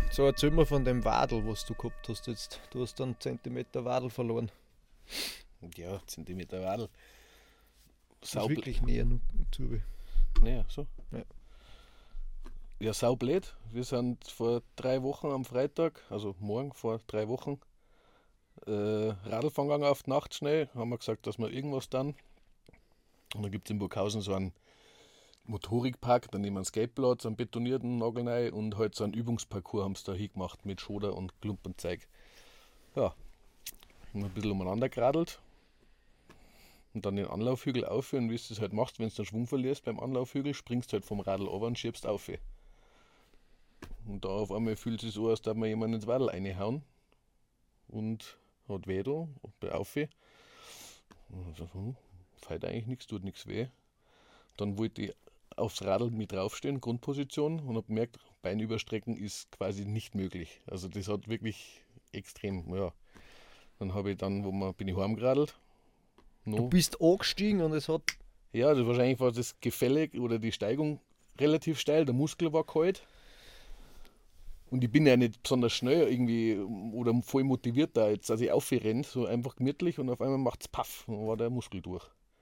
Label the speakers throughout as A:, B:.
A: So, erzähl mir von dem Wadel, was du gehabt hast jetzt. Du hast dann Zentimeter Wadel verloren.
B: Ja, Zentimeter Radl.
A: Das ist wirklich näher zu.
B: Naja, so.
A: Ja.
B: Ja, saublöd. Wir sind vor 3 Wochen am Freitag, also morgen vor 3 Wochen, Radlfahren gegangen auf die Nacht schnell. Haben wir gesagt, dass wir irgendwas dann. Und dann gibt es in Burghausen so einen Motorikpark, dann nehmen wir einen Skateplatz, einen betonierten Nagelnei und halt so einen Übungsparcours haben sie da hingemacht mit Schoder und Klumpenzeug. Ja, haben ein bisschen umeinander geradelt und dann den Anlaufhügel aufführen, wie du es halt machst, wenn du den Schwung verlierst beim Anlaufhügel, springst du halt vom Radl runter und schiebst auf. Und da auf einmal fühlt es sich so, als darf man jemanden ins Wadl reinhauen und hat Wedel bei auf. Und so, fällt eigentlich nichts, tut nichts weh. Dann wollte ich aufs Radl mit draufstehen, Grundposition, und habe gemerkt, Bein überstrecken ist quasi nicht möglich. Also das hat wirklich extrem, ja. Dann habe ich dann, bin ich heimgeradelt.
A: Du bist angestiegen und es hat.
B: Ja, wahrscheinlich war das Gefälle oder die Steigung relativ steil, der Muskel war kalt. Und ich bin ja nicht besonders schnell irgendwie oder voll motiviert da jetzt, dass ich aufrenne, so einfach gemütlich und auf einmal macht es paff, dann war der Muskel durch.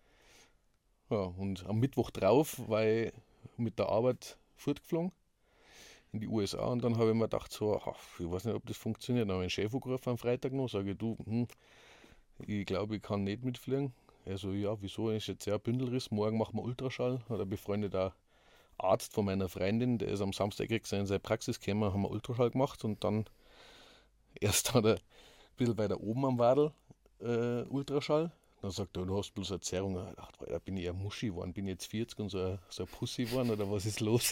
B: Ja, und am Mittwoch drauf war ich mit der Arbeit fortgeflogen in die USA und dann habe ich mir gedacht, so, ich weiß nicht, ob das funktioniert. Dann habe ich einen Chef angerufen am Freitag noch, sage du, ich glaube, ich kann nicht mitfliegen. Er so, ja, wieso, ist jetzt sehr Bündelriss, morgen machen wir Ultraschall. Hat ein befreundeter Arzt von meiner Freundin, der ist am Samstag extra in seine Praxis gekommen, haben wir Ultraschall gemacht und dann erst hat er ein bisschen weiter oben am Wadl Ultraschall. Dann sagt er, du hast bloß eine Zerrung. Ich dachte, da bin ich ein Muschi geworden, bin ich jetzt 40 und so ein Pussy geworden oder was ist los?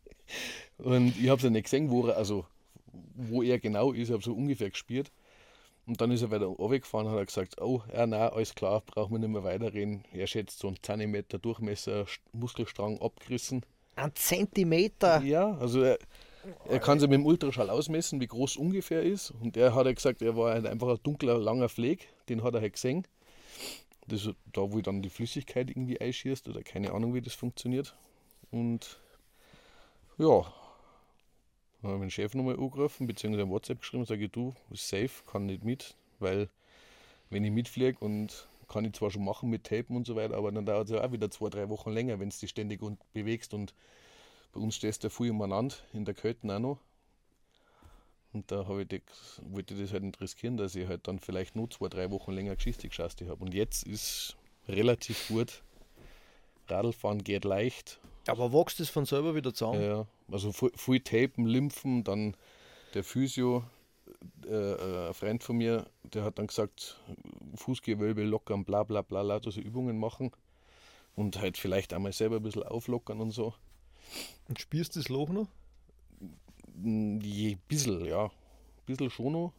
B: Und ich habe es ja nicht gesehen, wo er genau ist, ich habe so ungefähr gespürt. Und dann ist er weiter runtergefahren und hat gesagt, oh, ja, nein, alles klar, brauchen wir nicht mehr weiterreden. Er schätzt so einen Zentimeter Durchmesser, Muskelstrang abgerissen.
A: Ein Zentimeter?
B: Ja, also er kann sich mit dem Ultraschall ausmessen, wie groß ungefähr ist. Und er hat gesagt, er war halt einfach ein dunkler, langer Fleck, den hat er halt gesehen. Das, da, wo dann die Flüssigkeit irgendwie einschießt oder keine Ahnung, wie das funktioniert. Und ja, dann habe ich den Chef nochmal angerufen, beziehungsweise WhatsApp geschrieben, sage ich, du, ist safe, kann nicht mit, weil wenn ich mitfliege und kann ich zwar schon machen mit Tapen und so weiter, aber dann dauert es ja auch wieder 2-3 Wochen länger, wenn du dich ständig bewegst und bei uns stehst du ja viel umeinander, in der Kälte auch noch. Und da wollte ich das halt nicht riskieren, dass ich halt dann vielleicht nur 2-3 Wochen länger Geschichte geschafft habe. Und jetzt ist relativ gut. Radlfahren geht leicht.
A: Aber wächst es von selber wieder zusammen?
B: Ja, also viel Tapen, Lymphen, dann der Physio, ein Freund von mir, der hat dann gesagt, Fußgewölbe lockern, bla bla bla, lauter so Übungen machen und halt vielleicht einmal selber ein bisschen auflockern und so.
A: Und spürst du das Loch noch?
B: Ein bisschen, ja. Ein bisschen schon noch.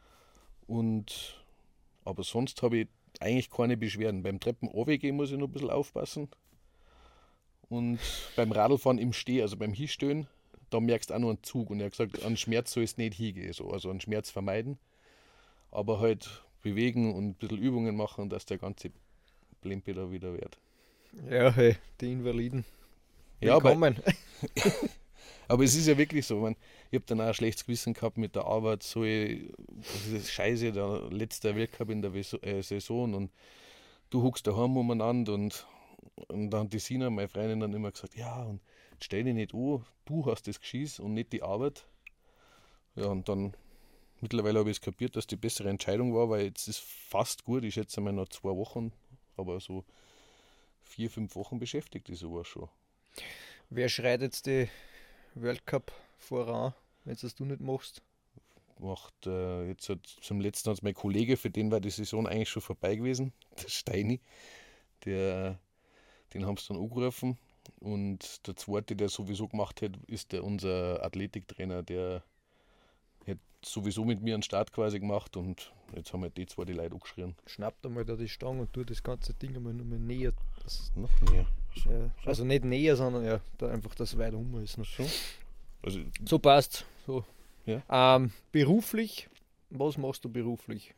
B: Aber sonst habe ich eigentlich keine Beschwerden. Beim Treppen runtergehen muss ich noch ein bisschen aufpassen. Und beim Radlfahren im Steh, also beim Hinstehen, da merkst du auch noch einen Zug. Und er hat gesagt, an Schmerz soll es nicht hingehen. So. Also an Schmerz vermeiden. Aber halt bewegen und ein bisschen Übungen machen, dass der ganze Plempe da wieder wird.
A: Ja, hey, die Invaliden.
B: Ja,
A: willkommen.
B: Aber es ist ja wirklich so, ich habe dann auch ein schlechtes Gewissen gehabt mit der Arbeit, das ist scheiße, der letzte Weltcup in der Saison und du huckst daheim umeinander und dann hat die Sina, meine Freundin, dann immer gesagt, ja, und stell dich nicht an, du hast das Geschiss und nicht die Arbeit. Ja, und dann mittlerweile habe ich es kapiert, dass die bessere Entscheidung war, weil jetzt ist fast gut, ich schätze mal noch 2 Wochen, aber so 4-5 Wochen beschäftigt ist sowas schon.
A: Wer schreit jetzt die World Cup voran, wenn es das du nicht machst?
B: Jetzt zum letzten hat mein Kollege, für den war die Saison eigentlich schon vorbei gewesen, der Steini, den haben sie dann angerufen und der zweite, der sowieso gemacht hat, ist unser Athletiktrainer, der hat sowieso mit mir einen Start quasi gemacht und jetzt haben wir die zwei die Leute angeschrien.
A: Schnappt einmal da die Stange und tut das ganze Ding einmal nur mehr näher.
B: Noch näher.
A: Ja, also nicht näher, sondern ja, da einfach das weit um ist. Noch.
B: Also,
A: so passt. So.
B: Ja.
A: Beruflich, was machst du beruflich?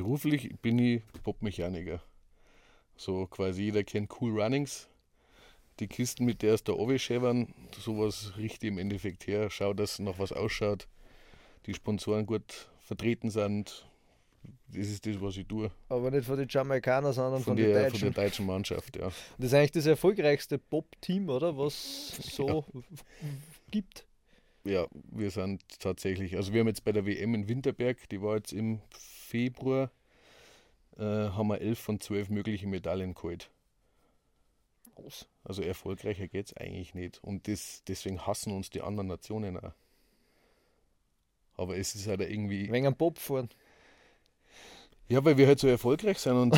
B: Beruflich bin ich Popmechaniker. So quasi jeder kennt Cool Runnings. die Kisten, mit der es da runterschäbern, sowas richte ich im Endeffekt her, schau, dass nach was ausschaut, die Sponsoren gut vertreten sind. Das ist das, was ich tue.
A: Aber nicht von den Jamaikanern, sondern von den
B: Von
A: Deutschen.
B: der deutschen Mannschaft, ja.
A: Das ist eigentlich das erfolgreichste Bob-Team, oder? Was so gibt.
B: Ja, wir sind tatsächlich, also wir haben jetzt bei der WM in Winterberg, die war jetzt im Februar, haben wir 11 von 12 mögliche Medaillen geholt.
A: Groß.
B: Also erfolgreicher geht es eigentlich nicht. Und deswegen hassen uns die anderen Nationen auch. Aber es ist halt irgendwie.
A: Wegen am Bob fahren.
B: Ja, weil wir halt so erfolgreich sind. Und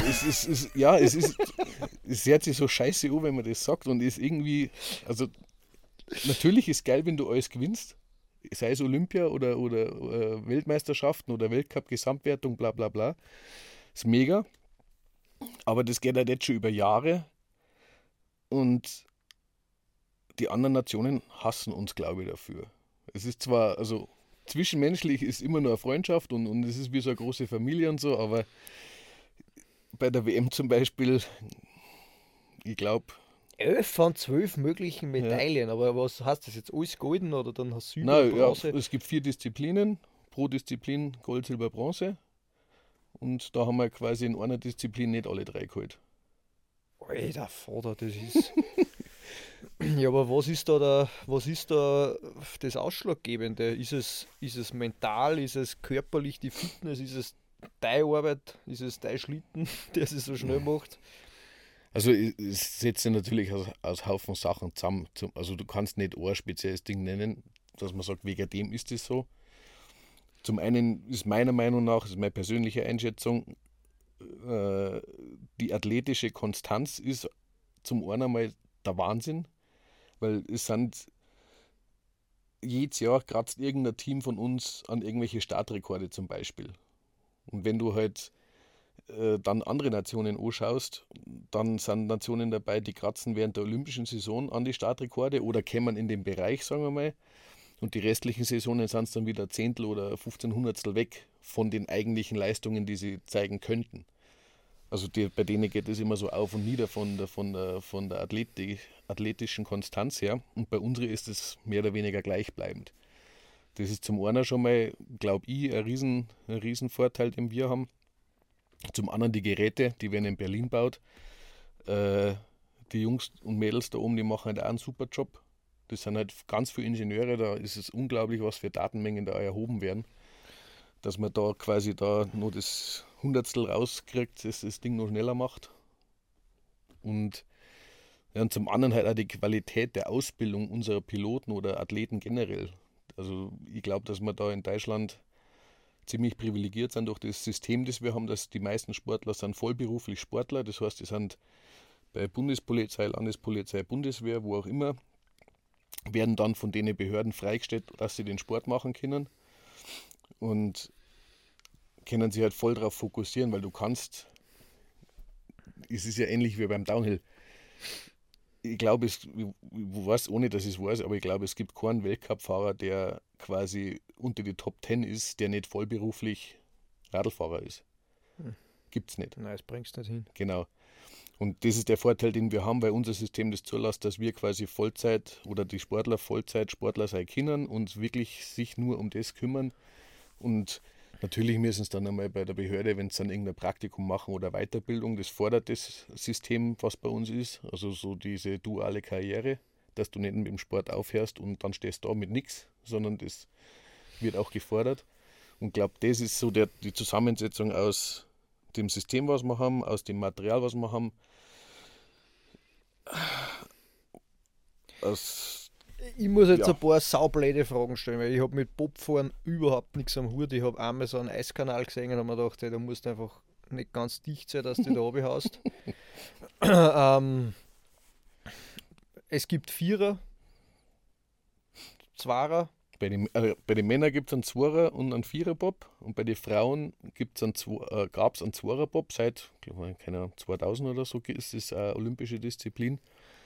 B: es hört sich so scheiße an, wenn man das sagt. Und ist irgendwie, also natürlich ist geil, wenn du alles gewinnst. Sei es Olympia oder Weltmeisterschaften oder Weltcup-Gesamtwertung, bla bla bla. Ist mega. Aber das geht halt jetzt schon über Jahre. Und die anderen Nationen hassen uns, glaube ich, dafür. Es ist zwar, also zwischenmenschlich ist immer nur eine Freundschaft und es ist wie so eine große Familie und so, aber bei der WM zum Beispiel, ich glaube.
A: 11 von 12 möglichen Medaillen, aber was heißt das jetzt? Alles Golden oder dann hast du Silber,
B: Nein, ja,
A: Bronze?
B: es gibt 4 Disziplinen, pro Disziplin Gold, Silber, Bronze. Und da haben wir quasi in einer Disziplin nicht alle 3 geholt.
A: Alter Vater, das ist. Ja, aber was ist da das Ausschlaggebende? Ist es mental, ist es körperlich die Fitness, ist es deine Arbeit, ist es dein Schlitten, der sich so schnell macht?
B: Also es setzt sich natürlich aus Haufen Sachen zusammen. Also du kannst nicht ein spezielles Ding nennen, dass man sagt, wegen dem ist es so. Zum einen ist meiner Meinung nach, das ist meine persönliche Einschätzung, die athletische Konstanz ist zum einen einmal der Wahnsinn, weil es sind jedes Jahr kratzt irgendein Team von uns an irgendwelche Startrekorde zum Beispiel. Und wenn du halt dann andere Nationen anschaust, dann sind Nationen dabei, die kratzen während der olympischen Saison an die Startrekorde oder kämen in den Bereich, sagen wir mal. Und die restlichen Saisonen sind es dann wieder Zehntel oder 15 Hundertstel weg von den eigentlichen Leistungen, die sie zeigen könnten. Also bei denen geht es immer so auf und nieder von der athletischen Konstanz her. Und bei unseren ist es mehr oder weniger gleichbleibend. Das ist zum einen schon mal, glaube ich, ein Riesenvorteil, den wir haben. Zum anderen die Geräte, die werden in Berlin gebaut. Die Jungs und Mädels da oben, die machen halt auch einen super Job. Das sind halt ganz viele Ingenieure, da ist es unglaublich, was für Datenmengen da erhoben werden. Dass man da quasi da nur das Hundertstel rauskriegt, das Ding noch schneller macht. Und, ja, und zum anderen halt auch die Qualität der Ausbildung unserer Piloten oder Athleten generell. Also ich glaube, dass wir da in Deutschland ziemlich privilegiert sind durch das System, das wir haben, dass die meisten Sportler sind vollberuflich Sportler. Das heißt, die sind bei Bundespolizei, Landespolizei, Bundeswehr, wo auch immer, werden dann von den Behörden freigestellt, dass sie den Sport machen können. Und können sich halt voll darauf fokussieren, weil du kannst, es ist ja ähnlich wie beim Downhill. Ich glaube, ich weiß, ohne dass ich es weiß, aber ich glaube, es gibt keinen Weltcup-Fahrer, der quasi unter die Top 10 ist, der nicht vollberuflich Radlfahrer ist. Gibt's nicht.
A: Nein, das bringst du nicht hin.
B: Genau. Und das ist der Vorteil, den wir haben, weil unser System das zulässt, dass wir quasi Vollzeit oder die Sportler Vollzeit Sportler sein können und wirklich sich nur um das kümmern. Und natürlich müssen es dann einmal bei der Behörde, wenn es dann irgendein Praktikum machen oder Weiterbildung, das fordert das System, was bei uns ist. Also so diese duale Karriere, dass du nicht mit dem Sport aufhörst und dann stehst du da mit nichts, sondern das wird auch gefordert. Und ich glaube, das ist so die Zusammensetzung aus dem System, was wir haben, aus dem Material, was wir haben,
A: Ich muss jetzt ein paar saublöde Fragen stellen, weil ich habe mit Bobfahren überhaupt nichts am Hut. Ich habe einmal so einen Eiskanal gesehen und habe mir gedacht, hey, da musst du einfach nicht ganz dicht sein, dass du da oben hast. Es gibt Vierer, Zweier.
B: Bei den Männern gibt es einen Zweier und einen Viererbob und bei den Frauen gab es einen Zweierbob seit, keine Ahnung, 2000 oder so, ist es eine olympische Disziplin.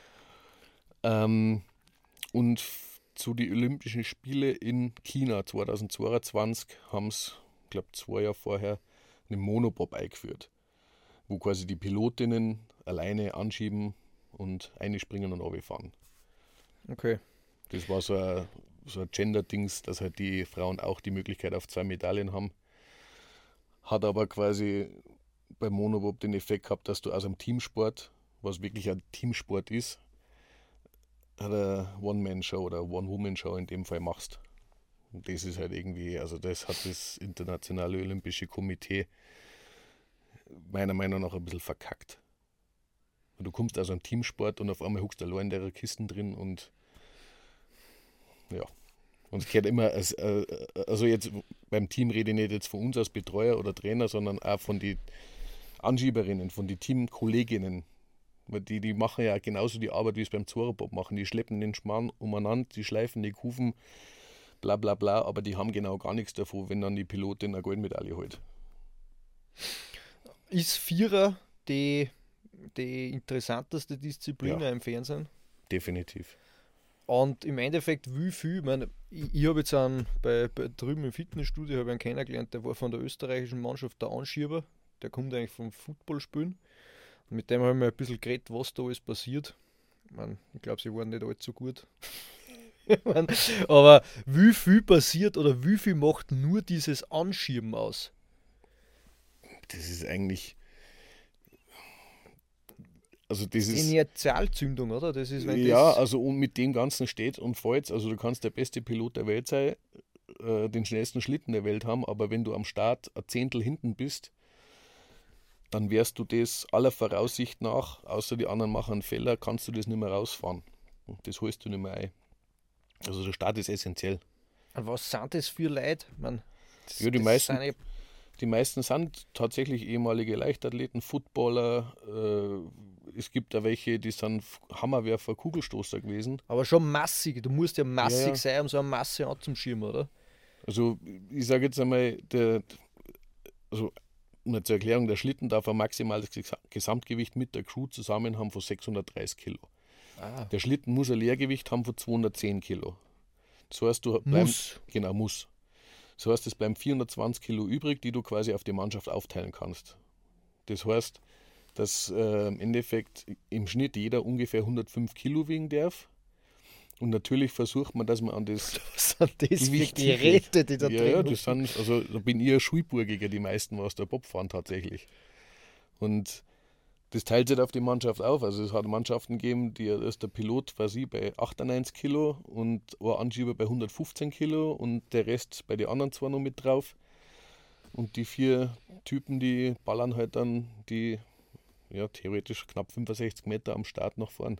B: Und zu den Olympischen Spiele in China 2022 haben es, ich glaube 2 Jahre vorher, einen Monobob eingeführt, wo quasi die Pilotinnen alleine anschieben und einspringen und runterfahren.
A: Okay.
B: Das war so ein Gender-Dings, dass halt die Frauen auch die Möglichkeit auf 2 Medaillen haben. Hat aber quasi beim Monobob den Effekt gehabt, dass du aus einem Teamsport, was wirklich ein Teamsport ist, eine One-Man-Show oder One-Woman-Show in dem Fall machst. Und das ist halt irgendwie, also das hat das Internationale Olympische Komitee meiner Meinung nach ein bisschen verkackt. Du kommst aus einem Teamsport und auf einmal huckst du allein in der Kisten drin und ja. Und es gehört immer, also jetzt beim Team rede ich nicht jetzt von uns als Betreuer oder Trainer, sondern auch von den Anschieberinnen, von den Teamkolleginnen. Weil die machen ja genauso die Arbeit, wie es beim Zwarer-Bob machen. Die schleppen den Schmarrn umeinander, die schleifen die Kufen, bla bla bla, aber die haben genau gar nichts davon, wenn dann die Pilotin eine Goldmedaille holt.
A: Ist Vierer die interessanteste Disziplin
B: Ja.
A: im Fernsehen?
B: Definitiv.
A: Und im Endeffekt, wie viel, ich habe jetzt drüben im Fitnessstudio habe ich einen kennengelernt, der war von der österreichischen Mannschaft der Anschieber, der kommt eigentlich vom Footballspielen. Und mit dem haben wir ein bisschen geredet, was da alles passiert. Ich glaube, sie waren nicht allzu gut. Aber wie viel passiert oder wie viel macht nur dieses Anschieben aus?
B: Das ist eigentlich. Also das ist.
A: Inertialzündung, oder? Das ist, wenn
B: Ja,
A: das,
B: also und mit dem Ganzen steht und fällt. Also du kannst der beste Pilot der Welt sein, den schnellsten Schlitten der Welt haben, aber wenn du am Start ein Zehntel hinten bist, dann wirst du das aller Voraussicht nach, außer die anderen machen einen Fehler, kannst du das nicht mehr rausfahren. Das holst du nicht mehr ein. Also der Start ist essentiell.
A: Und was sind das für Leute?
B: Ja, die meisten sind tatsächlich ehemalige Leichtathleten, Footballer. Es gibt da welche, die sind Hammerwerfer, Kugelstoßer gewesen.
A: aber schon massig. Du musst ja massig
B: Ja.
A: sein, um so eine Masse anzuschirmen, oder?
B: Also ich sage jetzt einmal, also nur zur Erklärung, der Schlitten darf ein maximales Gesamtgewicht mit der Crew zusammen haben von 630 Kilo.
A: Ah.
B: Der Schlitten muss ein Leergewicht haben von 210 Kilo. Das heißt,
A: Muss.
B: Genau, muss. Das heißt, es bleiben 420 Kilo übrig, die du quasi auf die Mannschaft aufteilen kannst. Das heißt, dass im Endeffekt im Schnitt jeder ungefähr 105 Kilo wiegen darf. Und natürlich versucht man, dass man an das
A: Was sind das für
B: Gewicht
A: Geräte, die da
B: ja,
A: drin
B: ja,
A: sind?
B: das sind, also da bin ich ein Schulburgiger, die meisten, was der Bob fahren tatsächlich. Und das teilt sich auf die Mannschaft auf. Also es hat Mannschaften gegeben, da ist der Pilot quasi bei 98 Kilo und ein Anschieber bei 115 Kilo und der Rest bei den anderen zwei noch mit drauf. Und die 4 Typen, die ballern halt dann die theoretisch knapp 65 Meter am Start nach vorn.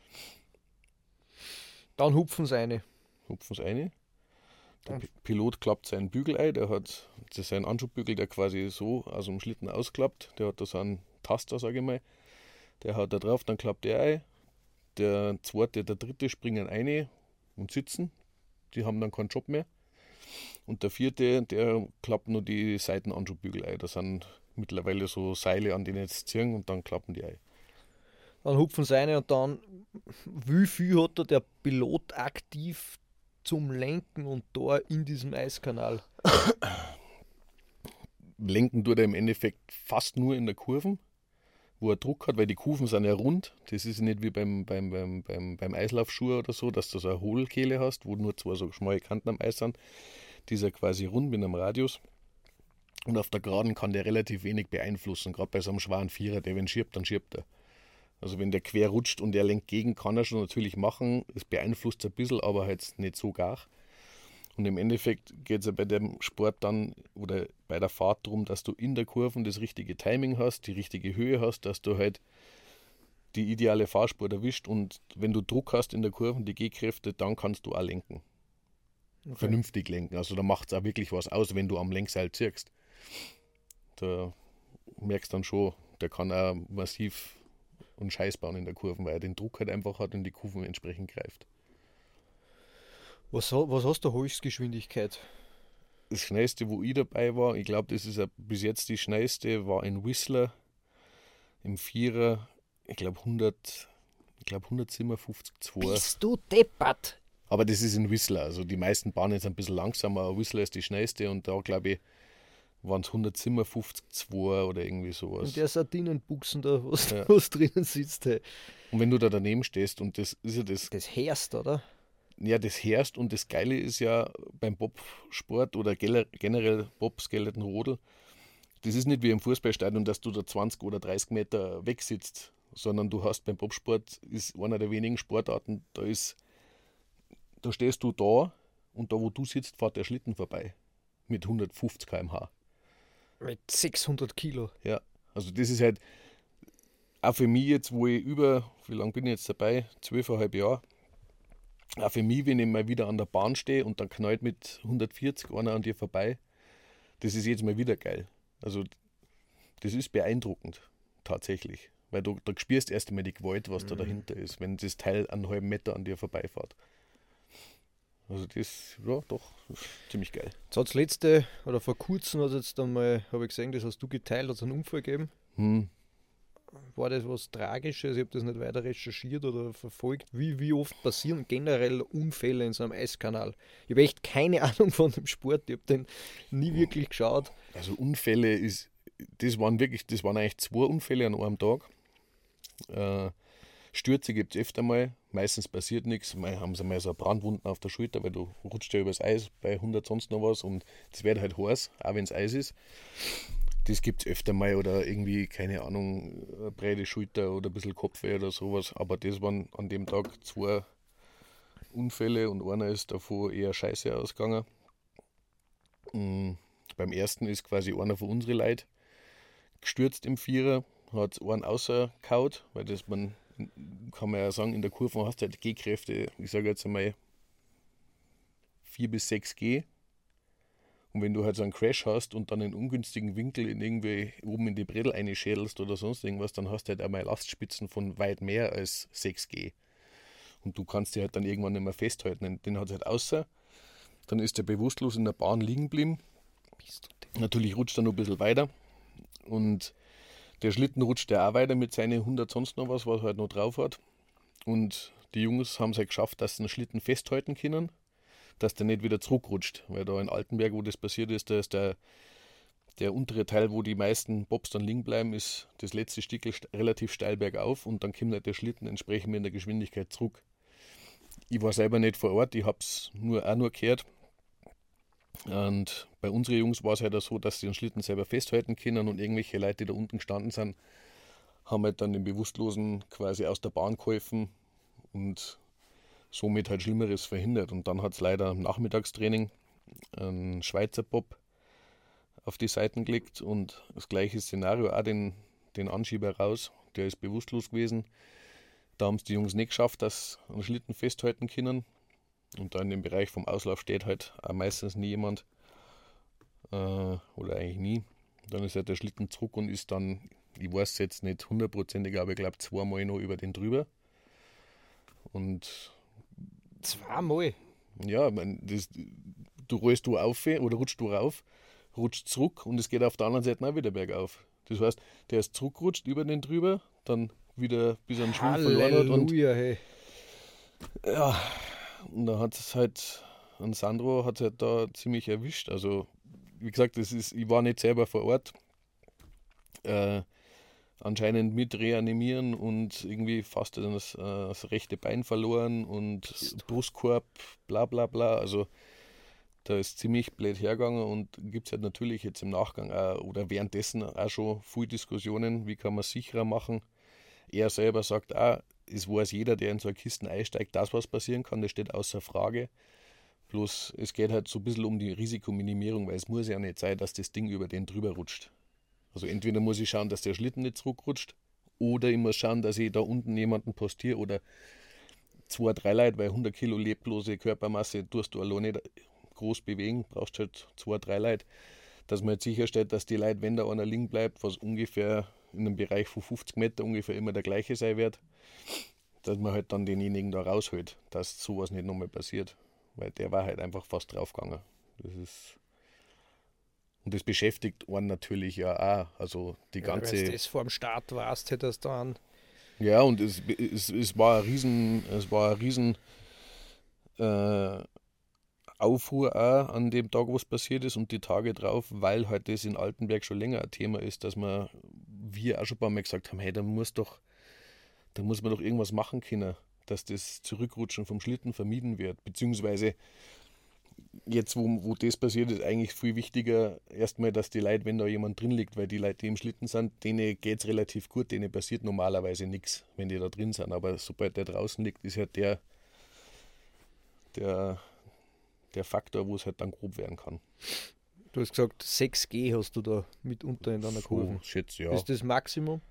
A: Dann hupfen sie eine.
B: Hupfen sie rein. Der
A: Ja.
B: Pilot klappt seinen Bügel ein, das ist ein Anschubbügel, der quasi so aus dem Schlitten ausklappt. Der hat da so einen Taster, sage ich mal. Der haut da drauf, dann klappt der ein. Der zweite, der dritte springen rein und sitzen. Die haben dann keinen Job mehr. Und der vierte, der klappt nur die Seitenanschubügel ein. Das sind mittlerweile so Seile, an denen jetzt ziehen und dann klappen die ein.
A: Dann hupfen sie eine und dann, wie viel hat da der Pilot aktiv zum Lenken und da in diesem Eiskanal?
B: Lenken tut er im Endeffekt fast nur in der Kurven, wo er Druck hat, weil die Kufen sind ja rund. Das ist nicht wie beim Eislaufschuh oder so, dass du so eine Hohlkehle hast, wo nur 2 so schmale Kanten am Eis sind. Die ist ja quasi rund mit einem Radius. Und auf der Geraden kann der relativ wenig beeinflussen, gerade bei so einem schweren Vierer, der wenn schiebt, dann schiebt er. Also wenn der quer rutscht und der lenkt gegen, kann er schon natürlich machen. Es beeinflusst ein bisschen, aber halt nicht so gar. Und im Endeffekt geht es ja bei dem Sport dann oder bei der Fahrt darum, dass du in der Kurve das richtige Timing hast, die richtige Höhe hast, dass du halt die ideale Fahrspur erwischt und wenn du Druck hast in der Kurve, die G-Kräfte, dann kannst du auch lenken.
A: Okay.
B: Vernünftig lenken. Also da macht es auch wirklich was aus, wenn du am Lenkseil ziehst. Da merkst du dann schon, der kann auch massiv und Scheiß bauen in der Kurve, weil er den Druck halt einfach hat und die Kurven entsprechend greift.
A: Was hast du Höchstgeschwindigkeit?
B: Das schnellste, wo ich dabei war, ich glaube, das ist bis jetzt die schnellste, war in Whistler im Vierer, ich glaube 157,2.
A: Bist du deppert?
B: Aber das ist in Whistler, also die meisten Bahnen sind ein bisschen langsamer, aber Whistler ist die schnellste und da glaube ich, waren es 157,2 oder irgendwie sowas.
A: In der Sardinenbuchsen da,
B: Ja.
A: was drinnen sitzt. Hey.
B: Und wenn du da daneben stehst und das ist ja das,
A: Das hörst, oder?
B: ja, das herrscht und das Geile ist ja beim Bobsport oder generell Bobskeleton Rodel, das ist nicht wie im Fußballstadion, dass du da 20 oder 30 Meter weg sitzt, sondern du hast beim Bobsport, ist einer der wenigen Sportarten, da stehst du da und da wo du sitzt, fährt der Schlitten vorbei mit 150 km/h.
A: Mit 600 Kilo.
B: Ja, also das ist halt auch für mich jetzt, wo ich wie lange bin ich jetzt dabei? 12,5 Jahre. Auch für mich, wenn ich mal wieder an der Bahn stehe und dann knallt mit 140 einer an dir vorbei, das ist jetzt mal wieder geil. Also das ist beeindruckend, tatsächlich. Weil du da spürst erst einmal die Gewalt, was da dahinter ist, wenn das Teil einen halben Meter an dir vorbeifährt. Also das, ja doch, ist ziemlich geil.
A: Jetzt hat letzte, oder vor kurzem, hat jetzt einmal, habe ich gesehen, das hast du geteilt, hat es einen Unfall gegeben. War das was Tragisches? Ich habe das nicht weiter recherchiert oder verfolgt. Wie oft passieren generell Unfälle in so einem Eiskanal? Ich habe echt keine Ahnung von dem Sport. Ich habe den nie wirklich geschaut.
B: Also Unfälle das waren eigentlich 2 Unfälle an einem Tag. Stürze gibt es öfter mal, meistens passiert nichts. Mal haben sie mal so Brandwunden auf der Schulter, weil du rutscht ja übers Eis bei 100 sonst noch was und das wird halt heiß, auch wenn es Eis ist. Das gibt es öfter mal oder irgendwie, keine Ahnung, eine breite Schulter oder ein bisschen Kopfweh oder sowas. Aber das waren an dem Tag 2 Unfälle und einer ist davor eher scheiße ausgegangen. Beim ersten ist quasi einer von unseren Leuten gestürzt im Vierer, hat einen rausgehauen, weil kann man ja sagen, in der Kurve hast du halt G-Kräfte, ich sage jetzt einmal 4 bis 6 G. Und wenn du halt so einen Crash hast und dann einen ungünstigen Winkel in irgendwie oben in die Bredel einschädelst oder sonst irgendwas, dann hast du halt einmal Lastspitzen von weit mehr als 6 G. Und du kannst die halt dann irgendwann nicht mehr festhalten. Den hat es halt außer. Dann ist der bewusstlos in der Bahn liegen geblieben. Natürlich rutscht er noch ein bisschen weiter. Und der Schlitten rutscht ja auch weiter mit seinen 100 sonst noch was er halt noch drauf hat. Und die Jungs haben es halt geschafft, dass sie den Schlitten festhalten können, dass der nicht wieder zurückrutscht. Weil da in Altenberg, wo das passiert ist, da ist der untere Teil, wo die meisten Bobs dann liegen bleiben, ist das letzte Stück relativ steil bergauf und dann kommt halt der Schlitten entsprechend in der Geschwindigkeit zurück. Ich war selber nicht vor Ort, ich habe es auch nur gehört. Und bei unseren Jungs war es halt auch so, dass sie den Schlitten selber festhalten können und irgendwelche Leute, die da unten gestanden sind, haben halt dann den Bewusstlosen quasi aus der Bahn geholfen und somit halt Schlimmeres verhindert. Und dann hat es leider im Nachmittagstraining einen Schweizer Bob auf die Seiten gelegt und das gleiche Szenario, auch den Anschieber raus, der ist bewusstlos gewesen. Da haben es die Jungs nicht geschafft, dass sie einen Schlitten festhalten können. Und da in dem Bereich vom Auslauf steht halt auch meistens nie jemand. Oder eigentlich nie. Dann ist halt der Schlitten zurück und ist dann, ich weiß jetzt nicht hundertprozentig, aber ich glaube 2-mal noch über den drüber. Und
A: 2-mal?
B: Ja, du rollst du auf oder rutschst du rauf, rutscht zurück und es geht auf der anderen Seite auch wieder bergauf. Das heißt, der ist zurückgerutscht über den drüber, dann wieder bis er den Schwung verloren hat. Und
A: Hey.
B: ja, und da hat es halt, und Sandro hat es halt da ziemlich erwischt. Also, wie gesagt, ich war nicht selber vor Ort. Anscheinend mit reanimieren und irgendwie fast das rechte Bein verloren und Brustkorb, bla bla bla. Also da ist ziemlich blöd hergegangen und gibt es halt natürlich jetzt im Nachgang auch, oder währenddessen auch schon viele Diskussionen, wie kann man es sicherer machen. Er selber sagt auch, es weiß jeder, der in so eine Kiste einsteigt, dass was passieren kann, das steht außer Frage. Bloß es geht halt so ein bisschen um die Risikominimierung, weil es muss ja nicht sein, dass das Ding über den drüber rutscht. Also entweder muss ich schauen, dass der Schlitten nicht zurückrutscht, oder ich muss schauen, dass ich da unten jemanden postiere oder 2, 3 Leute, weil 100 Kilo leblose Körpermasse tust du alleine nicht groß bewegen, brauchst halt 2, 3 Leute, dass man halt sicherstellt, dass die Leute, wenn da einer liegen bleibt, was ungefähr in einem Bereich von 50 Meter ungefähr immer der gleiche sein wird, dass man halt dann denjenigen da raushält, dass sowas nicht nochmal passiert, weil der war halt einfach fast draufgegangen. Und das beschäftigt einen natürlich ja auch. Also die ganze.
A: Wenn du das vor dem Start warst, hättest du dann.
B: Ja, und es war ein riesen Aufruhr auch an dem Tag, was passiert ist und die Tage drauf, weil halt das in Altenberg schon länger ein Thema ist, dass wir auch schon ein paar Mal gesagt haben, hey, da muss man doch irgendwas machen können, dass das Zurückrutschen vom Schlitten vermieden wird. Beziehungsweise jetzt, wo das passiert, ist eigentlich viel wichtiger erstmal, dass die Leute, wenn da jemand drin liegt, weil die Leute, die im Schlitten sind, denen geht es relativ gut, denen passiert normalerweise nichts, wenn die da drin sind. Aber sobald der draußen liegt, ist halt der Faktor, wo es halt dann grob werden kann.
A: Du hast gesagt, 6G hast du da mitunter in deiner Kurve.
B: Schätze, ja.
A: Ist das Maximum?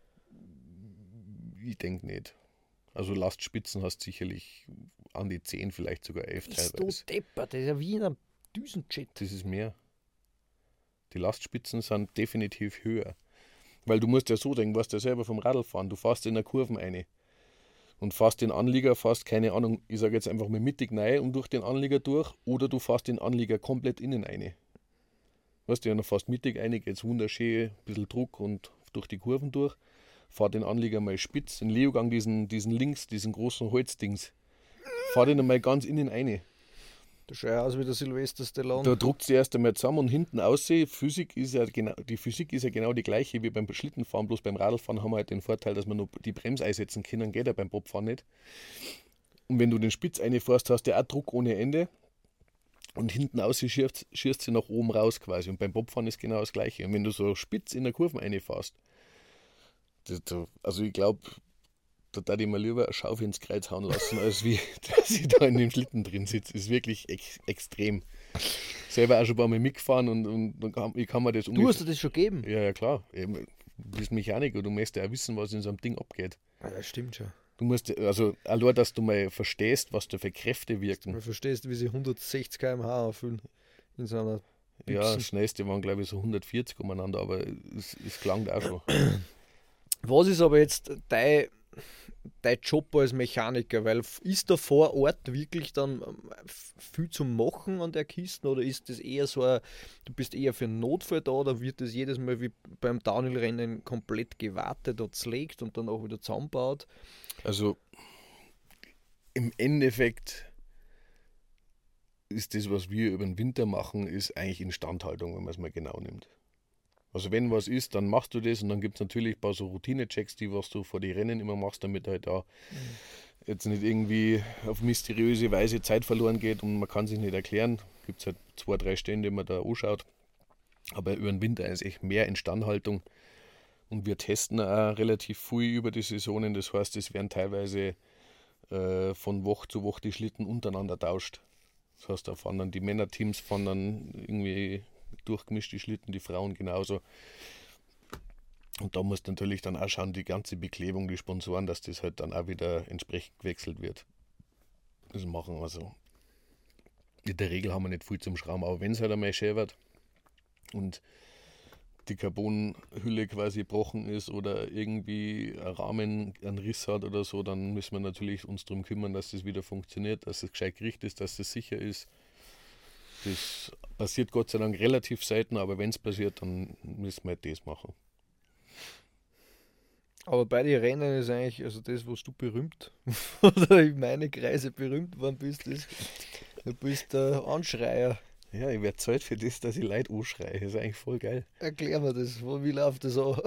B: Ich denke nicht. Also Lastspitzen hast sicherlich an die 10, vielleicht sogar 11 teilweise.
A: Bist du deppert, das ist ja wie in einem Düsenjet.
B: Das ist mehr. Die Lastspitzen sind definitiv höher. Weil du musst ja so denken, was du selber vom Radl fahren. Du fährst in der Kurven rein und fährst den Anlieger, keine Ahnung, ich sage jetzt einfach mal mittig rein und durch den Anlieger durch, oder du fährst den Anlieger komplett innen rein. Weißt du, ja, noch fast mittig rein, geht es wunderschön, ein bisschen Druck und durch die Kurven durch. Fahr den Anlieger mal spitz, den Leogang, diesen links, diesen großen Holzdings. Fahr den einmal ganz innen rein.
A: Das schaut ja aus wie der Sylvester Stallone.
B: Da druckt sie erst einmal zusammen und hinten aussehen. Die Physik ist ja genau die gleiche wie beim Schlittenfahren, bloß beim Radlfahren haben wir halt den Vorteil, dass wir noch die Bremse einsetzen können, geht ja beim Bobfahren nicht. Und wenn du den Spitz reinfährst, hast du auch Druck ohne Ende. Und hinten aussehen schießt sie nach oben raus quasi. Und beim Bobfahren ist genau das Gleiche. Und wenn du so spitz in der Kurve reinfährst, also ich glaube, da darf ich mir lieber eine Schaufel ins Kreuz hauen lassen, als wie, dass ich da in dem Schlitten drin sitze. Ist wirklich extrem. Selber auch schon ein paar Mal mitgefahren und ich kann mir das
A: Du hast dir das schon gegeben?
B: Ja, klar. Eben, du bist Mechaniker, du musst ja auch wissen, was in so einem Ding abgeht.
A: Ja, das stimmt schon.
B: Du musst, also allein, dass du mal verstehst, was da für Kräfte wirken.
A: Du verstehst, wie sie 160 km/h erfüllen in so einer Büchsen.
B: Ja, das schnellste waren, glaube ich, so 140 umeinander, aber es klang auch schon.
A: Was ist aber jetzt dein Job als Mechaniker? Weil ist da vor Ort wirklich dann viel zu machen an der Kiste, oder ist das eher so du bist eher für einen Notfall da, oder wird das jedes Mal wie beim Downhill-Rennen komplett gewartet und zerlegt und dann auch wieder zusammenbaut?
B: Also im Endeffekt ist das, was wir über den Winter machen, ist eigentlich Instandhaltung, wenn man es mal genau nimmt. Also wenn was ist, dann machst du das, und dann gibt es natürlich ein paar so Routine-Checks, die was du vor die Rennen immer machst, damit halt da jetzt nicht irgendwie auf mysteriöse Weise Zeit verloren geht und man kann sich nicht erklären. Gibt es halt 2-3 Stellen, die man da anschaut. Aber über den Winter ist echt mehr Instandhaltung. Und wir testen auch relativ viel über die Saisonen. Das heißt, es werden teilweise von Woche zu Woche die Schlitten untereinander tauscht. Das heißt, da fahren dann die Männerteams dann irgendwie durchgemischt die Schlitten, die Frauen genauso. Und da muss natürlich dann auch schauen, die ganze Beklebung, die Sponsoren, dass das halt dann auch wieder entsprechend gewechselt wird. Das machen wir so. In der Regel haben wir nicht viel zum Schrauben, aber wenn es halt einmal schön wird und die Carbonhülle quasi gebrochen ist oder irgendwie ein Rahmen einen Riss hat oder so, dann müssen wir natürlich uns darum kümmern, dass das wieder funktioniert, dass es gescheit gerichtet ist, dass es sicher ist. Das passiert Gott sei Dank relativ selten, aber wenn es passiert, dann müssen wir halt das machen.
A: Aber bei den Rennen ist eigentlich, also das, was du berühmt oder in meine Kreise berühmt worden bist, ist, du bist der Anschreier.
B: Ja, ich werde Zeit für das, dass ich Leute anschreie. Das ist eigentlich voll geil.
A: Erklär mir das, wie läuft das an?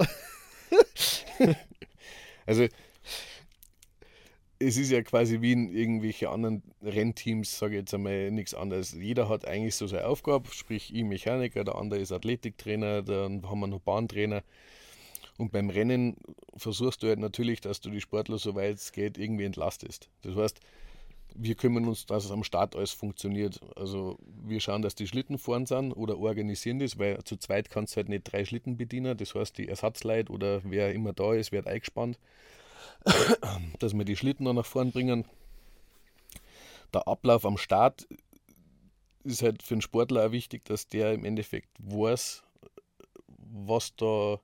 B: Also, es ist ja quasi wie in irgendwelchen anderen Rennteams, sage ich jetzt einmal, nichts anderes. Jeder hat eigentlich so seine Aufgabe, sprich ich Mechaniker, der andere ist Athletiktrainer, dann haben wir noch Bahntrainer. Und beim Rennen versuchst du halt natürlich, dass du die Sportler, soweit es geht, irgendwie entlastest. Das heißt, wir kümmern uns, dass es am Start alles funktioniert. Also wir schauen, dass die Schlitten vorn sind oder organisieren das, weil zu zweit kannst du halt nicht 3 Schlitten bedienen. Das heißt, die Ersatzleute oder wer immer da ist, wird eingespannt, dass wir die Schlitten dann nach vorn bringen. Der Ablauf am Start ist halt für den Sportler auch wichtig, dass der im Endeffekt weiß, was da,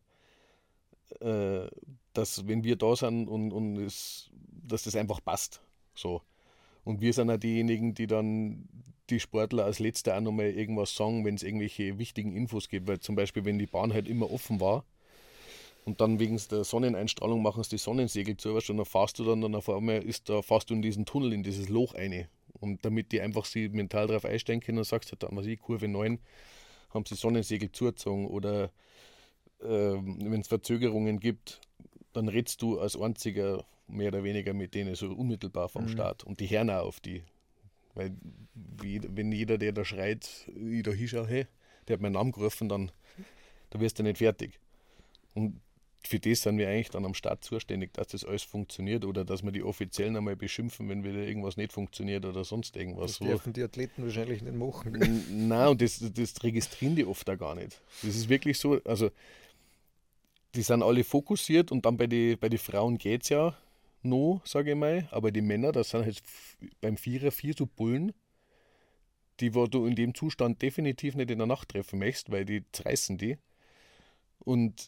B: dass wenn wir da sind dass das einfach passt. So. Und wir sind auch diejenigen, die dann die Sportler als Letzter auch nochmal irgendwas sagen, wenn es irgendwelche wichtigen Infos gibt. Weil zum Beispiel, wenn die Bahn halt immer offen war und dann wegen der Sonneneinstrahlung machen sie die Sonnensegel zu, und dann fährst du dann auf einmal fährst du in diesen Tunnel, in dieses Loch rein. Und damit die einfach sich mental darauf einstellen können, dann sagst du halt, was ich, Kurve 9, haben sie Sonnensegel zugezogen oder wenn es Verzögerungen gibt, dann redst du als einziger mehr oder weniger mit denen so unmittelbar vom Start und die hören auch auf die. Weil wenn jeder, der da schreit, ich da hinschaue, hey, der hat meinen Namen gerufen, dann wirst du nicht fertig. Und für das sind wir eigentlich dann am Start zuständig, dass das alles funktioniert oder dass wir die Offiziellen einmal beschimpfen, wenn wieder irgendwas nicht funktioniert oder sonst irgendwas.
A: Das dürfen die Athleten wahrscheinlich nicht machen.
B: Nein, und das registrieren die oft auch gar nicht. Das ist wirklich so, also die sind alle fokussiert und dann bei den Frauen geht es ja noch, sage ich mal, aber die Männer, das sind halt beim Vierer 4 so Bullen, die wo du in dem Zustand definitiv nicht in der Nacht treffen möchtest, weil die zerreißen die. Und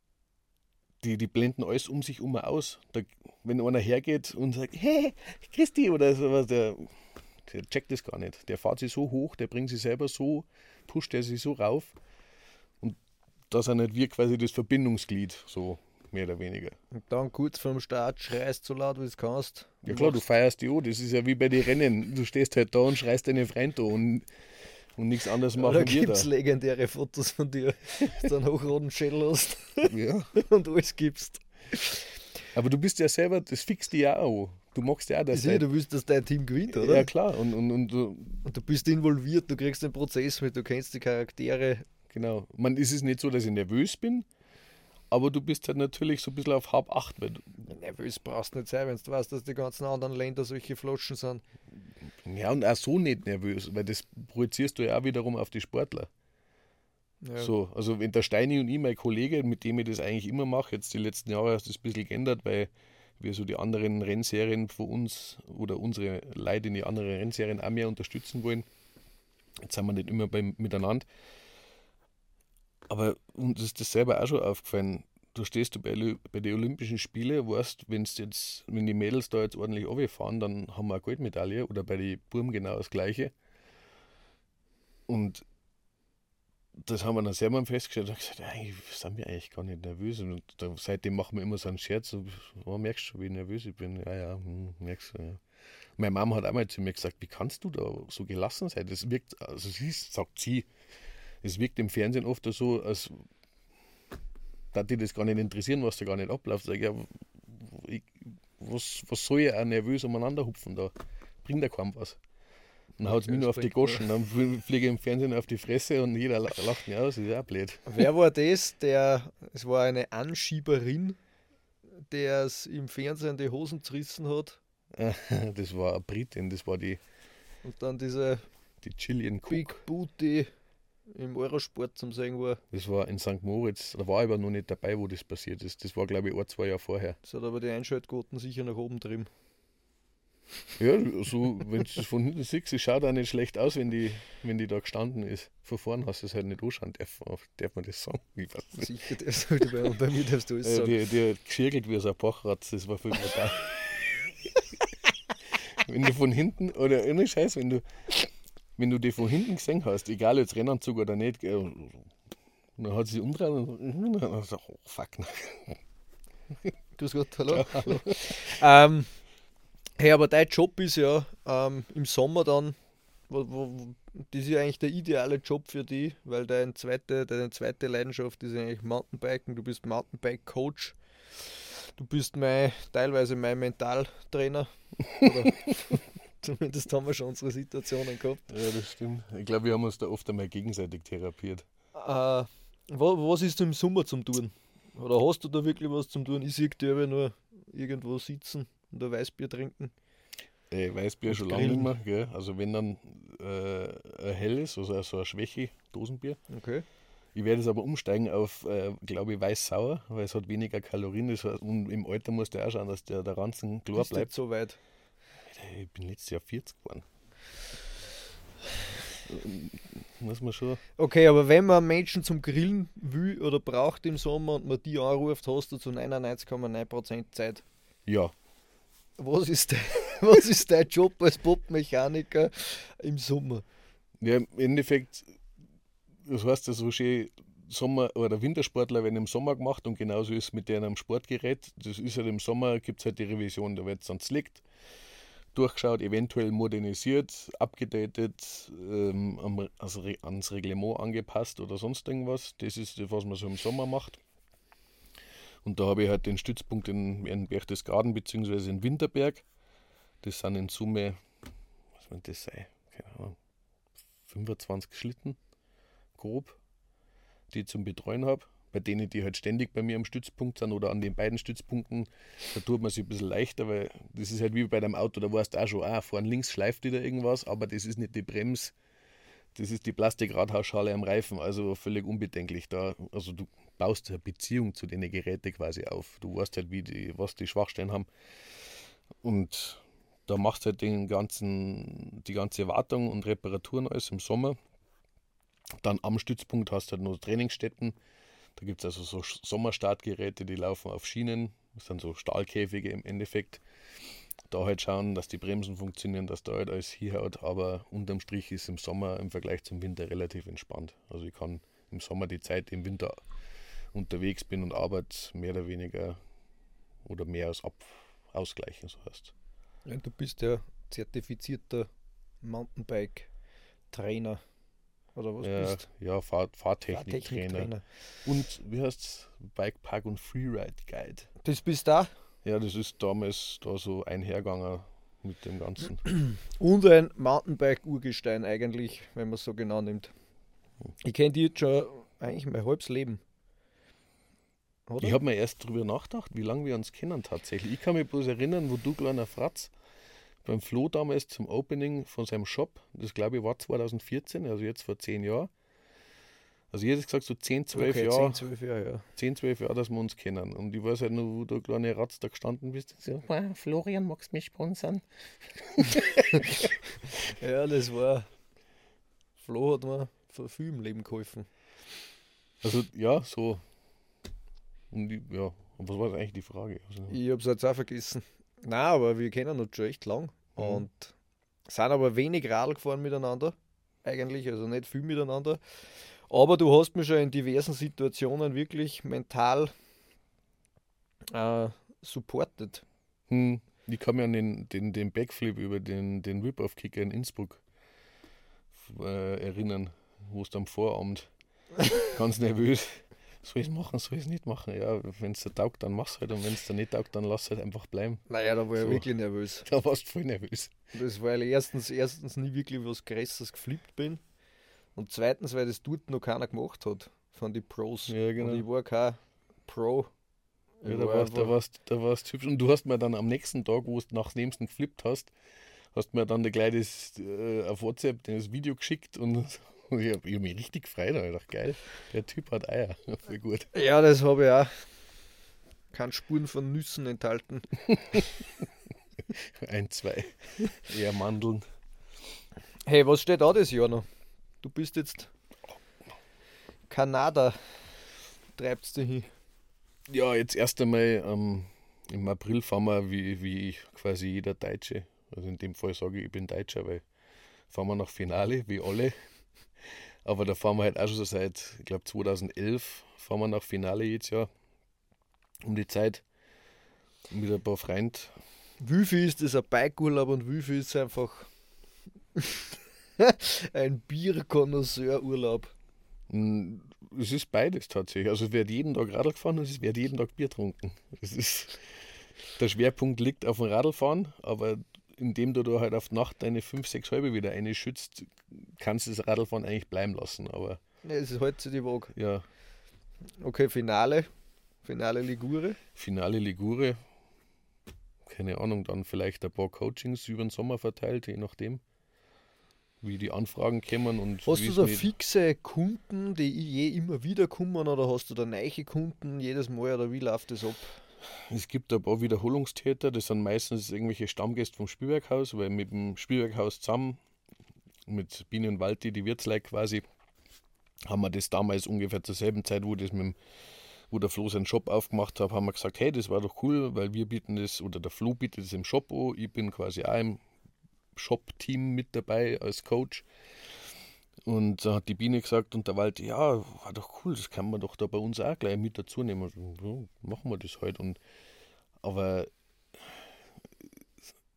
B: die blenden alles um sich herum aus. Wenn einer hergeht und sagt, hey, Christi, oder sowas, der checkt das gar nicht. Der fährt sich so hoch, der bringt sich selber so, pusht er sich so rauf. Und da sind halt wir quasi das Verbindungsglied, so mehr oder weniger.
A: Und dann kurz vorm Start schreist so laut, wie du kannst.
B: Ja klar, du feierst die an. Das ist ja wie bei den Rennen. Du stehst halt da und schreist deine Freunde an und nichts anderes machen
A: da
B: wir
A: gibt
B: da.
A: es legendäre Fotos von dir, dass du einen hochroten Schädel hast
B: Ja.
A: und alles gibst.
B: Aber du bist ja selber, das fixt dich ja auch. Du magst ja auch, dass
A: Du willst, dass dein Team gewinnt, oder?
B: Ja klar. Und
A: du bist involviert, du kriegst den Prozess mit, du kennst die Charaktere.
B: genau. Es ist nicht so, dass ich nervös bin, aber du bist halt natürlich so ein bisschen auf halb acht. Weil
A: Nervös brauchst du nicht sein, wenn du weißt, dass die ganzen anderen Länder solche Flaschen sind.
B: ja, und auch so nicht nervös, weil das projizierst du ja auch wiederum auf die Sportler.
A: Ja.
B: So, also wenn der Steini und ich, mein Kollege, mit dem ich das eigentlich immer mache, jetzt die letzten Jahre hat das ein bisschen geändert, weil wir so die anderen Rennserien von uns oder unsere Leute in die anderen Rennserien auch mehr unterstützen wollen. Jetzt sind wir nicht immer miteinander. Aber uns ist das selber auch schon aufgefallen. Du stehst bei den Olympischen Spielen, weißt, wenn die Mädels da jetzt ordentlich runterfahren, dann haben wir eine Goldmedaille oder bei den Burm genau das Gleiche. Und das haben wir dann selber festgestellt und gesagt, eigentlich sind wir eigentlich gar nicht nervös. Und seitdem machen wir immer so einen Scherz. Und, merkst du schon, wie nervös ich bin? Ja, merkst du. Ja. Meine Mama hat einmal zu mir gesagt, wie kannst du da so gelassen sein? Das wirkt, also sagt sie, es wirkt im Fernsehen oft so, als dass die das gar nicht interessieren, was da gar nicht abläuft. Sag ich, ja, was soll ich auch nervös umeinander hupfen da? Bringt ja kaum was. Dann haut es mich nur auf die Goschen, dann fliege ich im Fernsehen auf die Fresse und jeder lacht mich aus, das ist ja blöd.
A: Wer war das? Es war eine Anschieberin, der es im Fernsehen die Hosen zerrissen hat.
B: Das war eine Britin, das war die
A: Und dann diese
B: Gillian Cook.
A: Big Booty im Eurosport zum sehen war.
B: Das war in St. Moritz, da war ich aber noch nicht dabei, wo das passiert ist. Das war, glaube ich, 2 Jahre vorher.
A: Das hat aber die Einschaltquoten sicher nach oben drin.
B: Ja, so, wenn du es von hinten siehst, es schaut auch nicht schlecht aus, wenn die da gestanden ist. Von vorn hast du es halt nicht anschauen dürfen. Darf man das sagen? Ich weiß nicht.
A: Sicher, der sollte bei mir darfst du alles sagen.
B: Die hat geschirgelt wie so ein Bachratz, das war viel brutal. Wenn du von hinten, oder ohne Scheiß, wenn du die von hinten gesehen hast, egal jetzt Rennanzug oder nicht, gell, und dann hat sie sich umdreht und dann sagt, oh fuck.
A: Grüß Gott, hallo. Ja, hey, aber dein Job ist ja im Sommer dann, das ist ja eigentlich der ideale Job für dich, weil deine zweite Leidenschaft ist eigentlich Mountainbiken, du bist Mountainbike-Coach, du bist teilweise mein Mentaltrainer, oder zumindest haben wir schon unsere Situationen gehabt.
B: Ja, das stimmt. Ich glaube, wir haben uns da oft einmal gegenseitig therapiert.
A: Was ist im Sommer zum Tun? Oder hast du da wirklich was zum Tun? Ich sehe dich aber nur irgendwo sitzen und ein Weißbier trinken.
B: Weißbier schon lange nicht mehr, gell? Also wenn dann ein helles, also so ein Schwäche Dosenbier.
A: Okay.
B: Ich werde es aber umsteigen auf, glaube ich, weiß-sauer, weil es hat weniger Kalorien. Und im Alter musst du auch schauen, dass der Ranzen klar
A: Bist
B: bleibt.
A: nicht so weit.
B: Ich bin letztes Jahr 40 geworden. Muss man schon.
A: Okay, aber wenn man Menschen zum Grillen will oder braucht im Sommer und man die anruft, hast du zu 99,9% Zeit.
B: Ja.
A: Was ist dein Job als Bobmechaniker im Sommer?
B: Ja, im Endeffekt, das heißt ja so schön, Sommer- oder Wintersportler werden im Sommer gemacht und genauso ist es mit denen am Sportgerät. Das ist halt im Sommer, gibt es halt die Revision, da wird es dann zlickt. durchgeschaut, eventuell modernisiert, abgedatet, ans Reglement angepasst oder sonst irgendwas. Das ist das, was man so im Sommer macht. Und da habe ich halt den Stützpunkt in Berchtesgaden bzw. in Winterberg. Das sind in Summe, was wird das sein? Keine Ahnung, 25 Schlitten, grob, die ich zum Betreuen habe. Bei denen, die halt ständig bei mir am Stützpunkt sind oder an den beiden Stützpunkten, da tut man sich ein bisschen leichter, weil das ist halt wie bei deinem Auto, da weißt du auch schon, vorne links schleift wieder irgendwas, aber das ist nicht die Bremse, das ist die Plastikradhausschale am Reifen, also völlig unbedenklich. Also du baust eine Beziehung zu den Geräten quasi auf. Du weißt halt, was die Schwachstellen haben. Und da machst du halt die ganze Wartung und Reparaturen alles im Sommer. Dann am Stützpunkt hast du halt noch Trainingsstätten. Da gibt es also so Sommerstartgeräte, die laufen auf Schienen. Das sind so Stahlkäfige im Endeffekt. Da halt schauen, dass die Bremsen funktionieren, dass da halt alles hinhaut. Aber unterm Strich ist im Sommer im Vergleich zum Winter relativ entspannt. Also ich kann im Sommer die Zeit, die im Winter unterwegs bin und arbeite, mehr oder weniger oder mehr als ausgleichen. So heißt.
A: Ja, du bist ja zertifizierter Mountainbike-Trainer. Oder was bist du?
B: Ja, Fahrtechnik-Trainer. Und wie heißt es? Bikepark und Freeride-Guide.
A: Das bist du auch?
B: Ja, das ist damals da so einhergegangen mit dem Ganzen.
A: Und ein Mountainbike-Urgestein eigentlich, wenn man es so genau nimmt. Ich kenne die jetzt schon eigentlich mein halbes Leben. Oder?
B: Ich habe mir erst drüber nachgedacht, wie lange wir uns kennen tatsächlich. Ich kann mich bloß erinnern, wo du, kleiner Fratz, beim Flo damals zum Opening von seinem Shop, das glaube ich war 2014, also jetzt vor 10 Jahren. Also ich hätte gesagt so 10, 12 Jahre.
A: 10, 12 Jahre, ja.
B: 10, 12 Jahre, dass wir uns kennen. Und ich weiß halt noch, wo du kleine Ratz da gestanden bist. So, Florian, magst du mich sponsern?
A: Ja, das war. Flo hat mir für viel im Leben geholfen.
B: Also ja, so. Und ja, und was war eigentlich die Frage? Also,
A: Ich habe es jetzt auch vergessen. Nein, aber wir kennen uns schon echt lang. Und sind aber wenig Radl gefahren miteinander. Eigentlich, also nicht viel miteinander. Aber du hast mich schon in diversen Situationen wirklich mental supportet.
B: Ich kann mich an den Backflip über den Whip-Off-Kicker in Innsbruck erinnern, wo es am Vorabend ganz nervös, soll ich es machen, soll ich es nicht machen? Ja, wenn es dir taugt, dann mach's halt, und wenn es dir nicht taugt, dann lass halt einfach bleiben.
A: Naja, da war ich
B: So.
A: wirklich nervös.
B: Da warst du voll nervös.
A: Das, weil ich erstens nie wirklich was Größeres geflippt bin. Und zweitens, weil das dort noch keiner gemacht hat von den Pros.
B: Ja, genau.
A: Und ich war kein Pro.
B: Ja, da warst hübsch. Und du hast mir dann am nächsten Tag, wo du nachdem du geflippt hast mir dann auf WhatsApp das Video geschickt und ich hab mich richtig gefreut. Ich dachte, geil, der Typ hat Eier. Voll gut.
A: Ja, das habe ich auch. Keine Spuren von Nüssen enthalten.
B: 1, 2. Eher Mandeln.
A: Hey, was steht da das Jahr noch? Du bist jetzt Kanada. Treibst du hin?
B: Ja, jetzt erst einmal im April fahren wir, wie quasi jeder Deutsche. Also in dem Fall sage ich bin Deutscher, weil fahren wir nach Finale, wie alle. Aber da fahren wir halt auch schon so seit, ich glaube 2011, fahren wir nach Finale jedes Jahr. Um die Zeit. Mit ein paar Freunden.
A: Wie viel ist das ein Bikeurlaub und wie viel ist einfach ein Bierkonnoisseururlaub?
B: Es ist beides tatsächlich. Also es wird jeden Tag Radl gefahren und es wird jeden Tag Bier getrunken. Der Schwerpunkt liegt auf dem Radlfahren, aber indem du da halt auf die Nacht deine 5, 6 halbe wieder einschützt, kannst du das Radlfahren eigentlich bleiben lassen. Aber
A: Ja, es ist heute die Waage.
B: ja,
A: Okay, Finale Ligure.
B: Finale Ligure, keine Ahnung, dann vielleicht ein paar Coachings über den Sommer verteilt, je nachdem, wie die Anfragen kommen. Und
A: Hast
B: wie
A: du
B: es
A: so
B: mit-
A: fixe Kunden, die immer wieder kommen, oder hast du da neue Kunden jedes Mal, oder wie läuft das ab?
B: Es gibt ein paar Wiederholungstäter, das sind meistens irgendwelche Stammgäste vom Spielwerkhaus, weil mit dem Spielwerkhaus zusammen, mit Biene und Walti, die Wirtsleute quasi, haben wir das damals ungefähr zur selben Zeit, wo der Flo seinen Shop aufgemacht hat, haben wir gesagt, hey, das war doch cool, weil wir bieten das, oder der Flo bietet das im Shop an, ich bin quasi auch im Shop-Team mit dabei als Coach. Und da hat die Biene gesagt und der Walter, ja, war doch cool, das kann man doch da bei uns auch gleich mit dazu nehmen. So, ja, machen wir das halt. Aber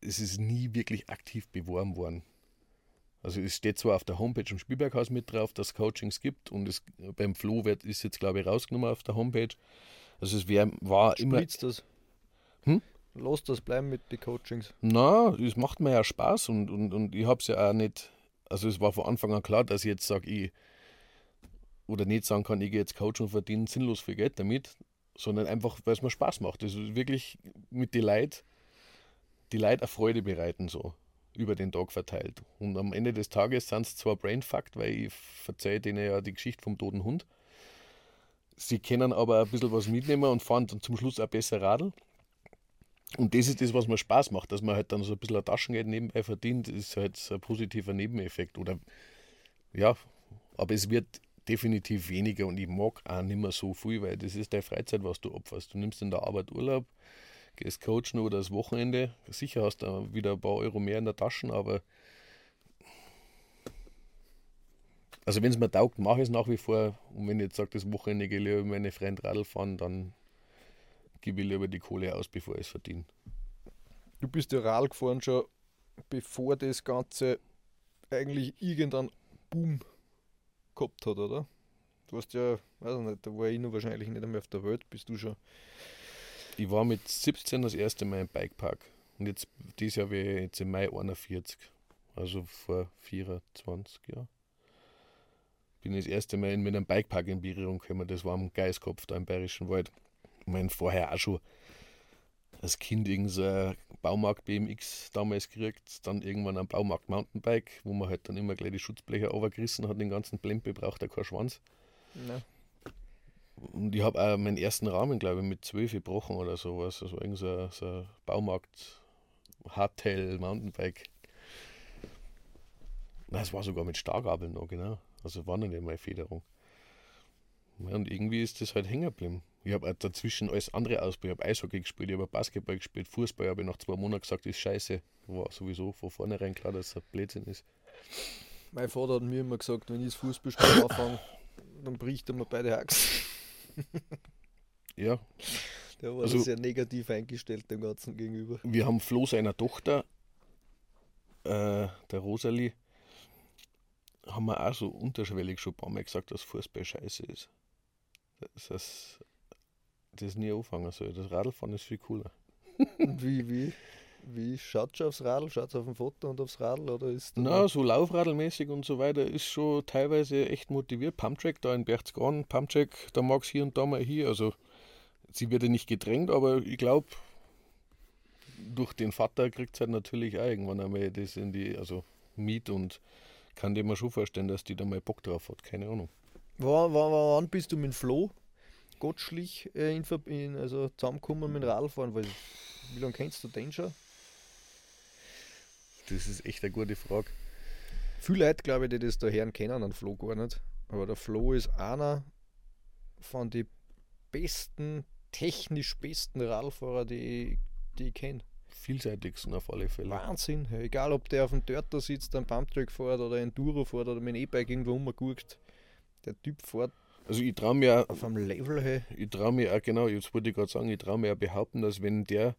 B: es ist nie wirklich aktiv beworben worden. Also es steht zwar auf der Homepage im Spielberghaus mit drauf, dass es Coachings gibt und es beim Flo ist jetzt, glaube ich, rausgenommen auf der Homepage. Also es war immer...
A: Spritzt das. Lass das bleiben mit den Coachings.
B: Na, es macht mir ja Spaß und ich habe es ja auch nicht... Also es war von Anfang an klar, dass ich jetzt sage, oder nicht sagen kann, ich gehe jetzt Coach und verdiene sinnlos viel Geld damit, sondern einfach, weil es mir Spaß macht. Das ist wirklich mit den Leuten eine Freude bereiten, so über den Tag verteilt. Und am Ende des Tages sind es zwar Brainfucked, weil ich verzeihe denen ja die Geschichte vom toten Hund. Sie können aber ein bisschen was mitnehmen und fahren dann zum Schluss auch besser Radl. Und das ist das, was mir Spaß macht, dass man halt dann so ein bisschen ein Taschengeld nebenbei verdient, ist halt ein positiver Nebeneffekt. Oder ja, aber es wird definitiv weniger und ich mag auch nicht mehr so viel, weil das ist deine Freizeit, was du opferst. Du nimmst in der Arbeit Urlaub, gehst coachen oder das Wochenende. Sicher hast du wieder ein paar Euro mehr in der Tasche, aber also wenn es mir taugt, mache ich es nach wie vor. Und wenn ich jetzt sage, das Wochenende gehe ich lieber mit meinen Freunden Radl fahren, dann gebe ich lieber die Kohle aus, bevor ich es verdiene.
A: Du bist ja Radl gefahren schon, bevor das Ganze eigentlich irgendeinen Boom gehabt hat, oder? Du hast ja, weiß ich nicht, da war ich noch wahrscheinlich nicht einmal auf der Welt, bist du schon.
B: Ich war mit 17 das erste Mal im Bikepark. Und jetzt, dieses Jahr wäre ich jetzt im Mai 41. Also vor 24 Jahren. Bin das erste Mal mit einem Bikepark in Berührung gekommen. Das war am Geiskopf, da im Bayerischen Wald. Ich meine, vorher auch schon als Kind irgendein Baumarkt BMX damals gekriegt. Dann irgendwann ein Baumarkt Mountainbike, wo man halt dann immer gleich die Schutzblecher runtergerissen hat. Den ganzen Blempel braucht er keinen Schwanz.
A: Ja.
B: Und ich habe auch meinen ersten Rahmen, glaube ich, mit 12 gebrochen oder sowas. Also irgend so ein Baumarkt Hardtail Mountainbike. Nein, es war sogar mit Stargabeln noch, genau. Also war noch nicht meine Federung. Ja, und irgendwie ist das halt hängen geblieben. Ich habe auch dazwischen alles andere ausprobiert. Ich habe Eishockey gespielt, ich habe Basketball gespielt, Fußball habe ich nach 2 Monaten gesagt, ist scheiße. War sowieso von vornherein klar, dass es ein Blödsinn ist.
A: Mein Vater hat mir immer gesagt, wenn ich das Fußballspiel anfange, dann bricht er mir beide Achsen.
B: Ja.
A: Der war also, sehr negativ eingestellt dem Ganzen gegenüber.
B: Wir haben Flo seiner Tochter, der Rosalie, haben wir auch so unterschwellig schon ein paar Mal gesagt, dass Fußball scheiße ist. Das nie anfangen soll. Das Radlfahren ist viel cooler.
A: Und wie schaut ihr aufs Radl? Schaut ihr auf ein Foto und aufs Radl? Oder ist
B: na, so Laufradlmäßig und so weiter ist schon teilweise echt motiviert. Pumptrack da in Berchtesgaden, Pumptrack, da mag es hier und da mal hier. Also sie wird ja nicht gedrängt, aber ich glaube, durch den Vater kriegt es halt natürlich auch irgendwann einmal das in die, also Miet und kann dir mal schon vorstellen, dass die da mal Bock drauf hat. Keine Ahnung.
A: Wann bist du mit Flo Gottschlich also zusammengekommen mit dem Radlfahren? Weil, wie lange kennst du den schon?
B: Das ist echt eine gute Frage.
A: Viele Leute, glaube ich, die das da hören, kennen den Flo gar nicht. Aber der Flo ist einer von den technisch besten Radlfahrer, die ich kenne.
B: Vielseitigsten auf alle Fälle.
A: Wahnsinn. Egal, ob der auf dem Dörter sitzt, einen Pumptrack fährt oder Enduro fährt oder mit dem E-Bike irgendwo rumguckt. Der Typ fährt
B: also ich traue mir
A: auf einem Level her.
B: Ich traue mir auch, genau, jetzt wollte ich gerade sagen, ich traue mir auch behaupten, dass wenn der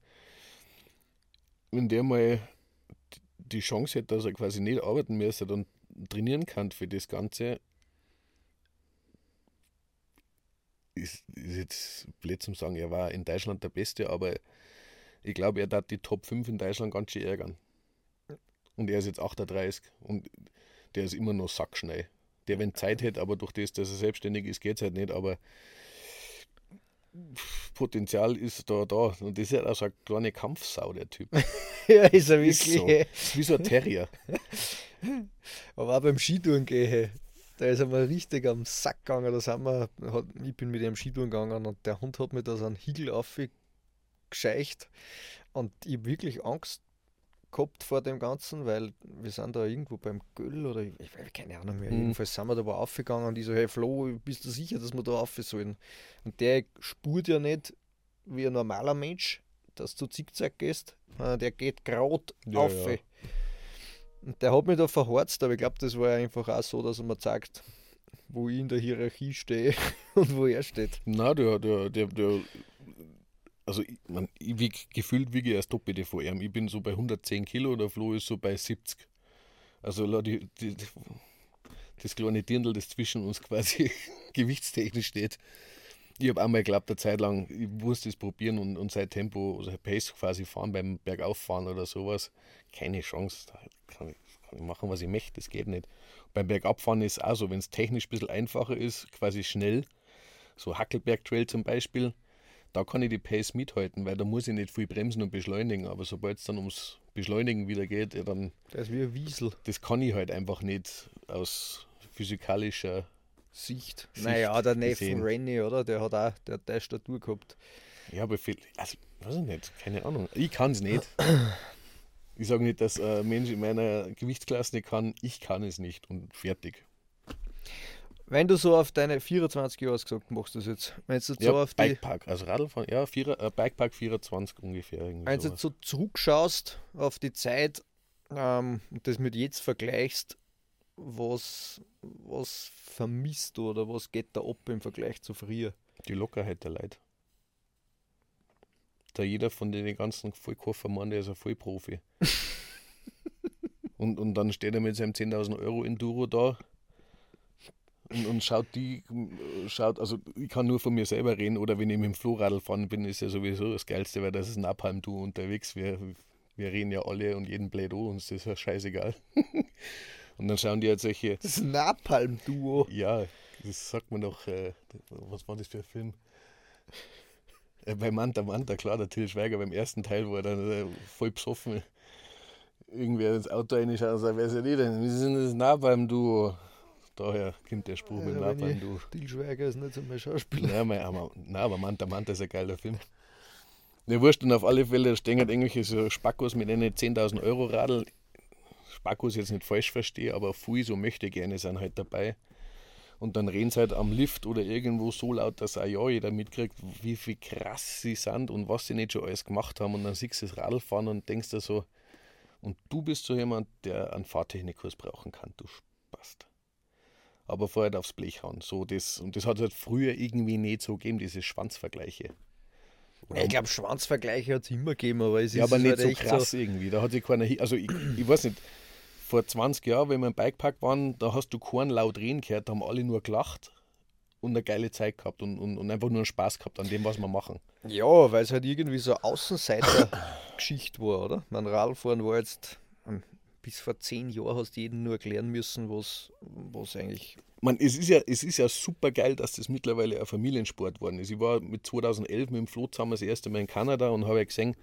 B: mal die Chance hätte, dass er quasi nicht arbeiten müsste, dann trainieren kann für das Ganze, ist jetzt blöd zum sagen, er war in Deutschland der Beste, aber ich glaube, er hat die Top 5 in Deutschland ganz schön ärgern. Und er ist jetzt 38 und der ist immer noch sackschnei. Der, wenn Zeit hätte, aber durch das, dass er selbstständig ist, geht es halt nicht, aber Potenzial ist da. Und das ist halt auch so eine kleine Kampfsau, der Typ.
A: Ja, ist er wirklich.
B: Ist so. Ist wie so ein Terrier.
A: Aber auch beim Skitouren gehen, da ist er mal richtig am Sack gegangen. Ich bin mit ihm Skitouren gegangen und der Hund hat mir da so einen Higel aufgescheucht. Und ich habe wirklich Angst gehabt vor dem Ganzen, weil wir sind da irgendwo beim Göll oder ich weiß keine Ahnung mehr. Jedenfalls sind wir da aufgegangen und ich so, hey Flo, bist du sicher, dass wir da rauf sollen? Und der spürt ja nicht wie ein normaler Mensch, dass du zickzack gehst. Der geht gerade rauf. Ja. Und der hat mich da verhorzt, aber ich glaube, das war einfach auch so, dass er mir zeigt, wo ich in der Hierarchie stehe und wo er steht.
B: Nein, der also gefühlt wiege ich als Doppelte vor ihm. Ich bin so bei 110 Kilo, der Flo ist so bei 70. Also das kleine Dirndl, das zwischen uns quasi gewichtstechnisch steht. Ich habe einmal geglaubt, eine Zeit lang, ich muss das probieren und sein Tempo, also Pace quasi fahren beim Bergauffahren oder sowas. Keine Chance. Da kann ich machen, was ich möchte, das geht nicht. Beim Bergabfahren ist es auch so, wenn es technisch ein bisschen einfacher ist, quasi schnell, so Hackelberg-Trail zum Beispiel, da kann ich die Pace mithalten, weil da muss ich nicht viel bremsen und beschleunigen. Aber sobald es dann ums Beschleunigen wieder geht, ja, dann.
A: Der ist wie ein Wiesel.
B: Das kann ich halt einfach nicht aus physikalischer
A: Sicht.
B: Sicht
A: Naja, der Neffe
B: gesehen.
A: von Rennie, oder? Der hat auch der Statur gehabt.
B: Ja, aber also, weiß ich nicht, keine Ahnung. Ich kann es nicht. Ich sage nicht, dass ein Mensch in meiner Gewichtsklasse nicht kann. Ich kann es nicht und fertig.
A: Wenn du so auf deine 24 Jahre gesagt machst, du das jetzt, wenn du so
B: Ja,
A: auf die,
B: Bikepark, also Radlfahren, ja, Bikepark 24 ungefähr. Irgendwie
A: wenn du
B: sowas.
A: so zurückschaust auf die Zeit und das mit jetzt vergleichst, was vermisst du oder was geht da ab im Vergleich zu früher?
B: Die Lockerheit der Leute. Da jeder von den ganzen Vollkoffermann, der ist ein Vollprofi. und dann steht er mit seinem 10.000 Euro Enduro da und schaut, also ich kann nur von mir selber reden, oder wenn ich mit dem Floradl fahren bin, ist ja sowieso das Geilste, weil das ist Napalm-Duo unterwegs. Wir reden ja alle und jeden blöd an, uns ist ja scheißegal. Und dann schauen die halt solche.
A: Das ist ein Napalm-Duo.
B: Ja, das sagt man doch, was war das für ein Film? Bei Manta, klar, der Till Schweiger beim ersten Teil, wo er dann voll besoffen irgendwer ins Auto reinschaut und sagt, wer ist die denn? Wir sind das Napalm-Duo. Daher kommt der Spruch mit Napalm-Duo.
A: Til Schweiger ist nicht so mein Schauspieler.
B: Aber Manta ist ein geiler Film. Ne, wurscht, und auf alle Fälle stehen halt irgendwelche so Spackos mit einem 10.000 Euro Radl. Spackos jetzt nicht falsch verstehe, aber viel so möchte gerne sind halt dabei. Und dann reden sie halt am Lift oder irgendwo so laut, dass auch ja jeder mitkriegt, wie viel krass sie sind und was sie nicht schon alles gemacht haben. Und dann siehst du das Radl fahren und denkst dir so, und du bist so jemand, der einen Fahrtechnikkurs brauchen kann, du Spast. Aber vorher halt aufs Blech hauen. Und das hat es halt früher irgendwie nicht so gegeben, diese Schwanzvergleiche.
A: Ich glaube, Schwanzvergleiche hat es immer gegeben, aber es ist
B: Ja, aber nicht
A: halt
B: so
A: echt
B: krass irgendwie. Da hat sich keiner. Also ich weiß nicht, vor 20 Jahren, wenn wir im Bikepark waren, da hast du keinen laut reden gehört, da haben alle nur gelacht und eine geile Zeit gehabt und einfach nur einen Spaß gehabt an dem, was wir machen.
A: Ja, weil es halt irgendwie so eine Außenseiter-Geschichte war, oder? Mein Radfahren war jetzt, bis vor 10 Jahren hast du jedem nur erklären müssen, was eigentlich.
B: Man, es ist ja super geil, dass das mittlerweile ein Familiensport geworden ist. Ich war mit 2011 mit dem Flo zusammen das erste Mal in Kanada und habe gesehen,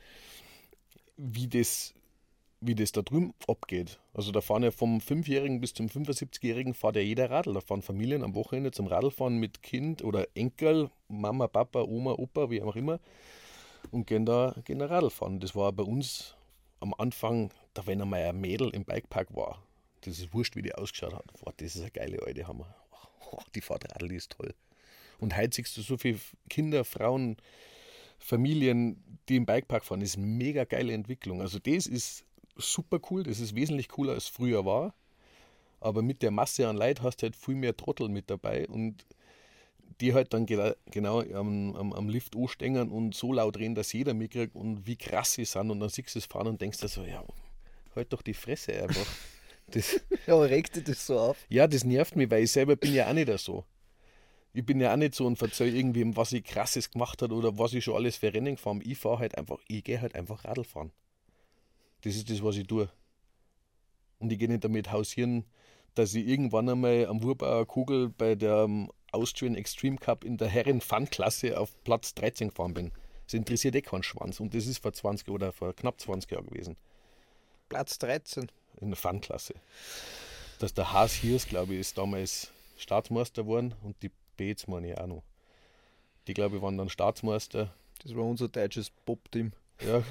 B: wie das da drüben abgeht. Also da fahren ja vom 5-Jährigen bis zum 75-Jährigen fährt ja jeder Radl. Da fahren Familien am Wochenende zum Radlfahren mit Kind oder Enkel, Mama, Papa, Oma, Opa, wie auch immer, und gehen da Radl fahren. Das war bei uns am Anfang, da wenn einmal ein Mädel im Bikepark war, das ist wurscht, wie die ausgeschaut hat. Boah, das ist eine geile alte Hammer. Oh, die fährt Radl, die ist toll. Und heute siehst du so viele Kinder, Frauen, Familien, die im Bikepark fahren. Das ist eine mega geile Entwicklung. Also das ist super cool, das ist wesentlich cooler als früher war. Aber mit der Masse an Leuten hast du halt viel mehr Trottel mit dabei und die halt dann genau am Lift anstehen und so laut reden, dass jeder mitkriegt und wie krass sie sind. Und dann siehst du es fahren und denkst dir so, ja, halt doch die Fresse einfach.
A: Ja, aber regt dich das so auf?
B: Ja, das nervt mich, weil ich selber bin ja auch nicht so. Ich bin ja auch nicht so und erzähle irgendwem, was ich krasses gemacht habe oder was ich schon alles für Rennen gefahren habe. Ich gehe halt einfach Radl fahren. Das ist das, was ich tue. Und ich gehe nicht damit hausieren, dass ich irgendwann einmal am Wurbauer Kugel bei der Austrian Extreme Cup in der Herren-Fun-Klasse auf Platz 13 gefahren bin. Das interessiert eh keinen Schwanz. Und das ist vor 20 oder vor knapp 20 Jahren gewesen.
A: Platz 13.
B: In der Fun-Klasse. Dass der Haas Hirs, glaube ich, ist damals Staatsmeister geworden und die Beetz meine ich auch noch. Die, glaube ich, waren dann Staatsmeister.
A: Das war unser deutsches Pop-Team.
B: Ja.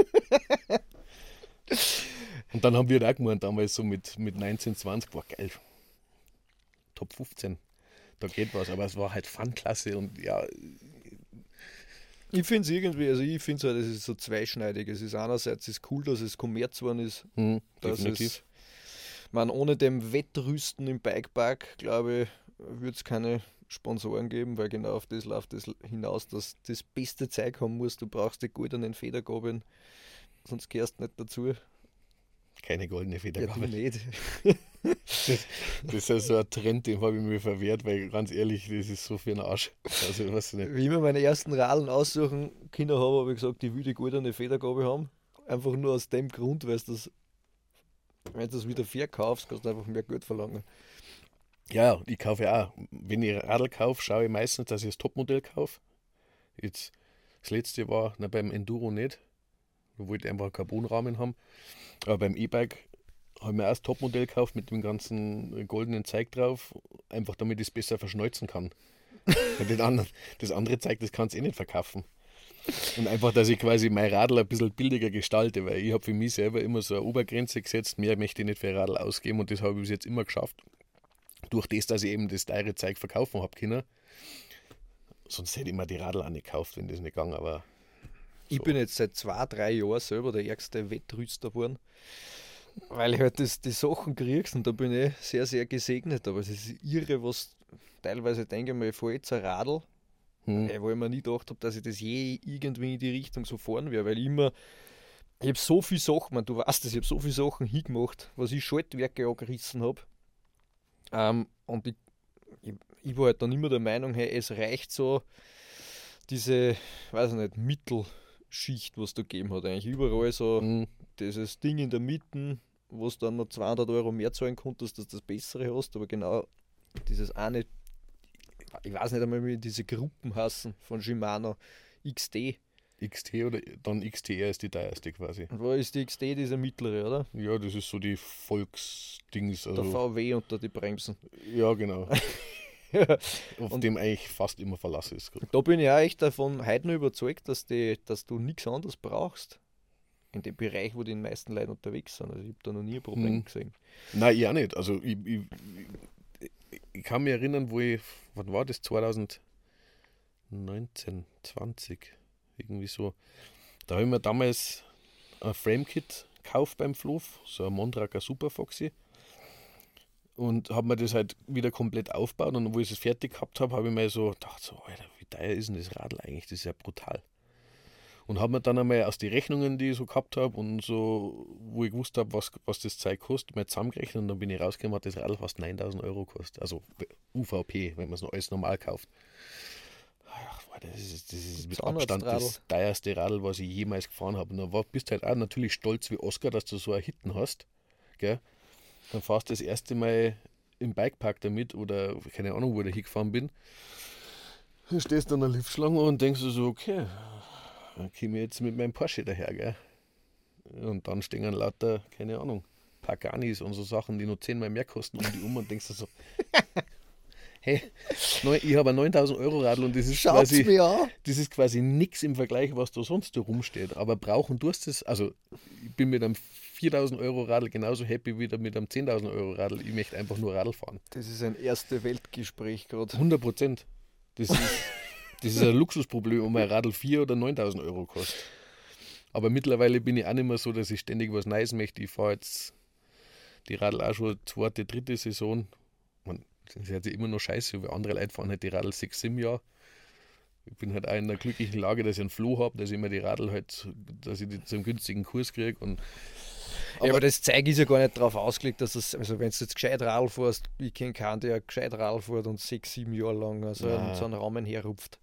B: Und dann haben wir auch gemeint, damals so mit 19, 20, war geil. Top 15. Da geht was, aber es war halt Fun-Klasse und ja.
A: Ich finde es irgendwie, also ich finde es halt, es ist so zweischneidig. Es ist einerseits ist cool, dass es Kommerz geworden ist.
B: Definitiv.
A: Ohne dem Wettrüsten im Bikepark, glaube ich, würde es keine Sponsoren geben, weil genau auf das läuft es hinaus, dass du das beste Zeug haben musst. Du brauchst die goldenen Federgabeln, sonst gehörst du nicht dazu.
B: Keine goldene
A: Ja, du
B: Federgabel.
A: nicht.
B: Das ist ja so ein Trend, den habe ich mir verwehrt, weil ganz ehrlich, das ist so für den Arsch. Also, ich weiß nicht.
A: Wie ich mir meine ersten Radeln aussuchen können habe, habe ich gesagt, ich will die goldene Federgabel haben. Einfach nur aus dem Grund, weil das, wenn du das wieder verkaufst, kannst du einfach mehr Geld verlangen.
B: Ja, ich kaufe auch. Wenn ich Radl kaufe, schaue ich meistens, dass ich das Topmodell kaufe. Jetzt, das letzte war beim Enduro nicht. Da wollte ich einfach einen Carbonrahmen haben. Aber beim E-Bike habe ich mir auch das Topmodell gekauft mit dem ganzen goldenen Zeug drauf. Einfach damit ich es besser verschneuzen kann. Weil das andere Zeug, das kannst du eh nicht verkaufen. Und einfach, dass ich quasi mein Radl ein bisschen billiger gestalte, weil ich habe für mich selber immer so eine Obergrenze gesetzt. Mehr möchte ich nicht für ein Radl ausgeben und das habe ich bis jetzt immer geschafft. Durch das, dass ich eben das teure Zeug verkaufen habe können. Sonst hätte ich mir die Radl auch nicht gekauft, wenn das nicht gegangen wäre.
A: Ich bin jetzt seit 2, 3 Jahren selber der ärgste Wettrüster geworden, weil ich halt die Sachen kriegst und da bin ich sehr, sehr gesegnet. Aber es ist irre, was teilweise denke ich mir, ich fahre jetzt ein Radl, wo ich mir nie gedacht habe, dass ich das je irgendwie in die Richtung so fahren werde, weil ich habe so viele Sachen, man, du weißt das, ich habe so viele Sachen hingemacht, was ich Schaltwerke angerissen habe. Und ich war halt dann immer der Meinung, hey, es reicht so diese, weiß ich nicht, Mittelschicht, was da gegeben hat. Eigentlich überall so dieses Ding in der Mitte, wo du dann noch 200 Euro mehr zahlen konntest, dass du das Bessere hast, aber genau dieses eine, ich weiß nicht einmal, wie diese Gruppen heißen von Shimano, XD.
B: XT oder dann XTR ist die teuerste quasi.
A: Und wo ist die XD, diese mittlere, oder?
B: Ja, das ist so die Volksdings.
A: Der
B: Also,
A: VW unter die Bremsen.
B: ja, genau. Auf dem eigentlich fast immer Verlass ist.
A: Da bin ich auch echt davon heute noch überzeugt, dass du nichts anderes brauchst. In dem Bereich, wo die meisten Leute unterwegs sind. Also ich habe da noch nie ein Problem gesehen.
B: Nein, ich auch nicht. Also ich kann mich erinnern, wann war das? 2019, 20, irgendwie so. Da habe ich mir damals ein Framekit gekauft beim Fluff, so ein Mondraker Super Foxy. Und habe mir das halt wieder komplett aufgebaut. Und wo ich es fertig gehabt habe, habe ich mir so gedacht, so, Alter, wie teuer ist denn das Radl eigentlich? Das ist ja brutal. Und habe mir dann einmal aus den Rechnungen, die ich so gehabt habe und so, wo ich gewusst habe, was das Zeug kostet, mal zusammengerechnet und dann bin ich rausgekommen, hat das Radl fast 9.000 Euro gekostet. Also UVP, wenn man es noch alles normal kauft. Ach, das ist mit Abstand das teuerste Radl, was ich jemals gefahren habe. Und dann bist du halt auch natürlich stolz wie Oscar, dass du so ein Hitten hast. Gell? Dann fährst du das erste Mal im Bikepark damit oder keine Ahnung, wo ich da hingefahren bin. Dann stehst du an der Liftschlange und denkst du so, okay, dann komme ich jetzt mit meinem Porsche daher, gell? Und dann stehen lauter, keine Ahnung, Paganis und so Sachen, die nur 10-mal mehr kosten die und denkst du so, hey, ich habe ein 9.000 Euro Radl und das ist quasi nichts im Vergleich, was da sonst so rumsteht. Aber brauchen tust es, also ich bin mit einem 4.000 Euro Radl genauso happy wie mit einem 10.000 Euro Radl. Ich möchte einfach nur Radl fahren.
A: Das ist ein erste Weltgespräch gerade.
B: 100%. Das ist ein Luxusproblem, ob ein Radl 4.000 oder 9.000 Euro kostet. Aber mittlerweile bin ich auch nicht mehr so, dass ich ständig was Neues möchte. Ich fahre jetzt die Radl auch schon 2., 3. Saison. Das hört sich immer noch scheiße, weil andere Leute fahren halt die Radl 6, 7 Jahre. Ich bin halt auch in der glücklichen Lage, dass ich einen Floh habe, dass ich mir die Radl halt, dass ich die zu einem günstigen Kurs kriege.
A: Aber das Zeug ist ja gar nicht darauf ausgelegt, dass es, also wenn du jetzt gescheit Radl fährst, ich kenne keinen, der gescheit Radl fährt und 6, 7 Jahre lang so einen Rahmen herrupft.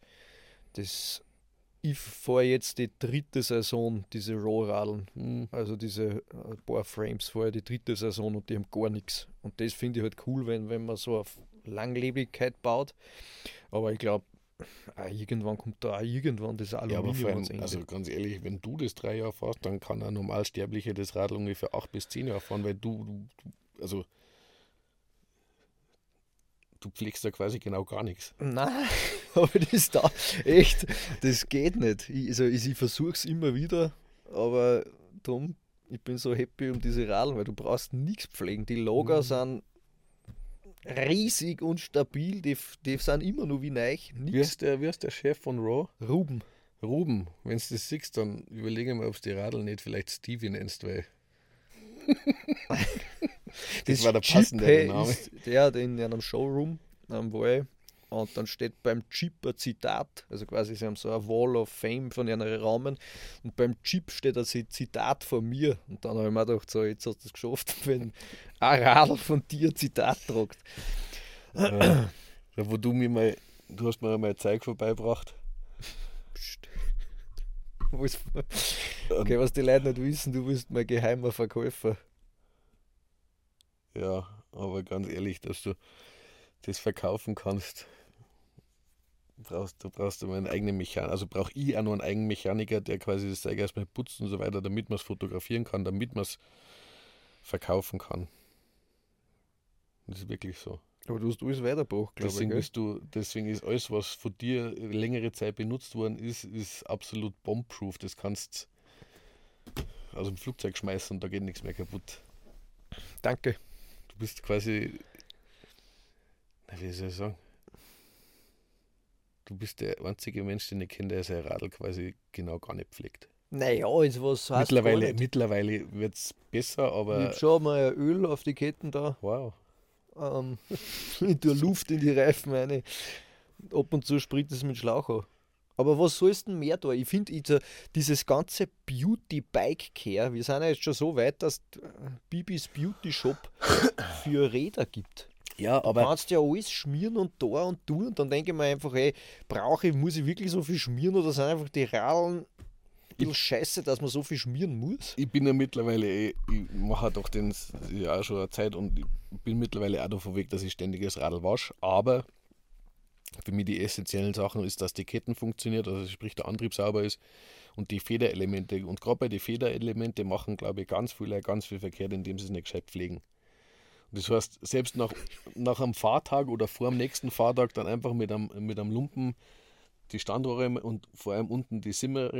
A: Ich fahre jetzt die 3. Saison, diese Raw-Radeln, also diese Bar-Frames, fahre die 3. Saison und die haben gar nichts. Und das finde ich halt cool, wenn man so auf Langlebigkeit baut. Aber ich glaube, irgendwann kommt da auch irgendwann das Aluminium ans Ende.
B: Also ganz ehrlich, wenn du das 3 Jahre fährst, dann kann ein Normalsterblicher das Radl ungefähr 8 bis 10 Jahre fahren, weil du pflegst da quasi genau gar nichts.
A: Nein, aber das da echt, das geht nicht. Ich versuche es immer wieder, aber darum, ich bin so happy um diese Radeln, weil du brauchst nichts pflegen. Die Lager sind riesig und stabil, die sind immer nur wie neu.
B: Wie ist der Chef von Raw?
A: Ruben,
B: wenn du das siehst, dann überlege mal, ob du die Radl nicht vielleicht Stevie nennst, weil das war der passende Name.
A: Ist der in einem Showroom war ich Und dann steht beim Chip ein Zitat, also quasi sie haben so eine Wall of Fame von ihren Rahmen und beim Chip steht ein Zitat von mir. Und dann habe ich mir gedacht, so, jetzt hast du es geschafft, wenn ein Radl von dir ein Zitat tragt.
B: Ja, wo du hast mir mal Zeug vorbeigebracht.
A: Psst. Okay, was die Leute nicht wissen, du bist mein geheimer Verkäufer.
B: Ja, aber ganz ehrlich, dass du das verkaufen kannst, brauchst du mal einen eigenen Mechaniker. Also brauche ich auch noch einen eigenen Mechaniker, der quasi das Zeug erstmal putzt und so weiter, damit man es fotografieren kann, damit man es verkaufen kann. Das ist wirklich so.
A: Aber du hast alles weitergebracht, glaube ich.
B: Deswegen ist alles, was von dir längere Zeit benutzt worden ist absolut bombproof. Das kannst aus dem Flugzeug schmeißen und da geht nichts mehr kaputt.
A: Danke.
B: Du bist quasi, wie soll ich sagen, du bist der einzige Mensch, den ich kenne, der sein Radl quasi genau gar nicht pflegt.
A: Naja, also was heißt gar nicht.
B: Mittlerweile wird es besser,
A: Ich
B: aber
A: habe schon mal ein Öl auf die Ketten da.
B: wow.
A: Ich tue Luft in die Reifen rein. Ab und zu spritzt es mit Schlauch an. Aber was sollst du denn mehr da? Ich finde, dieses ganze Beauty-Bike-Care, wir sind ja jetzt schon so weit, dass es Bibis Beauty-Shop für Räder gibt.
B: Ja,
A: Du
B: aber
A: kannst ja alles schmieren und da und tun. Und dann denke ich mir einfach, ey, muss ich wirklich so viel schmieren oder sind einfach die Radeln ein bisschen scheiße, dass man so viel schmieren muss?
B: ich bin ja mittlerweile, ich mache doch den ja auch schon eine Zeit und ich bin mittlerweile auch davon weg, dass ich ständig das Radl wasche. Aber für mich die essentiellen Sachen ist, dass die Ketten funktioniert, also sprich der Antrieb sauber ist und die Federelemente. Und gerade bei den Federelemente machen, glaube ich, ganz viele ganz viel verkehrt, indem sie es nicht gescheit pflegen. Und das heißt, selbst nach einem Fahrtag oder vor dem nächsten Fahrtag dann einfach mit einem Lumpen die Standrohre und vor allem unten die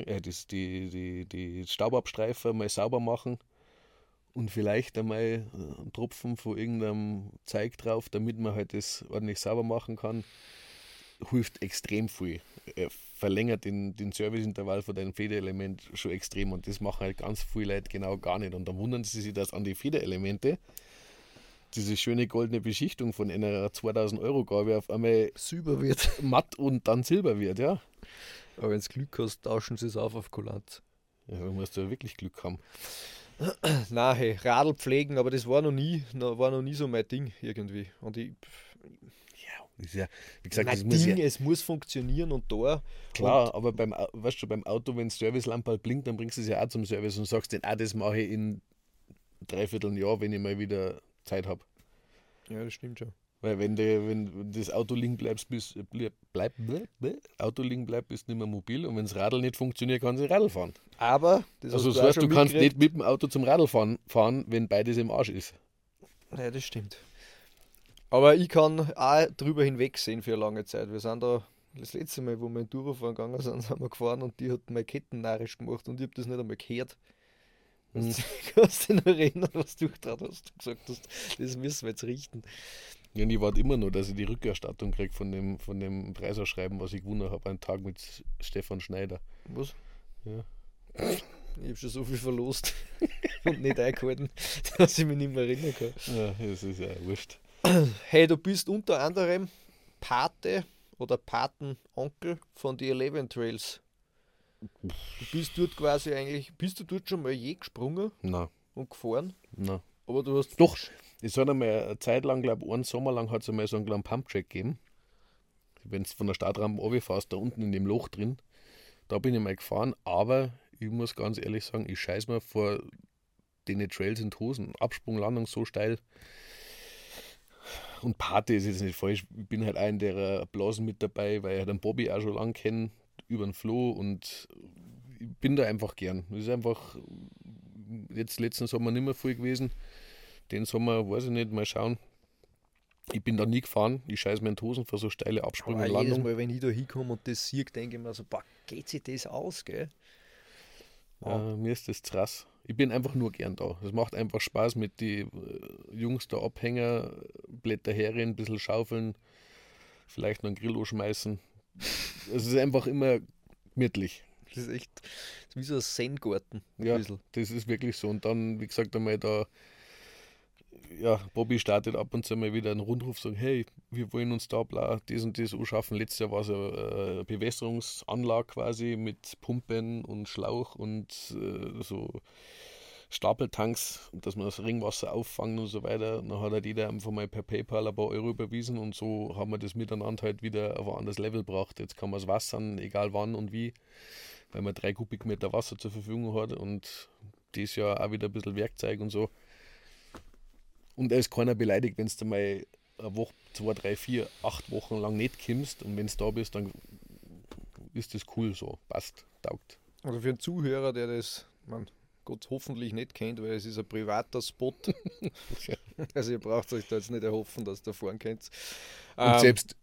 B: die Staubabstreifer mal sauber machen und vielleicht einmal einen Tropfen von irgendeinem Zeug drauf, damit man halt das ordentlich sauber machen kann, hilft extrem viel. Verlängert den Serviceintervall von deinem Federelement schon extrem und das machen halt ganz viele Leute genau gar nicht. Und dann wundern sie sich, dass an die Federelemente diese schöne goldene Beschichtung von einer 2000-Euro-Gabe auf einmal
A: Silber wird.
B: matt und dann silber wird, ja.
A: Aber wenn du Glück hast, tauschen sie es auf Kulanz.
B: Ja, da musst du ja wirklich Glück haben.
A: Nein, hey, Radl pflegen, aber das war noch nie so mein Ding irgendwie. Und ich,
B: Ist ja, wie gesagt,
A: mein
B: das muss
A: Ding,
B: ja,
A: es muss funktionieren und da.
B: klar, aber weißt du, beim Auto, wenn das Servicelampe halt blinkt, dann bringst du es ja auch zum Service und sagst dann, das mache ich in 3/4 Jahr, wenn ich mal wieder Zeit habe.
A: Ja, das stimmt schon.
B: Weil wenn das Auto liegen bleibt, bist Auto liegen bleibt, bist du nicht mehr mobil und wenn das Radl nicht funktioniert, kannst du Radl fahren.
A: Aber, das
B: Also
A: hast
B: das
A: auch
B: heißt,
A: schon
B: du kannst
A: mitgekriegt.
B: nicht mit dem Auto zum Radl fahren, wenn beides im Arsch ist.
A: Ja, das stimmt. Aber ich kann auch drüber hinwegsehen für eine lange Zeit. Wir sind da, das letzte Mal, wo wir in Tourenfahren gegangen sind wir gefahren und die hat meine Ketten narrisch gemacht und ich habe das nicht einmal gehört. Kannst du dich noch erinnern, was du gerade hast gesagt hast? Das müssen wir jetzt richten.
B: Ja, und ich warte immer nur, dass ich die Rückerstattung kriege von dem Preisausschreiben, was ich gewonnen habe, einen Tag mit Stefan Schneider.
A: Was?
B: Ja.
A: Ich habe schon so viel verlost und nicht eingehalten, dass ich mich nicht mehr erinnern kann.
B: Ja, das ist ja wurscht.
A: Hey, du bist unter anderem Pate oder Patenonkel von die 11 Trails. Du bist dort quasi bist du dort schon mal je gesprungen
B: Na,
A: und gefahren?
B: na.
A: Aber du hast.
B: Doch, es hat einmal eine Zeit lang, glaube ich, einen Sommer lang hat es einmal so einen kleinen Pumptrack gegeben. Wenn du von der Startrampe runterfährst, da unten in dem Loch drin, da bin ich mal gefahren, aber ich muss ganz ehrlich sagen, ich scheiß mir vor den Trails in die Hosen. Absprung, Landung so steil. Und Pate ist jetzt nicht falsch, ich bin halt ein der Blasen mit dabei, weil ich halt den Bobby auch schon lange kenne, über den Flo und ich bin da einfach gern. Das ist einfach jetzt letzten Sommer nicht mehr viel gewesen. Den Sommer weiß ich nicht, mal schauen. Ich bin da nie gefahren, ich scheiß mir in die Hosen vor so steile Absprünge
A: Aber
B: und
A: jedes
B: Landung.
A: Mal, wenn ich da hinkomme und das sehe, denke ich mir so, boah, geht sich das aus, gell?
B: Mir ist das krass. Ich bin einfach nur gern da. Es macht einfach Spaß mit den Jungs da Abhänger, Blätter herren, ein bisschen schaufeln, vielleicht noch einen Grill schmeißen. Es ist einfach immer gemütlich.
A: Das ist echt das ist wie so ein Zen-Garten. Ein
B: Ja,
A: bisschen.
B: das ist wirklich so. Und dann, wie gesagt, einmal da ja, Bobby startet ab und zu mal wieder einen Rundruf, sagt, hey, wir wollen uns da das und das anschaffen. Letztes Jahr war es eine Bewässerungsanlage quasi mit Pumpen und Schlauch und so Stapeltanks, dass man das Ringwasser auffangen und so weiter. Dann hat halt jeder einfach mal per PayPal ein paar Euro überwiesen und so haben wir das miteinander halt wieder auf ein anderes Level gebracht. Jetzt kann man es wassern, egal wann und wie, weil man 3 Kubikmeter Wasser zur Verfügung hat und dieses Jahr auch wieder ein bisschen Werkzeug und so. Und da ist keiner beleidigt, wenn du mal eine Woche, 2, 3, 4, 8 Wochen lang nicht kommst und wenn du da bist, dann ist das cool so, passt, taugt.
A: Also für einen Zuhörer, der das, Gott hoffentlich nicht kennt, weil es ist ein privater Spot. Also ihr braucht euch da jetzt nicht erhoffen, dass ihr da fahren könnt.
B: Und selbst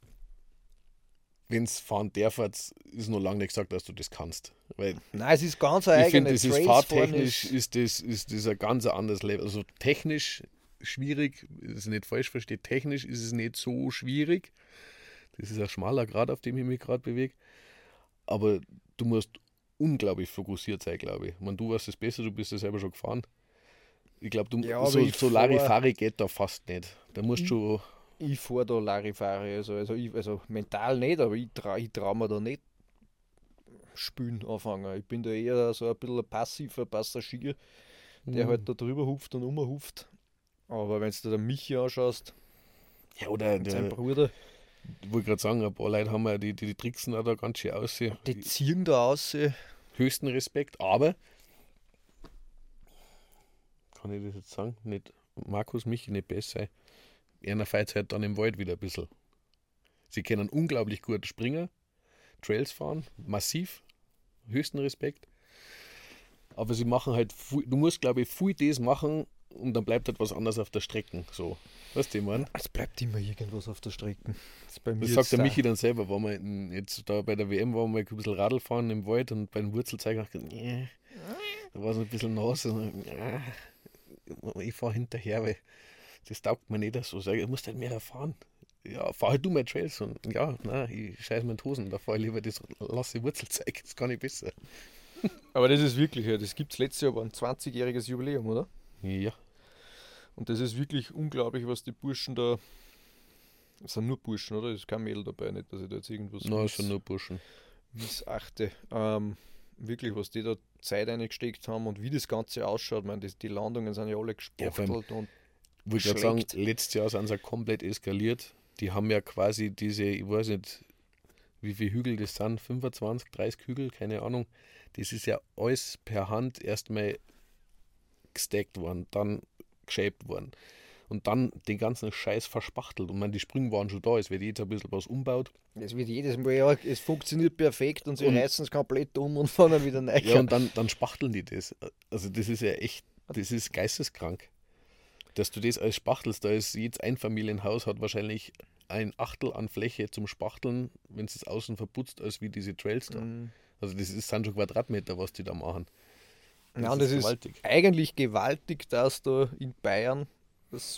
B: wenn es fahren darf, ist noch lange nicht gesagt, dass du das kannst. Weil
A: nein, es ist ganz ein
B: ich finde,
A: eigenes
B: das ist fahrtechnisch ist das ein ganz anderes Level. Also technisch schwierig, ist nicht falsch versteht, technisch ist es nicht so schwierig. Das ist ein schmaler Grat, auf dem ich mich gerade bewege. Aber du musst unglaublich fokussiert sein, glaube ich. Ich meine, du weißt es besser, du bist ja selber schon gefahren. Ich glaube,
A: Ja,
B: so Larifari geht da fast nicht. Da musst du.
A: Ich fahre da Larifari, also mental nicht, aber ich trau mir da nicht spielen anfangen. Ich bin da eher so ein bisschen ein passiver Passagier, der halt da drüber hupft und umhupft. Aber wenn du da Michi anschaust,
B: Ja, oder
A: sein Bruder,
B: ich wollte gerade sagen, ein paar Leute haben ja die tricksen auch da ganz schön aus.
A: die ziehen da aus.
B: Höchsten Respekt, aber kann ich das jetzt sagen? Nicht Markus Michi nicht besser. Einer fährt halt dann im Wald wieder ein bisschen. Sie können unglaublich gut springen, Trails fahren, massiv, höchsten Respekt. Aber sie machen halt, du musst glaube ich viel das machen und dann bleibt halt was anderes auf der Strecke. So, weißt du, ich meine?
A: Es bleibt immer irgendwas auf der Strecke.
B: Das sagt der Michi dann selber, war wir jetzt da bei der WM, waren wir ein bisschen Radl fahren im Wald und bei den Wurzelzeichen da war es ein bisschen nass und ich fahre hinterher, weil das taugt mir nicht so. Sag ich, musst halt mehr fahren. Ja, fahr halt du mal Trails. Und ja, nein, ich scheiß mir in die Hosen, da fahr ich lieber das lasse Wurzelzeug, das kann ich besser.
A: Aber das ist wirklich, ja, das gibt es letztes Jahr, war ein 20-jähriges Jubiläum, oder?
B: Ja.
A: Und das ist wirklich unglaublich, was die Burschen da. Das sind nur Burschen, oder? Es ist kein Mädel dabei, nicht, dass ich da jetzt irgendwas
B: Nein, schon nur Burschen.
A: missachte. Wirklich, was die da Zeit eingesteckt haben und wie das Ganze ausschaut. Ich meine, die Landungen sind ja alle gespachtelt und
B: ich wollte gerade sagen, letztes Jahr sind sie komplett eskaliert. Die haben ja quasi diese, ich weiß nicht, wie viele Hügel das sind, 25, 30 Hügel, keine Ahnung. Das ist ja alles per Hand erstmal gesteckt worden, dann geschäbt worden. Und dann den ganzen Scheiß verspachtelt. Und man, die Sprünge waren schon da, es wird jetzt ein bisschen was umbaut.
A: es wird jedes Mal, ja, es funktioniert perfekt und sie reißen es komplett um und fangen wieder neu.
B: Ja, und dann spachteln die das. Also das ist ja echt, das ist geisteskrank. Dass du das alles spachtelst, da ist jedes Einfamilienhaus hat wahrscheinlich ein Achtel an Fläche zum Spachteln, wenn es außen verputzt, als wie diese Trails da. Also das sind schon Quadratmeter, was die da machen.
A: Ja, und das ist eigentlich gewaltig, dass da in Bayern dass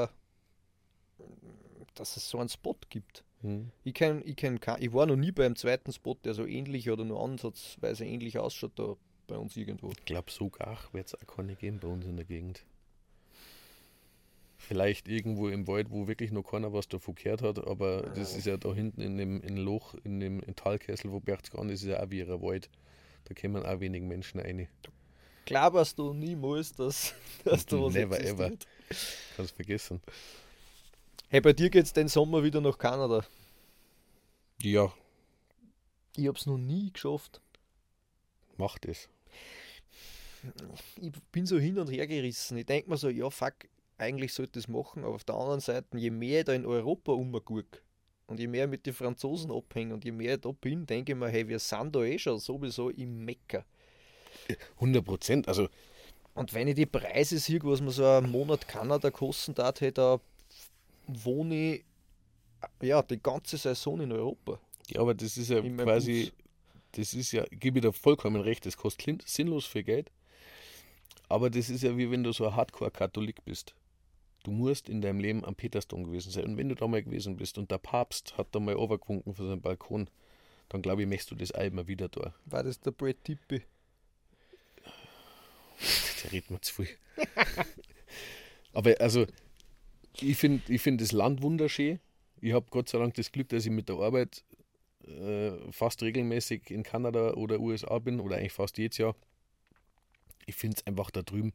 A: es so einen Spot gibt. Ich war noch nie beim zweiten Spot, der so ähnlich oder nur ansatzweise ähnlich ausschaut da bei uns irgendwo.
B: Ich glaube, so gar wird es auch keine geben bei uns in der Gegend. Vielleicht irgendwo im Wald, wo wirklich noch keiner was davon gehört hat, aber das ist ja da hinten in dem Loch, in dem Talkessel, wo Berchtesgaden ist, ist ja auch wie ein Wald. Da kommen auch wenig Menschen rein.
A: Glaubst du niemals, dass da was
B: Never
A: existiert?
B: ever. Kannst vergessen.
A: Hey, bei dir geht's den Sommer wieder nach Kanada.
B: Ja,
A: Ich hab's noch nie geschafft.
B: mach das.
A: Ich bin so hin und her gerissen. Ich denke mir so, ja fuck, eigentlich sollte ich das machen, aber auf der anderen Seite, je mehr ich da in Europa rumgucke und je mehr ich mit den Franzosen abhänge und je mehr ich da bin, denke ich mir, hey, wir sind da eh schon sowieso im Mekka.
B: 100%. Also,
A: Und wenn ich die Preise sehe, was mir so ein Monat Kanada kosten darf, hey, da wohne ich ja die ganze Saison in Europa.
B: ja, aber das ist ja
A: In meinem
B: quasi,
A: Bus.
B: das ist ja, gebe ich dir vollkommen recht, das kostet sinnlos viel Geld. Aber das ist ja wie wenn du so ein Hardcore-Katholik bist. Du musst in deinem Leben am Petersdom gewesen sein. Und wenn du da mal gewesen bist und der Papst hat da mal runtergewunken von seinem Balkon, dann glaube ich, möchtest du das auch immer wieder da.
A: War das der Brad Tippy?
B: Der redet mir zu viel. Aber also, ich find das Land wunderschön. Ich habe Gott sei Dank das Glück, dass ich mit der Arbeit fast regelmäßig in Kanada oder USA bin oder eigentlich fast jedes Jahr. Ich finde es einfach da drüben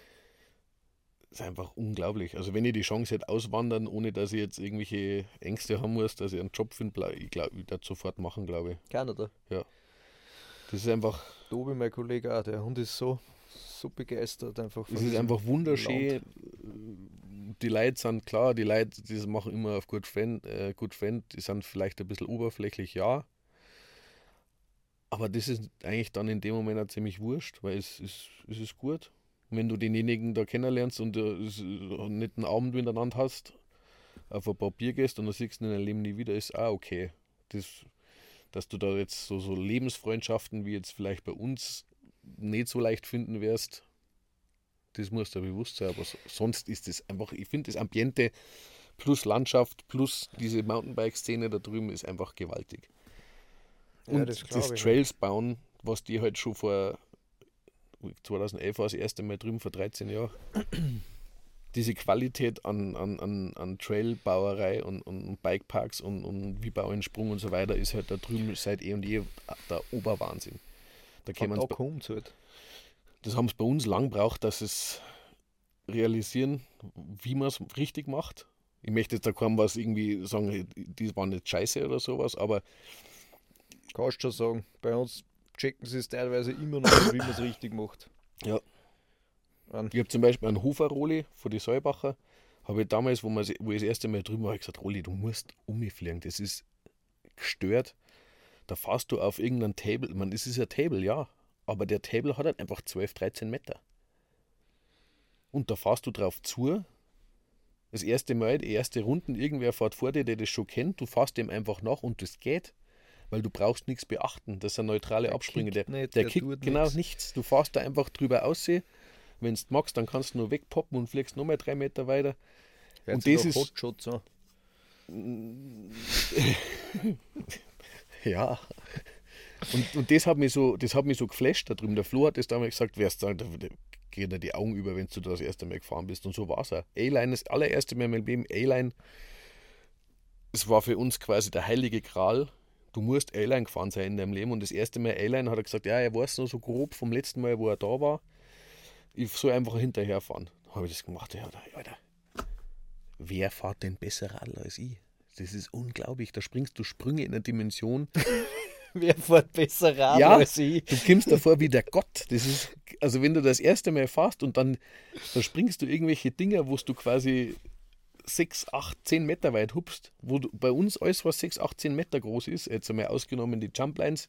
B: ist einfach unglaublich. Also wenn ich die Chance hätte auswandern, ohne dass ich jetzt irgendwelche Ängste haben muss, dass ich einen Job finde, ich glaube, ich würde das sofort machen, glaube ich.
A: Kanada.
B: Ja. Das ist einfach,
A: Tobi, mein Kollege auch, der Hund ist so begeistert einfach von
B: es ist
A: diesem
B: einfach wunderschön.
A: Land.
B: Die Leute sind klar, die Leute, die das machen immer auf Good Friend, die sind vielleicht ein bisschen oberflächlich, ja. Aber das ist eigentlich dann in dem Moment auch ziemlich wurscht, weil es ist gut. Wenn du denjenigen da kennenlernst und nicht einen Abend miteinander hast, auf ein paar Bier gehst und dann siehst du ihn in deinem Leben nie wieder, ist auch okay. Dass du da jetzt so Lebensfreundschaften wie jetzt vielleicht bei uns nicht so leicht finden wirst, das musst du dir bewusst sein. Aber sonst ist es einfach, ich finde das Ambiente plus Landschaft plus diese Mountainbike-Szene da drüben ist einfach gewaltig.
A: Ja,
B: Und
A: das
B: das
A: glaube ich.
B: Trails bauen, was die halt schon vor 2011 war das erste Mal drüben, vor 13 Jahren. Diese Qualität an Trailbauerei und Bikeparks und wie baue ich einen Sprung und so weiter ist halt da drüben seit eh und je der Oberwahnsinn.
A: Da kommt es halt.
B: Das haben es bei uns lang gebraucht, dass es realisieren, wie man es richtig macht. Ich möchte jetzt da kaum was irgendwie sagen, die waren nicht scheiße oder sowas, aber
A: Kannst schon sagen, bei uns checken sie es teilweise immer noch, wie man es richtig macht.
B: ja.
A: An.
B: Ich habe zum Beispiel einen Hofer-Roli von die Säubacher, habe ich damals, wo ich das erste Mal drüben war, gesagt, Roli, du musst umfliegen, das ist gestört. Da fährst du auf irgendein Table, ich meine, das ist ein Table, ja, aber der Table hat halt einfach 12, 13 Meter. Und da fährst du drauf zu, das erste Mal, die erste Runden, irgendwer fährt vor dir, der das schon kennt, du fährst dem einfach nach und das geht, weil du brauchst nichts beachten, das ist eine neutrale Absprünge,
A: kickt nicht,
B: der
A: der
B: kickt
A: tut
B: genau
A: nichts.
B: nichts, du fährst da einfach drüber aussehen. Wenn du magst, dann kannst du nur wegpoppen und fliegst nochmal 3 Meter weiter.
A: Hört
B: Und
A: sich
B: das
A: nach
B: ist.
A: Hotshots an.
B: Ja. Und das hat mich so geflasht da drüben. Der Flo hat das damals gesagt, da gehen dir die Augen über, wenn du da das erste Mal gefahren bist. Und so war es auch. A-Line, das allererste Mal in meinem Leben, A-Line, es war für uns quasi der heilige Gral. Du musst A-Line gefahren sein in deinem Leben. Und das erste Mal A-Line hat er gesagt, ja, er weiß noch so grob vom letzten Mal, wo er da war. Ich soll einfach hinterherfahren. Dann habe ich das gemacht. Ja, Alter, wer fährt denn besser Radl als ich? Das ist unglaublich. Da springst du Sprünge in einer Dimension.
A: Wer fährt besser Rad
B: Ja,
A: als ich?
B: du kommst davor wie der Gott. Das ist, also wenn du das erste Mal fährst und dann springst du irgendwelche Dinger, wo du quasi 6, 8, 10 Meter weit hupst, wo du, bei uns alles, was 6, 8, 10 Meter groß ist, jetzt einmal ausgenommen die Jumplines,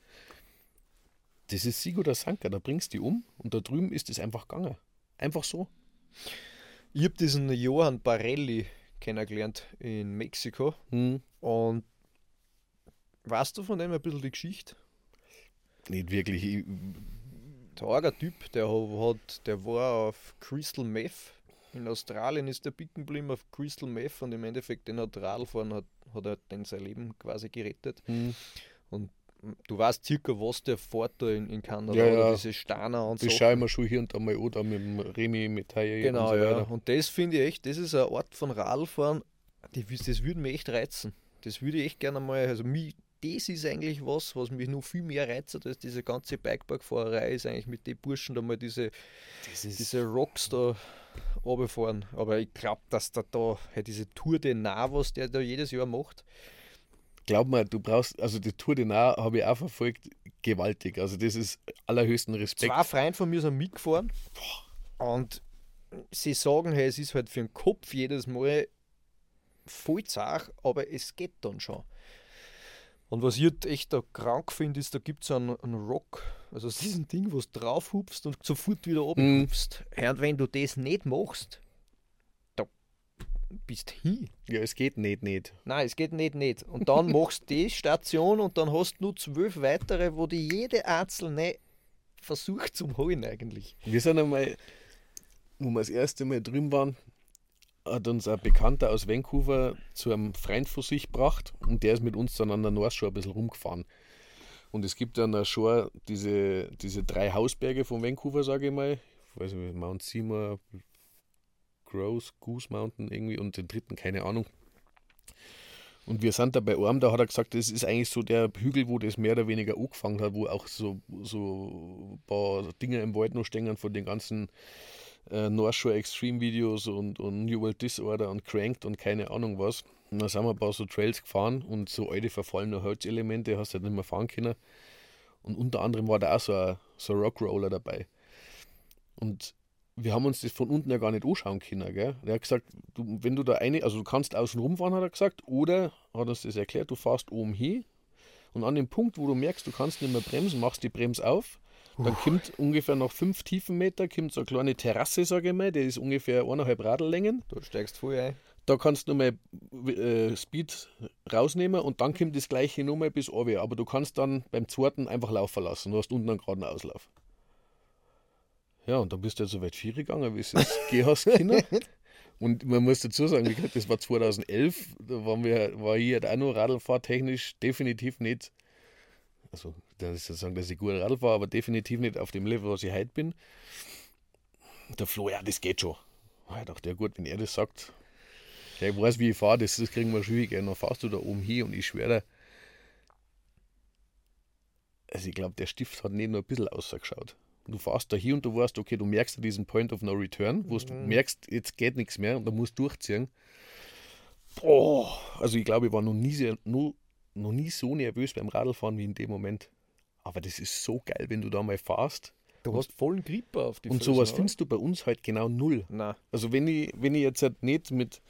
B: das ist Sieg oder Sanker, da bringst du die um und da drüben ist es einfach gegangen. Einfach so.
A: Ich habe diesen Johann Barelli kennengelernt in Mexiko und weißt du von dem ein bisschen die Geschichte?
B: Nicht wirklich.
A: Der arger Typ, der war auf Crystal Meth. In Australien ist der bicken geblieben auf Crystal Meth und im Endeffekt den hat Radfahren, hat er dann sein Leben quasi gerettet. Und du weißt circa, was der fährt da in Kanada,
B: Ja,
A: oder
B: ja.
A: diese Steiner und so.
B: Das schaue ich mir schon hier und da mal an, da mit dem Remi, mit Taille
A: Genau,
B: und so
A: ja.
B: weiter.
A: Und das finde ich echt, das ist eine Art von Radfahren, das würde mich echt reizen. Das würde ich echt gerne mal, also das ist eigentlich was mich noch viel mehr reizt, als diese ganze Bikepark-Fahrerei ist eigentlich mit den Burschen da mal diese Rocks da runterfahren. Aber ich glaube, dass da halt diese Tour de Navas, der da jedes Jahr macht.
B: Glaub mir, du brauchst, also die Tour de Nard habe ich auch verfolgt, gewaltig. Also das ist allerhöchsten Respekt.
A: 2 Freunde von mir sind mitgefahren und sie sagen, hey, es ist halt für den Kopf jedes Mal voll zart, aber es geht dann schon. Und was ich halt echt da krank finde, ist, da gibt es einen Rock, also es ist ein Ding, wo du drauf hupst und sofort wieder oben hupst. Und wenn du das nicht machst, da bist du hin.
B: Ja, es geht nicht.
A: Nein, es geht nicht. Und dann machst du die Station und dann hast du nur 12 weitere, wo die jede einzelne versucht zum holen eigentlich.
B: Wir sind einmal, wo wir das erste Mal drüben waren, hat uns ein Bekannter aus Vancouver zu einem Freund von sich gebracht und der ist mit uns dann an der North Shore ein bisschen rumgefahren. Und es gibt an der Shore diese 3 Hausberge von Vancouver, sage ich mal. Ich weiß nicht, Mount Seymour, Goose Mountain irgendwie und den dritten, keine Ahnung. Und wir sind da bei einem, da hat er gesagt, das ist eigentlich so der Hügel, wo das mehr oder weniger angefangen hat, wo auch so ein paar Dinge im Wald noch stehen von den ganzen North Shore Extreme Videos und New World Disorder und Cranked und keine Ahnung was. Und dann sind wir ein paar so Trails gefahren und so alte verfallene Holzelemente hast du halt nicht mehr fahren können. Und unter anderem war da auch so ein Rockroller dabei. Und wir haben uns das von unten ja gar nicht anschauen können, gell? Er hat gesagt, wenn du da also du kannst außen rumfahren, hat er gesagt, oder, hat uns das erklärt, du fährst oben hin und an dem Punkt, wo du merkst, du kannst nicht mehr bremsen, machst die Bremse auf, dann kommt ungefähr nach 5 Tiefenmeter, kommt so eine kleine Terrasse, sage ich mal, die ist ungefähr 1,5 Radellängen.
A: Du steigst voll ein.
B: Da kannst du nochmal Speed rausnehmen und dann kommt das gleiche nochmal bis runter, aber du kannst dann beim zweiten einfach laufen lassen, du hast unten einen geraden Auslauf. Ja, und dann bist du ja so weit 4 gegangen, wie es jetzt gehen hast können. Und man muss dazu sagen, wie gesagt, das war 2011, da war ich halt auch noch radlfahrtechnisch definitiv nicht, also das ist ja sagen, dass ich gut Radl fahre, aber definitiv nicht auf dem Level, was ich heute bin. Der Flo, ja, das geht schon. Ich dachte, ja gut, wenn er das sagt, ich weiß, wie ich fahre, das kriegen wir schwierig. Dann fahrst du da oben hin und ich schwöre, also ich glaube, der Stift hat nicht nur ein bisschen ausgeschaut. Du fährst da hin und du weißt, okay, du merkst diesen Point of No Return, wo du merkst, jetzt geht nichts mehr und du musst durchziehen. Boah, also ich glaube, ich war noch nie so nervös beim Radlfahren wie in dem Moment. Aber das ist so geil, wenn du da mal fährst.
A: Du hast vollen Gripper auf die
B: Und
A: Füße,
B: sowas
A: oder?
B: findest du bei uns halt genau null.
A: Nein.
B: Also wenn ich jetzt halt nicht mit,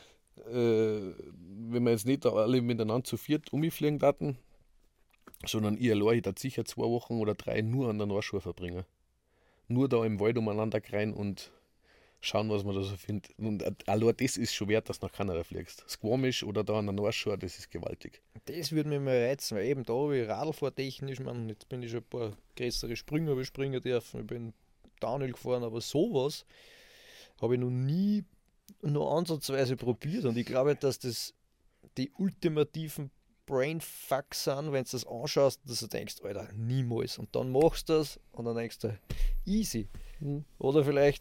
B: wenn wir jetzt nicht da alle miteinander zu viert umfliegen daten, sondern ich allein, ich darf sicher 2 Wochen oder 3 nur an der Nordschule verbringen. Nur da im Wald umeinander rein und schauen, was man da so findet. Und allein das ist schon wert, dass du nach Kanada fliegst. Squamish oder da an der Nordschule, das ist gewaltig.
A: Das würde mich mal reizen, weil eben da habe ich Radlfahrtechnisch, man, jetzt bin ich schon ein paar größere Sprünge bespringen dürfen. Ich bin Downhill gefahren, aber sowas habe ich noch nie nur ansatzweise probiert. Und ich glaube, dass das die ultimativen Brainfucks sind, wenn du das anschaust, dass du denkst, Alter, niemals. Und dann machst du das und dann denkst du, easy. Oder vielleicht.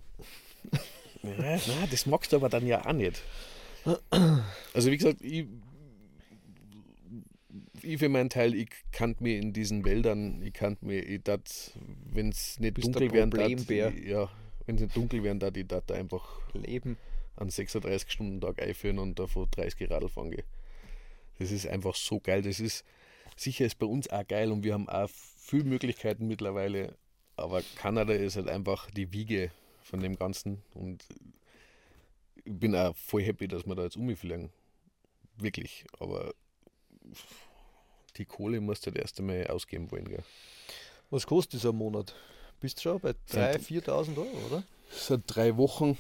B: Nein, das magst du aber dann ja auch nicht. Also wie gesagt, ich für meinen Teil, ich kannte mich in diesen Wäldern, wenn es nicht
A: Bist
B: dunkel
A: der
B: wären,
A: Problembär.
B: wenn es nicht dunkel wären, da einfach
A: Leben.
B: einen 36-Stunden-Tag einführen und davon 30 Radl fahren gehen. Das ist einfach so geil. Das ist sicher ist bei uns auch geil und wir haben auch viele Möglichkeiten mittlerweile. Aber Kanada ist halt einfach die Wiege von dem Ganzen und ich bin auch voll happy, dass wir da jetzt umfliegen. Wirklich. Aber die Kohle musst du halt erst einmal ausgeben wollen. Gell?
A: Was kostet dieser Monat? Bist du schon bei 3.000, 4.000 Euro, oder?
B: Seit 3 Wochen.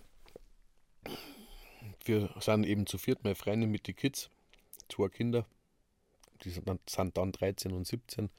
B: Wir sind eben zu viert, meine Freundin mit den Kids, 2 Kinder, die sind dann 13 und 17,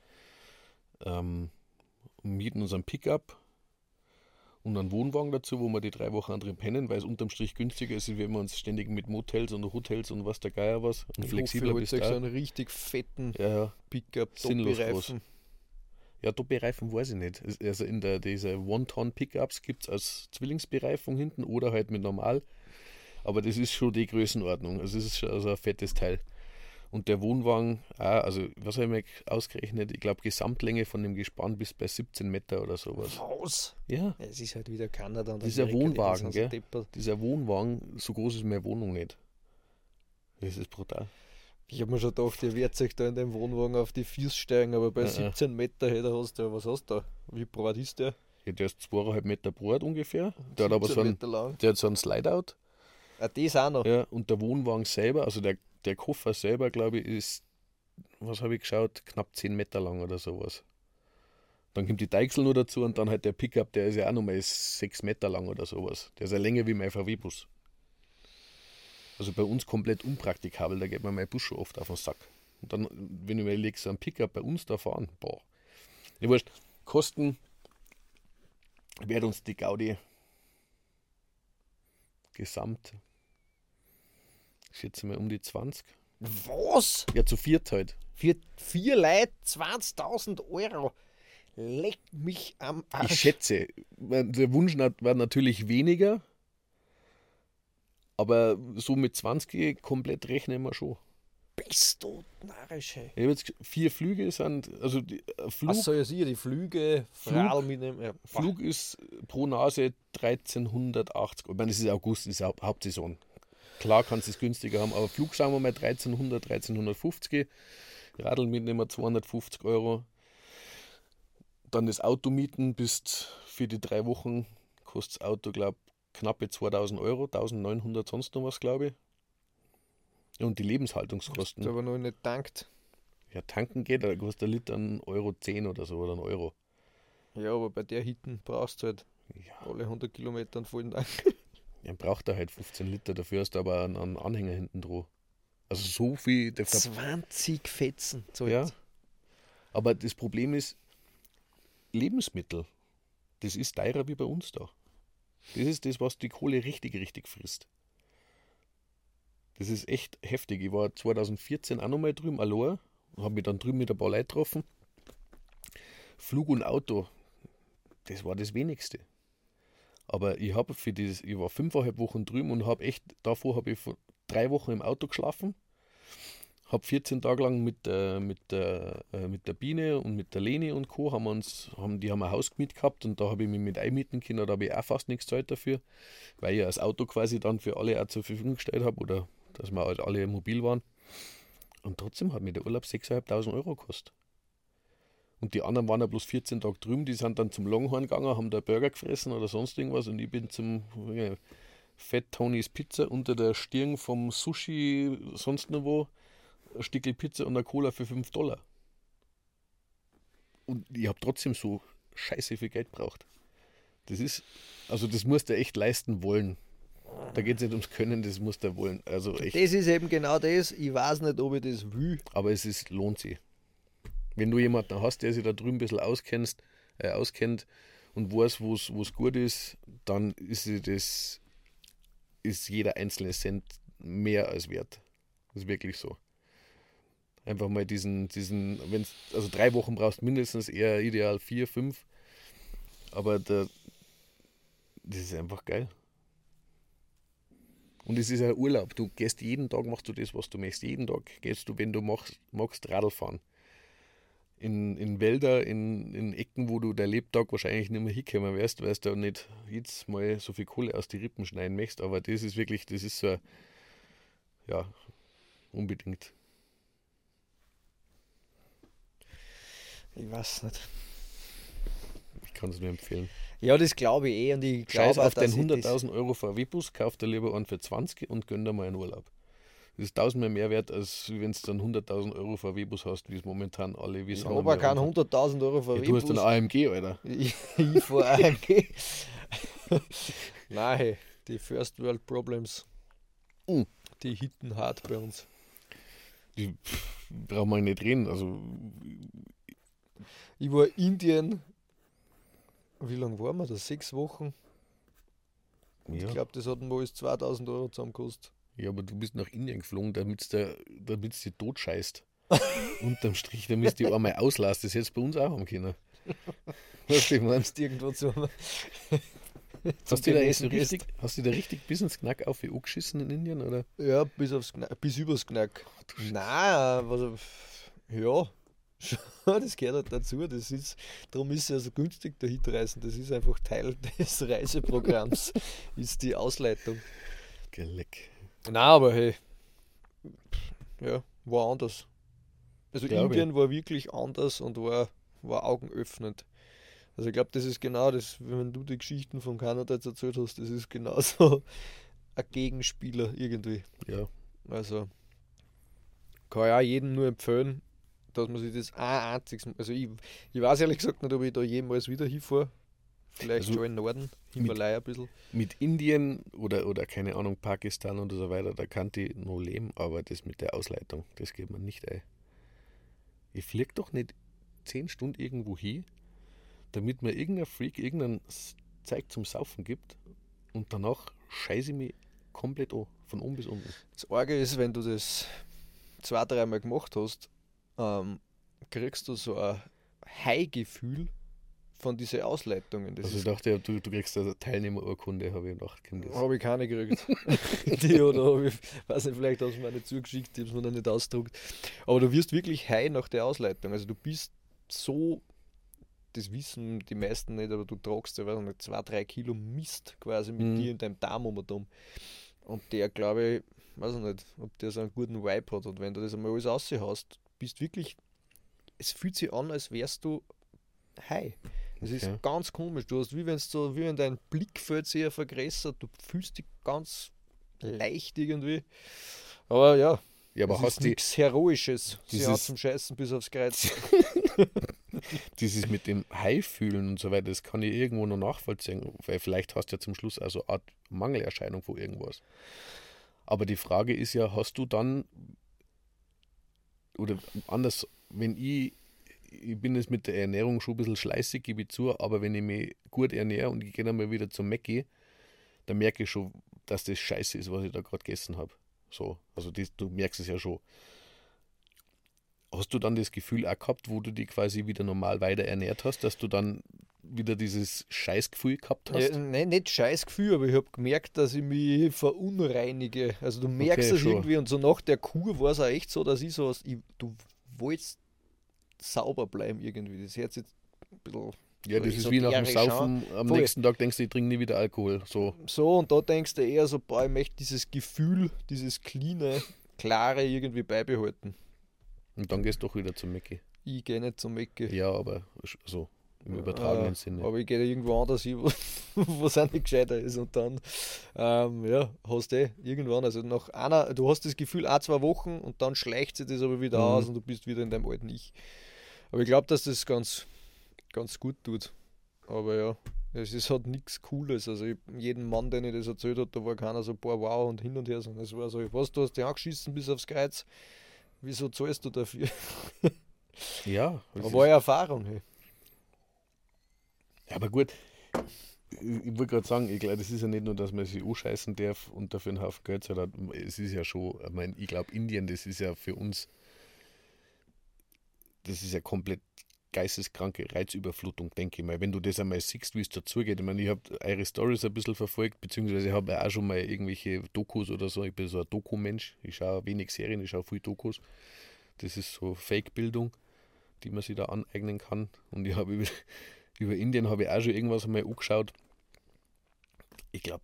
B: mieten uns einen Pickup und einen Wohnwagen dazu, wo wir die 3 Wochen drin pennen, weil es unterm Strich günstiger ist, wenn wir uns ständig mit Motels und Hotels und was der Geier was und flexibler bist
A: du so
B: du
A: einen richtig fetten
B: ja,
A: Pickup,
B: sinnlos
A: Doppelreifen.
B: Ja, Doppelreifen weiß ich nicht. Also diese One-Ton-Pickups gibt es als Zwillingsbereifung hinten oder halt mit normal. Aber das ist schon die Größenordnung. Also es ist schon also ein fettes Teil. Und der Wohnwagen, also was habe ich mir ausgerechnet? Ich glaube, Gesamtlänge von dem Gespann bis bei 17 Meter oder sowas.
A: Was?
B: Ja.
A: Es ist halt wieder Kanada. Und
B: Dieser
A: Amerika,
B: Wohnwagen,
A: die sind so
B: gell?
A: deppert.
B: Dieser Wohnwagen, so groß ist meine Wohnung nicht. Das ist brutal.
A: Ich habe mir schon gedacht, ihr werdet euch da in dem Wohnwagen auf die Füße steigen, aber bei
B: Ja,
A: 17 Meter was hast du da? Wie breit ist der?
B: Ja, der ist 2,5 Meter breit ungefähr. Der hat aber
A: 17
B: so einen,
A: Meter lang.
B: der hat so einen Slide-Out.
A: Ah, das auch noch.
B: Ja, und der Wohnwagen selber, also der Koffer selber, glaube ich, ist, was habe ich geschaut, knapp 10 Meter lang oder sowas. Dann kommt die Deichsel nur dazu und dann halt der Pickup, der ist ja auch nochmal 6 Meter lang oder sowas. Der ist ja länger wie mein VW-Bus. Also bei uns komplett unpraktikabel, da geht mir mein Bus schon oft auf den Sack. Und dann, wenn ich mir überlege, so ein Pickup bei uns da fahren, boah. Ich wurscht, Kosten wird uns die Gaudi gesamt, ich schätze mal um die 20.
A: Was?
B: Ja, zu viert halt.
A: Für 4 Leute 20.000 Euro. Leck mich am Arsch.
B: Ich schätze, der Wunsch war natürlich weniger, Aber so mit 20 komplett rechnen wir schon.
A: Bist du narrisch, hey.
B: Ich habe jetzt 4 Flüge sind, also
A: Achso, ja sicher, die Flüge, Frau mitnehmen. Ja.
B: Flug ist pro Nase 1380. Ich meine, es ist August, das ist Hauptsaison. Klar kannst du es günstiger haben, aber Flug sagen wir mal 1300, 1350. Radl mitnehmen 250 Euro. Dann das Auto mieten, bist für die 3 Wochen, kostet das Auto, glaube ich, knappe 2000 Euro, 1900 sonst noch was, glaube ich. Und die Lebenshaltungskosten.
A: Hast du aber noch nicht gedankt.
B: Ja, tanken geht, da kostet der Liter 1,10 € oder so, oder 1 Euro.
A: Ja, aber bei der Hitten brauchst du halt
B: Ja,
A: alle 100 Kilometer einen vollen Tank.
B: dann braucht er halt 15 Liter, dafür hast du aber einen Anhänger hinten dran. Also so viel.
A: 20 Fetzen.
B: Ja, aber das Problem ist, Lebensmittel, das ist teurer wie bei uns da. Das ist das, was die Kohle richtig, richtig frisst. Das ist echt heftig. Ich war 2014 auch nochmal drüben, allein, und habe mich dann drüben mit ein paar Leuten getroffen. Flug und Auto, das war das Wenigste. Aber ich habe ich war 5,5 Wochen drüben und davor habe ich 3 Wochen im Auto geschlafen. Habe 14 Tage lang mit der Biene und mit der Leni und Co. Die haben ein Haus gemietet gehabt und da habe ich mich mit einmieten können, da habe ich auch fast nichts gezahlt dafür, weil ich das Auto quasi dann für alle auch zur Verfügung gestellt habe oder dass wir halt alle mobil waren. Und trotzdem hat mir der Urlaub 6.500 Euro gekostet. Und die anderen waren ja bloß 14 Tage drüben, die sind dann zum Longhorn gegangen, haben da Burger gefressen oder sonst irgendwas und ich bin zum Fat Tonys Pizza unter der Stirn vom Sushi, sonst noch wo, ein Stückchen Pizza und eine Cola für $5. Und ich habe trotzdem so scheiße viel Geld gebraucht. Das musst du echt leisten wollen. Da geht es nicht ums Können, das musst du wollen. Also echt.
A: Das ist eben genau das. Ich weiß nicht, ob ich das will.
B: Aber lohnt sich. Wenn du jemanden hast, der sich da drüben ein bisschen auskennt und weiß, wo es gut ist, dann ist jeder einzelne Cent mehr als wert. Das ist wirklich so. Einfach mal also 3 Wochen brauchst du mindestens, eher ideal 4, 5. Aber das ist einfach geil. Und es ist ein Urlaub. Du gehst jeden Tag, machst du das, was du möchtest. Jeden Tag gehst du, wenn du magst, Radl fahren. In Wälder, in Ecken, wo du dein Lebtag wahrscheinlich nicht mehr hinkommen wirst, weil du nicht jetzt mal so viel Kohle aus die Rippen schneiden möchtest. Aber das ist so, ja, unbedingt.
A: Ich weiß nicht.
B: Ich kann es nur empfehlen.
A: Ja, das glaube ich eh. Und ich
B: Scheiß
A: glaube
B: auf den 100.000 Euro VW-Bus, kauf dir lieber einen für 20 und gönn dir mal einen Urlaub. Das ist 1000 mehr wert, als wenn du dann 100.000 Euro VW-Bus hast, wie es momentan alle wie
A: Ich habe aber keinen 100.000 Euro VW-Bus.
B: Ja, du hast einen AMG, Alter.
A: Ich fahre AMG. Nein, die First World Problems, die hitten hart bei uns.
B: Die brauchen wir nicht reden. Also,
A: Ich war in Indien. Wie lange waren wir da? 6 Wochen? Und
B: ja.
A: ich glaube, das hat mal 2000 Euro zusammengekostet.
B: Ja, aber du bist nach Indien geflogen, damit du dich totscheißt. Unterm Strich, damit du dich einmal auslässt. Das hättest du bei uns auch haben können. Was du meinst?
A: Irgendwo zu.
B: Hast du da richtig bis ins Knack auf wie angeschissen in Indien, oder?
A: Ja, bis übers Knack. Nein, ja, das gehört halt dazu. Darum ist es ja so günstig, da hinreisen. Das ist einfach Teil des Reiseprogramms, ist die Ausleitung.
B: Geleck.
A: Nein, aber hey, ja, war anders. Also
B: Glaube
A: Indien war wirklich anders und war augenöffnend. Also ich glaube, das ist genau das, wenn du die Geschichten von Kanada jetzt erzählt hast, das ist genauso ein Gegenspieler irgendwie.
B: Ja.
A: Also kann ich auch jedem nur empfehlen, dass man sich das also ich weiß ehrlich gesagt nicht, ob ich da jemals wieder hinfahre. Vielleicht
B: Also
A: schon im Norden, Himalaya ein bisschen.
B: Mit Indien oder keine Ahnung, Pakistan und so weiter, da kann ich noch leben, aber das mit der Ausleitung, das geht man nicht ein. Ich fliege doch nicht 10 Stunden irgendwo hin, damit mir irgendein Freak irgendein Zeug zum Saufen gibt und danach scheiße ich mich komplett an, von oben bis unten.
A: Das Arge ist, wenn du das 2-3 Mal gemacht hast, kriegst du so ein High-Gefühl von diesen Ausleitungen. Das
B: Also ich
A: ist,
B: dachte, du kriegst eine Teilnehmerurkunde, habe ich gedacht.
A: habe ich keine gekriegt. Die oder habe ich, weiß nicht, vielleicht hast du mir nicht zugeschickt, ich habe es mir noch nicht ausgedruckt. Aber du wirst wirklich high nach der Ausleitung. Also du bist so, das wissen die meisten nicht, aber du tragst ja, weiß nicht, 2-3 Kilo Mist quasi mit dir in deinem Darm um. Und der, glaube ich, weiß ich nicht, ob der so einen guten Vibe hat. Und wenn du das einmal alles raushaust, bist wirklich, es fühlt sich an, als wärst du high. Es ist
B: Okay.
A: ganz komisch. Du hast, wie wenn dein Blickfeld sich vergrößert, du fühlst dich ganz leicht irgendwie. Aber ja,
B: Ja, aber
A: es
B: hast
A: ist
B: du
A: nichts Heroisches. Sie
B: dieses-
A: hat zum Scheißen bis aufs Kreuz.
B: dieses mit dem High-Fühlen und so weiter, das kann ich irgendwo noch nachvollziehen, weil vielleicht hast du ja zum Schluss also eine Art Mangelerscheinung von irgendwas. Aber die Frage ist ja, hast du dann, oder anders, wenn ich bin jetzt mit der Ernährung schon ein bisschen schleißig, gebe ich zu, aber wenn ich mich gut ernähre und ich gehe dann mal wieder zum Mäcki, dann merke ich schon, dass das scheiße ist, was ich da gerade gegessen habe. So, also du merkst es ja schon. Hast du dann das Gefühl auch gehabt, wo du dich quasi wieder normal weiter ernährt hast, dass du dann wieder dieses Scheißgefühl gehabt hast?
A: Ja, nein, nicht Scheißgefühl, aber ich habe gemerkt, dass ich mich verunreinige. Also du merkst
B: Okay,
A: es
B: schon.
A: irgendwie und so nach der Kur war es auch echt so, dass ich so, du wolltest sauber bleiben irgendwie. Das hört sich jetzt ein bisschen
B: Ja,
A: so
B: das ist wie nach dem
A: esoterisch
B: Saufen. Am
A: Voll.
B: nächsten Tag denkst du, ich trinke nie wieder Alkohol. So.
A: so und da denkst du eher so, boah, ich möchte dieses Gefühl, dieses cleane, klare irgendwie beibehalten.
B: Und dann gehst du doch wieder zum Mäcki.
A: Ich gehe nicht zum Mecke.
B: Ja, aber so im übertragenen Sinne.
A: Aber ich gehe irgendwo anders hin, wo es auch nicht gescheiter ist. Und dann, ja, hast du irgendwann, also nach einer, du hast das Gefühl, 2 Wochen und dann schleicht sich das aber wieder aus und du bist wieder in deinem alten Ich. Aber ich glaube, dass das ganz, ganz gut tut. Aber ja, es ist halt nichts Cooles. Also jedem Mann, den ich das erzählt habe, da war keiner so, boah, wow und hin und her, sondern es war so, was, du hast dich angeschissen bis aufs Kreuz, wieso zahlst du dafür?
B: Ja, das
A: Aber war ja Erfahrung, hey.
B: ja, aber gut. Ich wollte gerade sagen, ich glaube, das ist ja nicht nur, dass man sich anscheißen darf und dafür einen Haufen Geld zahlt. Es ist ja schon, ich meine, ich glaube, Indien, das ist ja für uns, das ist ja komplett geisteskranke Reizüberflutung, denke ich mal. Wenn du das einmal siehst, wie es dazugeht. Ich meine, ich habe eure Stories ein bisschen verfolgt, beziehungsweise ich habe auch schon mal irgendwelche Dokus oder so. Ich bin so ein Doku-Mensch. Ich schaue wenig Serien, ich schaue viel Dokus. Das ist so Fake-Bildung, die man sich da aneignen kann. Und ich habe über Indien habe ich auch schon irgendwas einmal angeschaut. Ich glaube,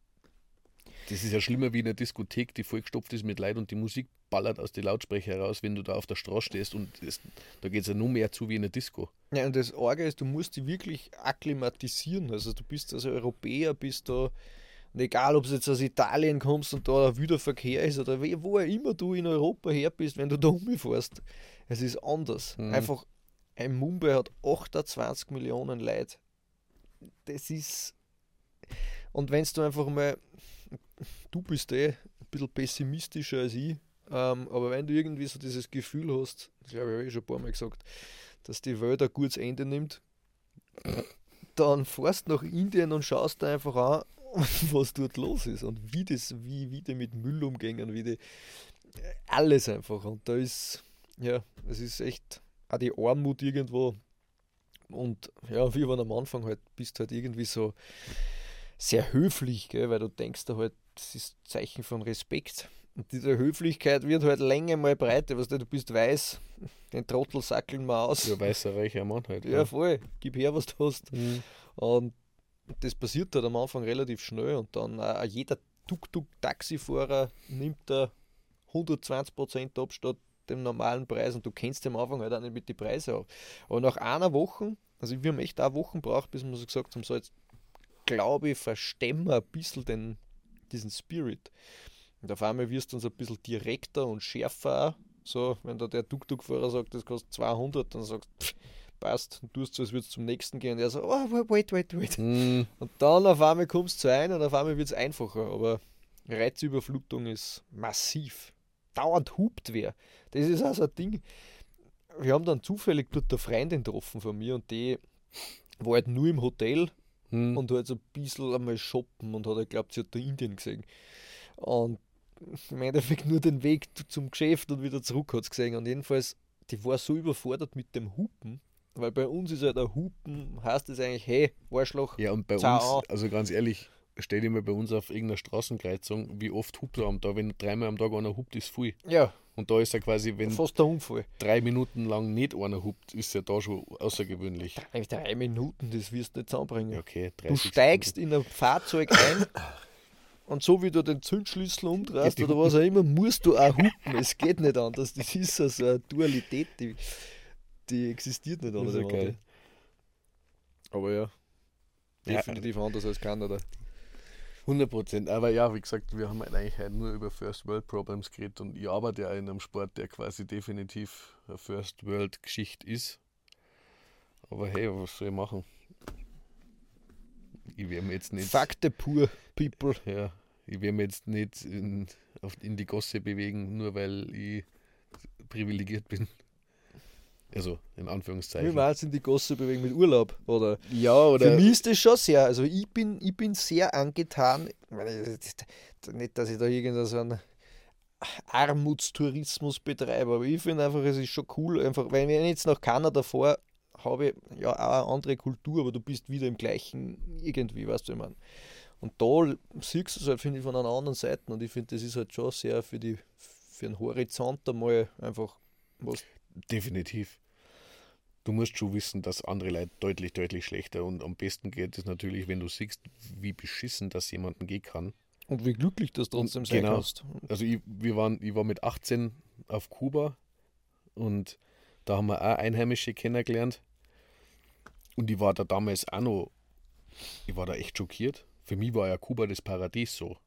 B: das ist ja schlimmer wie in einer Diskothek, die vollgestopft ist mit Leid und die Musik ballert aus den Lautsprecher heraus, wenn du da auf der Straße stehst und da geht es ja nur mehr zu wie in einer Disco.
A: Ja, und das Arge ist, du musst dich wirklich akklimatisieren. Also du bist also Europäer, bist da, und egal ob du jetzt aus Italien kommst und da ein wilder Verkehr ist oder wo auch immer du in Europa her bist, wenn du da umfährst, es ist anders. Einfach, ein Mumbai hat 28 Millionen Leute. Das ist, und wenn du einfach mal, du bist ein bisschen pessimistischer als ich, aber wenn du irgendwie so dieses Gefühl hast, das glaube ich schon ein paar Mal gesagt, dass die Welt ein gutes Ende nimmt, dann fährst du nach Indien und schaust dir einfach an, was dort los ist und wie die mit Müll umgehen, alles einfach. Und da ist, ja, es ist echt auch die Armut irgendwo. Und ja, wie man am Anfang halt, bist halt irgendwie so sehr höflich, gell, weil du denkst da halt, das ist ein Zeichen von Respekt. Und diese Höflichkeit wird halt länger mal breiter, weißt du bist weiß, den Trottel sackeln wir aus.
B: Ja, weißer, reicher Mann halt.
A: Ja, voll, gib her, was du hast.
B: Mhm.
A: Und das passiert halt am Anfang relativ schnell und dann jeder Tuk-Tuk-Taxifahrer nimmt da 120% ab statt dem normalen Preis und du kennst am Anfang halt auch nicht mit den Preisen auf. Aber nach einer Woche, also wir haben echt auch Wochen gebraucht, bis wir so gesagt haben, so jetzt glaube ich, verstehen wir ein bisschen diesen Spirit. Und auf einmal wirst du uns ein bisschen direkter und schärfer auch. So, wenn da der Tuk-Tuk-Fahrer sagt, das kostet 200, dann sagst du, passt, und tust so, als würdest du zum nächsten gehen. Und er so, oh, wait.
B: Mhm.
A: Und dann auf einmal kommst du ein und auf einmal wird es einfacher. Aber Reizüberflutung ist massiv. Dauernd hupt wer. Das ist auch so ein Ding. Wir haben dann zufällig dort eine Freundin getroffen von mir und die war halt nur im Hotel und halt so ein bisschen einmal shoppen und hat halt glaubt, sie hat da Indien gesehen. Und im Endeffekt nur den Weg zum Geschäft und wieder zurück hat sie gesehen. Und jedenfalls, die war so überfordert mit dem Hupen, Weil bei uns ist halt ein Hupen, heißt das eigentlich, hey, Arschloch,
B: Ja, und bei
A: Zau.
B: uns, also ganz ehrlich, stell dir mal bei uns auf irgendeiner Straßenkreuzung, wie oft hupt er am Tag. Wenn 3-mal am Tag einer hupt, ist viel.
A: Ja,
B: Und da ist er quasi, wenn
A: fast der Unfall.
B: 3 Minuten lang nicht einer hupt, ist ja da schon außergewöhnlich.
A: Eigentlich 3 Minuten, das wirst du nicht zusammenbringen.
B: Ja, okay,
A: Du
B: 30
A: steigst in ein Fahrzeug ein und so wie du den Zündschlüssel umdrehst oder was auch immer, musst du auch hupen. Es geht nicht anders. Das ist so eine Dualität, die existiert nicht
B: Sekunden.
A: anders.
B: Das ist ja geil. Aber ja.
A: Definitiv anders als Kanada.
B: 100%. Aber ja, wie gesagt, wir haben halt eigentlich halt nur über First World Problems geredet und ich arbeite ja in einem Sport, der quasi definitiv eine First World Geschichte ist. Aber hey, was soll ich machen? Ich werde mir jetzt nicht.
A: Fakte pur, people.
B: Ja, ich werde mir jetzt nicht in die Gosse bewegen, nur weil ich privilegiert bin. Also, in
A: Wie
B: Anführungszeichen.
A: meinst du in die Gosse bewegen mit Urlaub? Oder?
B: Ja, oder.
A: Für mich ist das schon sehr, also ich bin sehr angetan, nicht, dass ich da irgendeinen so einen Armutstourismus betreibe, aber ich finde einfach, es ist schon cool, einfach, wenn ich jetzt nach Kanada fahre, habe ich ja auch eine andere Kultur, aber du bist wieder im gleichen irgendwie, weißt du, ich meine. Und da siehst du es halt, finde ich, von einer anderen Seite und ich finde, das ist halt schon sehr für den Horizont einmal einfach was.
B: Definitiv. Du musst schon wissen, dass andere Leute deutlich, deutlich schlechter und am besten geht es natürlich, wenn du siehst, wie beschissen das jemandem gehen kann.
A: Und wie glücklich das trotzdem sein
B: Genau.
A: kannst.
B: Also ich war mit 18 auf Kuba und da haben wir auch Einheimische kennengelernt und ich war da damals auch noch, ich war da echt schockiert. Für mich war ja Kuba das Paradies so.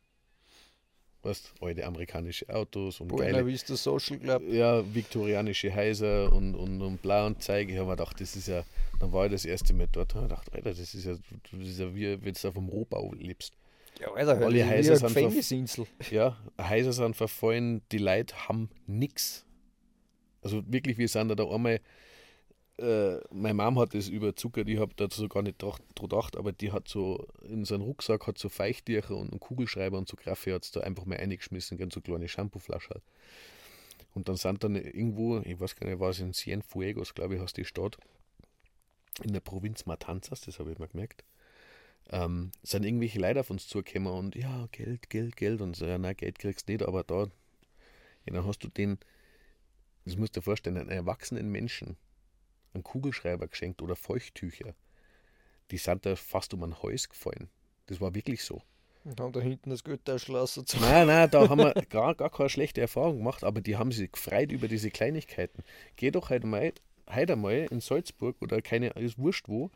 B: Weißt, alte amerikanische Autos und
A: Buena
B: geile,
A: Vista Social Club.
B: ja, viktorianische Häuser und blau und Zeige. Ich habe mir gedacht, das ist ja, dann war ich das erste Mal dort und habe gedacht, Alter, das ist ja wie wenn du auf dem Rohbau lebst.
A: Ja, Alter,
B: Alle
A: wie
B: Häuser
A: eine
B: sind
A: Gefängnisinsel.
B: Ja, Häuser sind verfallen, die Leute haben nichts. Also wirklich, wir sind da einmal, meine Mom hat das überzuckert, ich habe dazu gar nicht dran gedacht, aber die hat so, in so einem Rucksack hat so Feuchttücher und einen Kugelschreiber und so Graffe hat es da einfach mal reingeschmissen, so kleine Shampooflaschen. Und dann sind dann irgendwo, ich weiß gar nicht, war es in Cienfuegos, glaube ich, heißt die Stadt, in der Provinz Matanzas, das habe ich mir gemerkt, sind irgendwelche Leute auf uns zugekommen und ja, Geld, Geld, Geld und so, ja, nein, Geld kriegst du nicht, aber da, ja, dann hast du das musst du dir vorstellen, einen erwachsenen Menschen einen Kugelschreiber geschenkt oder Feuchttücher, die sind da fast um ein Hals gefallen. Das war wirklich so.
A: Und haben da hinten das Götterschloss dazu.
B: Nein, da haben wir gar keine schlechte Erfahrung gemacht, aber die haben sich gefreut über diese Kleinigkeiten. Geh doch heute einmal in Salzburg oder keine, ist wurscht wo,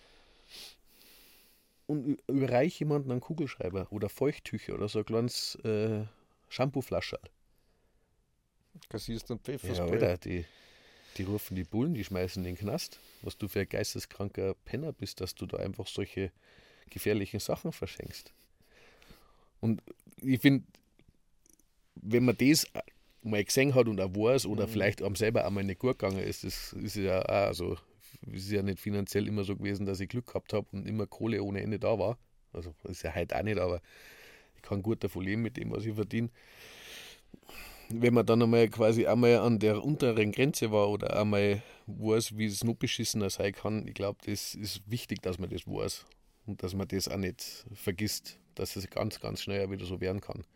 B: und überreich jemanden einen Kugelschreiber oder Feuchttücher oder so ein kleines Shampooflasche.
A: Kassierst du einen
B: Ja,
A: Pfefferspray.
B: Alter, die rufen die Bullen, die schmeißen den Knast. Was du für ein geisteskranker Penner bist, dass du da einfach solche gefährlichen Sachen verschenkst. Und ich finde, wenn man das mal gesehen hat und auch weiß oder vielleicht einem selber einmal nicht gut gegangen ist, das ist ja auch, also ist ja nicht finanziell immer so gewesen, dass ich Glück gehabt habe und immer Kohle ohne Ende da war. Also ist ja heute auch nicht, aber ich kann gut davon leben mit dem, was ich verdiene. Wenn man dann einmal an der unteren Grenze war oder einmal weiß, wie es noch beschissener sein kann, ich glaube, das ist wichtig, dass man das weiß und dass man das auch nicht vergisst, dass es ganz, ganz schnell wieder so werden kann.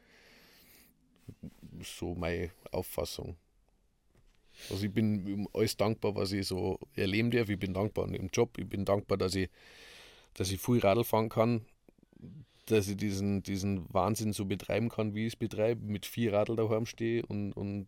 B: So meine Auffassung. Also ich bin alles dankbar, was ich so erleben darf. Ich bin dankbar im Job, ich bin dankbar, dass ich viel Radl fahren kann, dass ich diesen Wahnsinn so betreiben kann, wie ich es betreibe, mit 4 Radl daheim stehe und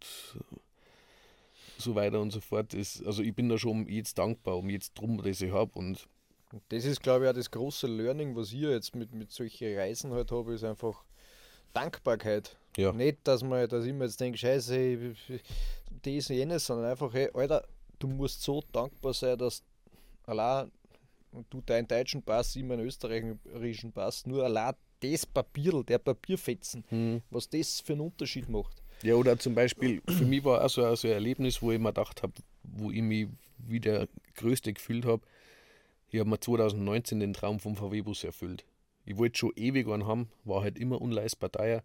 B: so weiter und so fort. Also ich bin da schon jetzt dankbar, jetzt drum, dass ich habe. Und
A: Das ist, glaube ich, auch das große Learning, was ich jetzt mit solchen Reisen halt habe, ist einfach Dankbarkeit.
B: ja,
A: Nicht, dass ich mir jetzt denke, scheiße, das, jenes, sondern einfach, hey, Alter, du musst so dankbar sein, dass allein du deinen deutschen Pass, ich meinen österreichischen Pass, nur allein das Papier, der Papierfetzen, was das für einen Unterschied macht.
B: ja, oder zum Beispiel, für mich war auch so ein Erlebnis, wo ich mir gedacht habe, wo ich mich wie der Größte gefühlt habe. Ich habe mir 2019 den Traum vom VW-Bus erfüllt. Ich wollte schon ewig einen haben, war halt immer unleistbar teuer.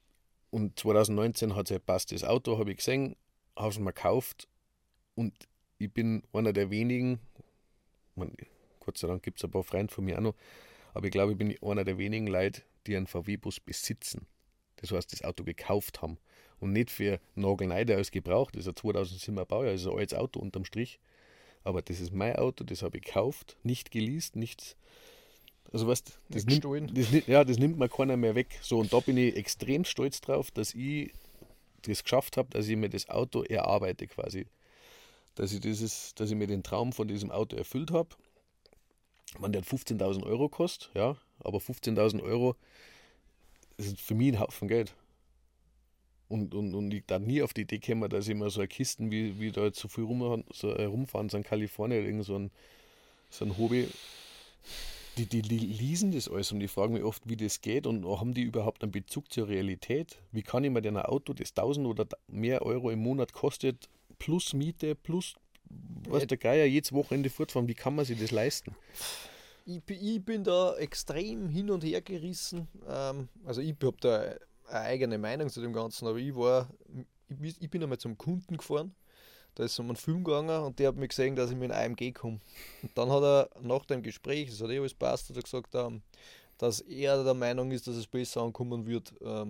B: Und 2019 hat es halt passt. Das Auto habe ich gesehen, habe es mir gekauft und ich bin einer der wenigen, man, Gott sei Dank gibt es ein paar Freunde von mir auch noch, aber ich glaube, ich bin einer der wenigen Leute, die einen VW-Bus besitzen. Das heißt, das Auto gekauft haben. Und nicht für nagelneu, der als gebraucht. Das ist ein 2007er Baujahr, das ist ein altes Auto unterm Strich. Aber das ist mein Auto, das habe ich gekauft, nicht geleast, nichts. Also weißt, das nimmt mir keiner mehr weg. So, und da bin ich extrem stolz drauf, dass ich das geschafft habe, dass ich mir das Auto erarbeite quasi. Dass ich mir den Traum von diesem Auto erfüllt habe. Man, der hat 15.000 Euro kostet, ja, aber 15.000 Euro ist für mich ein Haufen Geld. Und ich da nie auf die Idee gekommen, dass ich mir so eine Kisten, wie da jetzt so viel rumfahren, so in Kalifornien, irgend so ein Hobby, die leasen das alles und die fragen mich oft, wie das geht und haben die überhaupt einen Bezug zur Realität? Wie kann ich mir denn ein Auto, das 1.000 oder mehr Euro im Monat kostet, plus Miete, plus was der Geier jedes Wochenende fortfahren, wie kann man sich das leisten?
A: Ich bin da extrem hin und her gerissen. Also ich habe da eine eigene Meinung zu dem Ganzen, aber ich bin einmal zum Kunden gefahren, da ist um einen Film gegangen und der hat mir gesehen, dass ich mit einem AMG komme. Und dann hat er nach dem Gespräch, das hat alles passt, hat er gesagt, dass er der Meinung ist, dass es besser ankommen wird,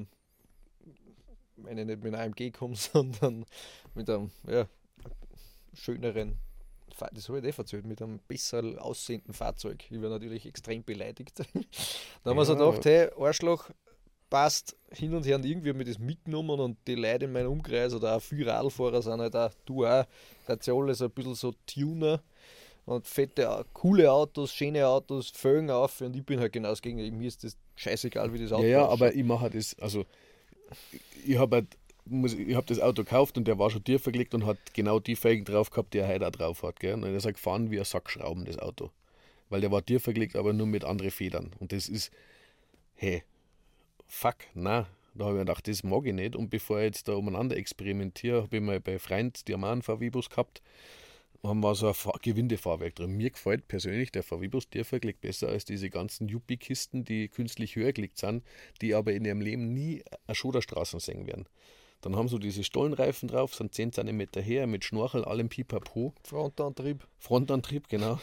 A: wenn ich nicht mit einem AMG komme, sondern mit einem schöneren, das habe ich erzählt, mit einem besser aussehenden Fahrzeug. Ich war natürlich extrem beleidigt. Dann haben wir so gedacht, hey, Arschloch, passt hin und her und irgendwie haben wir das mitgenommen und die Leute in meinem Umkreis oder auch viele Radlfahrer sind halt auch, du auch, seid ja alles ein bisschen so Tuner und fette, coole Autos, schöne Autos, Föhn auf und ich bin halt genau das Gegenteil. Mir ist das scheißegal, wie das Auto
B: Ja, aber ich mache das, also ich habe das Auto gekauft und der war schon tief verlegt und hat genau die Felgen drauf gehabt, die er heute auch drauf hat. Gell? Und er ist halt gefahren wie ein Sack Schrauben, das Auto. Weil der war tief verlegt, aber nur mit anderen Federn. Und das ist, hey, fuck, na, da habe ich mir gedacht, das mag ich nicht. Und bevor ich jetzt da umeinander experimentiere, habe ich mal bei Freunden, die haben auch einen VW-Bus gehabt, haben wir so ein Gewindefahrwerk drin. Mir gefällt persönlich der VW-Bus tiefergelegt besser als diese ganzen Yuppie-Kisten, die künstlich höher gelegt sind, die aber in ihrem Leben nie eine Schoderstraßen sehen werden. Dann haben sie diese Stollenreifen drauf, sind 10 cm her, mit Schnorchel, allem Pipapo. Frontantrieb, genau.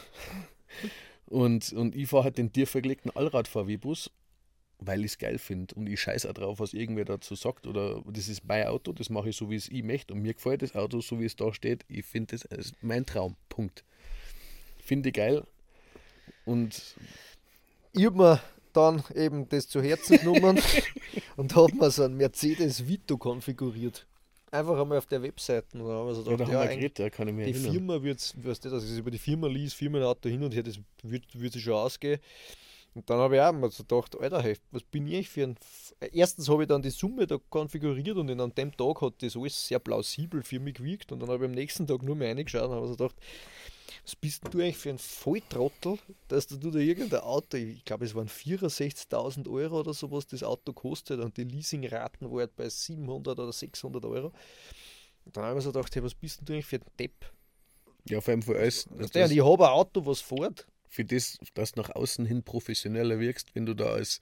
B: Und ich fahre halt den tiefergelegten Allrad-VW-Bus, weil ich es geil finde und ich scheiße auch drauf, was irgendwer dazu sagt oder das ist mein Auto, das mache ich so, wie es ich möchte und mir gefällt das Auto, so wie es da steht, ich finde das ist mein Traum, Punkt. Finde ich geil und
A: ich habe mir dann eben das zu Herzen genommen und habe mir so einen Mercedes Vito konfiguriert. Einfach einmal auf der Webseite. Und dann haben wir so gedacht,
B: da haben wir geredet, da kann ich mich
A: die
B: erinnern.
A: Firma wird, weißt du, dass ich das über die Firma liest, Firmenauto hin und her, das wird sich schon ausgehen. Und dann habe ich auch mal so gedacht, Alter, hey, was bin ich für ein... Erstens habe ich dann die Summe da konfiguriert und an dem Tag hat das alles sehr plausibel für mich gewirkt und dann habe ich am nächsten Tag nur mehr reingeschaut und habe so gedacht, was bist denn du eigentlich für ein Volltrottel, dass du da irgendein Auto, ich glaube es waren 64.000 Euro oder so, was das Auto kostet und die Leasingraten waren halt bei 700 oder 600 Euro. Und dann habe ich mir so gedacht, hey, was bist denn du eigentlich für ein Depp?
B: Ja, vor allem für alles.
A: Ich habe ein Auto, was fährt.
B: Für das, dass du nach außen hin professioneller wirkst, wenn du da als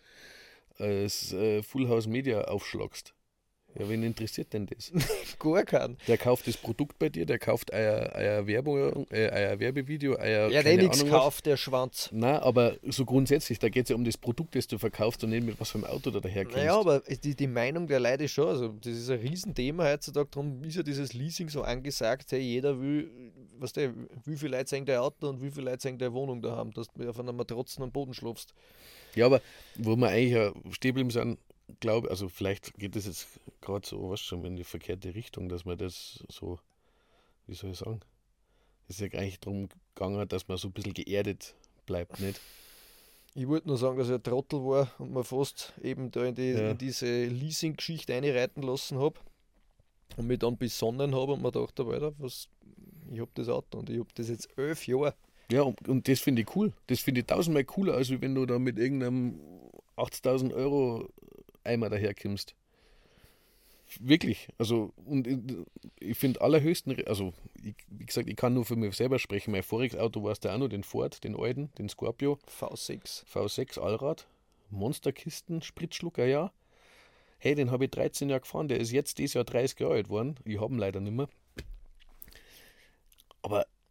B: Full House Media aufschlagst. Ja, wen interessiert denn das?
A: Gar keinen.
B: Der kauft das Produkt bei dir, der kauft euer Werbung, euer Werbevideo,
A: ja, der nichts kauft, der Schwanz.
B: Nein, aber so grundsätzlich, da geht es ja um das Produkt, das du verkaufst und nicht mit was für einem Auto du daherkommst.
A: Naja, aber die Meinung der Leute ist schon, also das ist ein Riesenthema heutzutage, darum ist ja dieses Leasing so angesagt, hey, jeder will, weißt du, wie viele Leute sehen dein Auto und wie viele Leute sehen deine Wohnung da haben, dass du auf einer Matratze am Boden schlafst.
B: Ja, aber wo wir eigentlich ja stehen geblieben sind, glaube, also vielleicht geht das jetzt gerade so, was schon in die verkehrte Richtung, dass man das so, wie soll ich sagen, es ist ja eigentlich darum gegangen, dass man so ein bisschen geerdet bleibt, nicht?
A: Ich wollte nur sagen, dass ich ein Trottel war und mir fast eben da in diese Leasing-Geschichte einreiten lassen habe und mich dann besonnen habe und mir gedacht habe, Alter, ich habe das Auto und ich habe das jetzt 11 Jahre.
B: Ja, und das finde ich cool. Das finde ich tausendmal cooler, als wenn du da mit irgendeinem 80.000 Euro Eimer daherkommst. Wirklich. Also, und ich finde allerhöchsten, also, wie gesagt, ich kann nur für mich selber sprechen. Mein voriges Auto war es da auch noch, den Ford, den alten, den Scorpio. V6 Allrad, Monsterkisten, Spritschlucker, ja. Hey, den habe ich 13 Jahre gefahren, der ist jetzt dieses Jahr 30 Jahre alt geworden. Ich habe ihn leider nicht mehr. Aber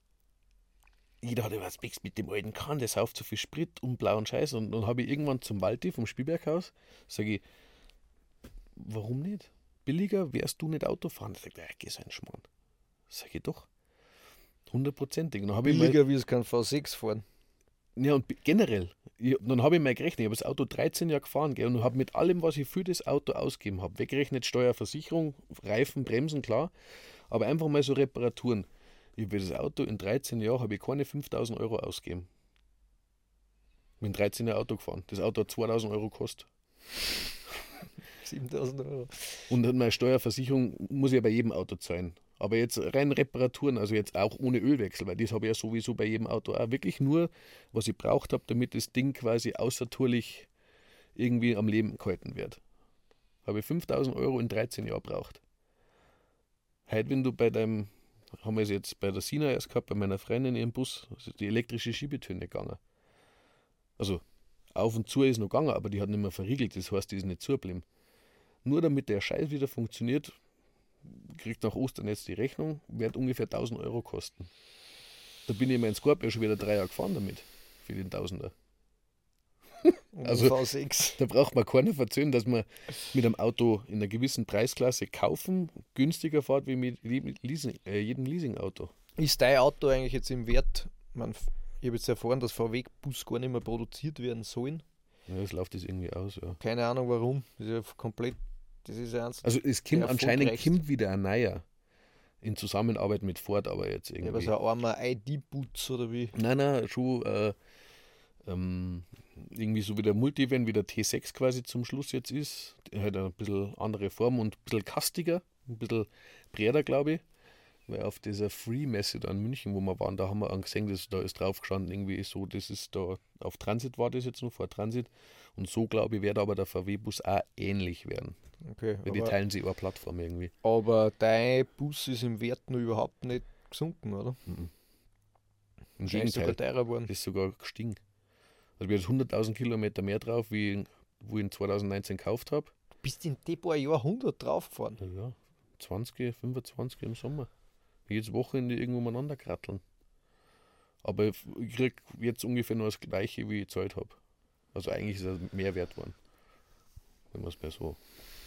B: jeder hat ja was mit dem alten Kahn, der sauft so viel Sprit und blauen Scheiß. Und dann habe ich irgendwann zum Walti vom Spielberghaus, sage ich, warum nicht? Billiger wärst du nicht Auto fahren? Der sagt, ja, geh so ein Schmarrn. Sag ich doch. 100%ig. Dann habe ich mal,
A: Billiger wie es kann V6 fahren.
B: ja, und generell, dann habe ich mal gerechnet, ich habe das Auto 13 Jahre gefahren, gell, und habe mit allem, was ich für das Auto ausgegeben habe, weggerechnet, Steuer, Versicherung, Reifen, Bremsen, klar, aber einfach mal so Reparaturen. Ich habe das Auto in 13 Jahren habe ich keine 5.000 Euro ausgegeben. Ich bin 13 Jahre Auto gefahren. Das Auto hat 2.000 Euro gekostet.
A: 7.000 Euro.
B: Und meine Steuerversicherung muss ich ja bei jedem Auto zahlen. Aber jetzt rein Reparaturen, also jetzt auch ohne Ölwechsel, weil das habe ich ja sowieso bei jedem Auto auch wirklich nur, was ich braucht habe, damit das Ding quasi außertourlich irgendwie am Leben gehalten wird. Habe ich 5.000 Euro in 13 Jahren braucht. Heute, wenn du bei deinem, haben wir es jetzt bei der Sina erst gehabt, bei meiner Freundin in ihrem Bus, also die elektrische Schiebetür nicht gegangen. Also auf und zu ist noch gegangen, aber die hat nicht mehr verriegelt, das heißt, die ist nicht zugeblieben. Nur damit der Scheiß wieder funktioniert, kriegt nach Ostern jetzt die Rechnung, wird ungefähr 1.000 Euro kosten. Da bin ich mein Scorpio schon wieder 3 Jahre gefahren damit, für den Tausender.
A: Und
B: Also,
A: V6.
B: Da braucht man keiner verzögern, dass man mit einem Auto in einer gewissen Preisklasse kaufen günstiger fährt wie mit jedem Leasingauto.
A: Ist dein Auto eigentlich jetzt im Wert? Ich habe jetzt erfahren, dass VW-Bus gar nicht mehr produziert werden sollen.
B: Ja, das läuft das irgendwie aus, ja.
A: Keine Ahnung warum. Das ist ja komplett. Das ist ja eins.
B: Also es kommt
A: der
B: anscheinend
A: erfolgreichste.
B: wieder ein neuer in Zusammenarbeit mit Ford, aber jetzt
A: Ja, aber
B: irgendwie.
A: so ein armer ID-Boots oder wie?
B: Nein, schon irgendwie so wie der Multivan, wie der T6 quasi zum Schluss jetzt ist. Der hat ein bisschen andere Form und ein bisschen kastiger, ein bisschen breiter, glaube ich. Weil auf dieser Free-Messe da in München, wo wir waren, da haben wir auch gesehen, da ist drauf gestanden, irgendwie so, das ist da, auf Transit war das jetzt noch, vor Transit. Und so, glaube ich, wird aber der VW-Bus auch ähnlich werden.
A: Okay.
B: Weil die teilen sich eine Plattform irgendwie.
A: Aber dein Bus ist im Wert noch überhaupt nicht gesunken, oder?
B: Im
A: Der ist sogar
B: Gegenteil,
A: teurer geworden.
B: das ist sogar gestiegen. Also wir haben 100.000 Kilometer mehr drauf, wo ich in 2019 gekauft habe.
A: Du bist in die paar Jahr 100 draufgefahren.
B: Ja, 20, 25 im Sommer. Jedes Wochenende irgendwo umeinander kratteln. Aber ich krieg jetzt ungefähr nur das gleiche, wie ich gezahlt habe. Also eigentlich ist es mehr wert geworden. Wenn man es mal so.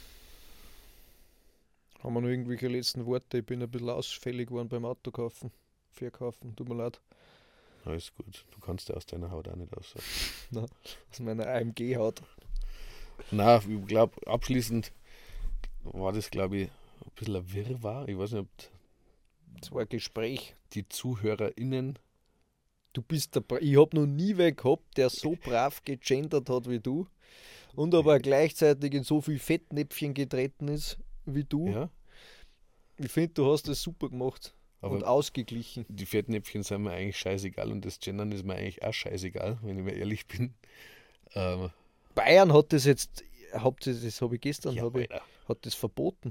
A: Haben wir noch irgendwelche letzten Worte? Ich bin ein bisschen ausfällig geworden beim Autokaufen. Verkaufen, tut mir leid.
B: Alles gut. Du kannst ja aus deiner Haut auch nicht aussagen.
A: Aus meiner AMG-Haut.
B: Na, ich glaube, abschließend war das, glaube ich, ein bisschen ein Wirrwarr. Ich weiß nicht, ob
A: Das war ein Gespräch.
B: die ZuhörerInnen.
A: Du bist ich habe noch nie wen gehabt, der so brav gegendert hat wie du und aber gleichzeitig in so viel Fettnäpfchen getreten ist wie du.
B: Ja,
A: Ich finde, du hast das super gemacht
B: aber
A: und ausgeglichen.
B: die Fettnäpfchen sind mir eigentlich scheißegal und das Gendern ist mir eigentlich auch scheißegal, wenn ich mir ehrlich bin.
A: Bayern hat das jetzt, das habe ich gestern,
B: Ja, Alter.
A: hat das verboten.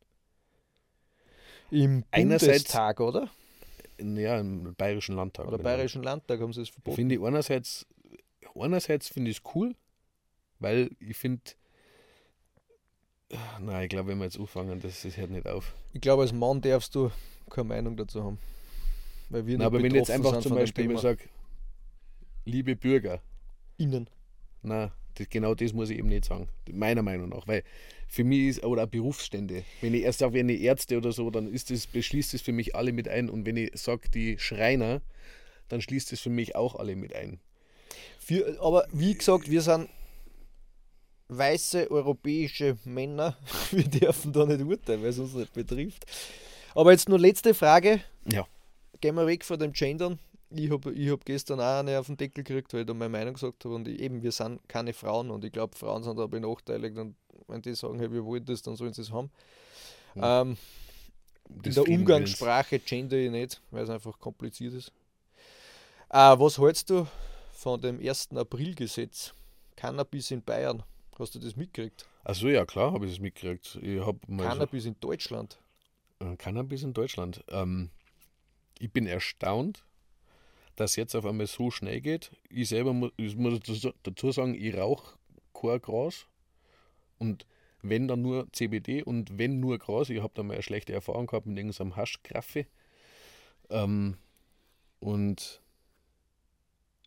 A: Im
B: Einerseits-
A: Bundestag, oder?
B: Ja, im Bayerischen Landtag.
A: Oder
B: genau.
A: Bayerischen Landtag haben sie es verboten.
B: Finde ich einerseits finde ich es cool, weil ich finde, nein, ich glaube, wenn wir jetzt anfangen, das hört nicht auf.
A: Ich glaube, als Mann darfst du keine Meinung dazu haben. Weil wir
B: Na, aber
A: nicht
B: wenn ich jetzt
A: betroffen
B: einfach
A: sind
B: zum
A: von dem
B: Beispiel mal
A: Thema.
B: sage, liebe Bürger,
A: Innen.
B: na, genau das muss ich eben nicht sagen, meiner Meinung nach, weil für mich ist, oder auch Berufsstände, wenn ich erst sage, wenn ich Ärzte oder so, dann beschließt es für mich alle mit ein und wenn ich sage, die Schreiner, dann schließt es für mich auch alle mit ein.
A: Aber wie gesagt, wir sind weiße europäische Männer. Wir dürfen da nicht urteilen, weil es uns nicht betrifft. Aber jetzt nur letzte Frage.
B: Ja.
A: Gehen wir weg von dem Gendern. Ich hab gestern auch eine auf den Deckel gekriegt, weil ich da meine Meinung gesagt habe. Und wir sind keine Frauen und ich glaube, Frauen sind da benachteiligt. Und wenn die sagen, hey, wir wollen das, dann sollen sie es haben. In
B: Des
A: der
B: Frieden
A: Umgangssprache gender ich nicht, weil es einfach kompliziert ist. Was hältst du von dem 1. April-Gesetz? Cannabis in Bayern. Hast du das mitgekriegt?
B: Achso, ja klar, habe ich das mitgekriegt. Ich habe mal
A: Cannabis in Deutschland.
B: Cannabis in Deutschland. Ich bin erstaunt, dass jetzt auf einmal so schnell geht. Ich selber ich muss dazu sagen, ich rauche kein Gras. Und wenn dann nur CBD und wenn nur Gras. Ich habe da mal eine schlechte Erfahrung gehabt mit irgendeinem Haschgraffe. Und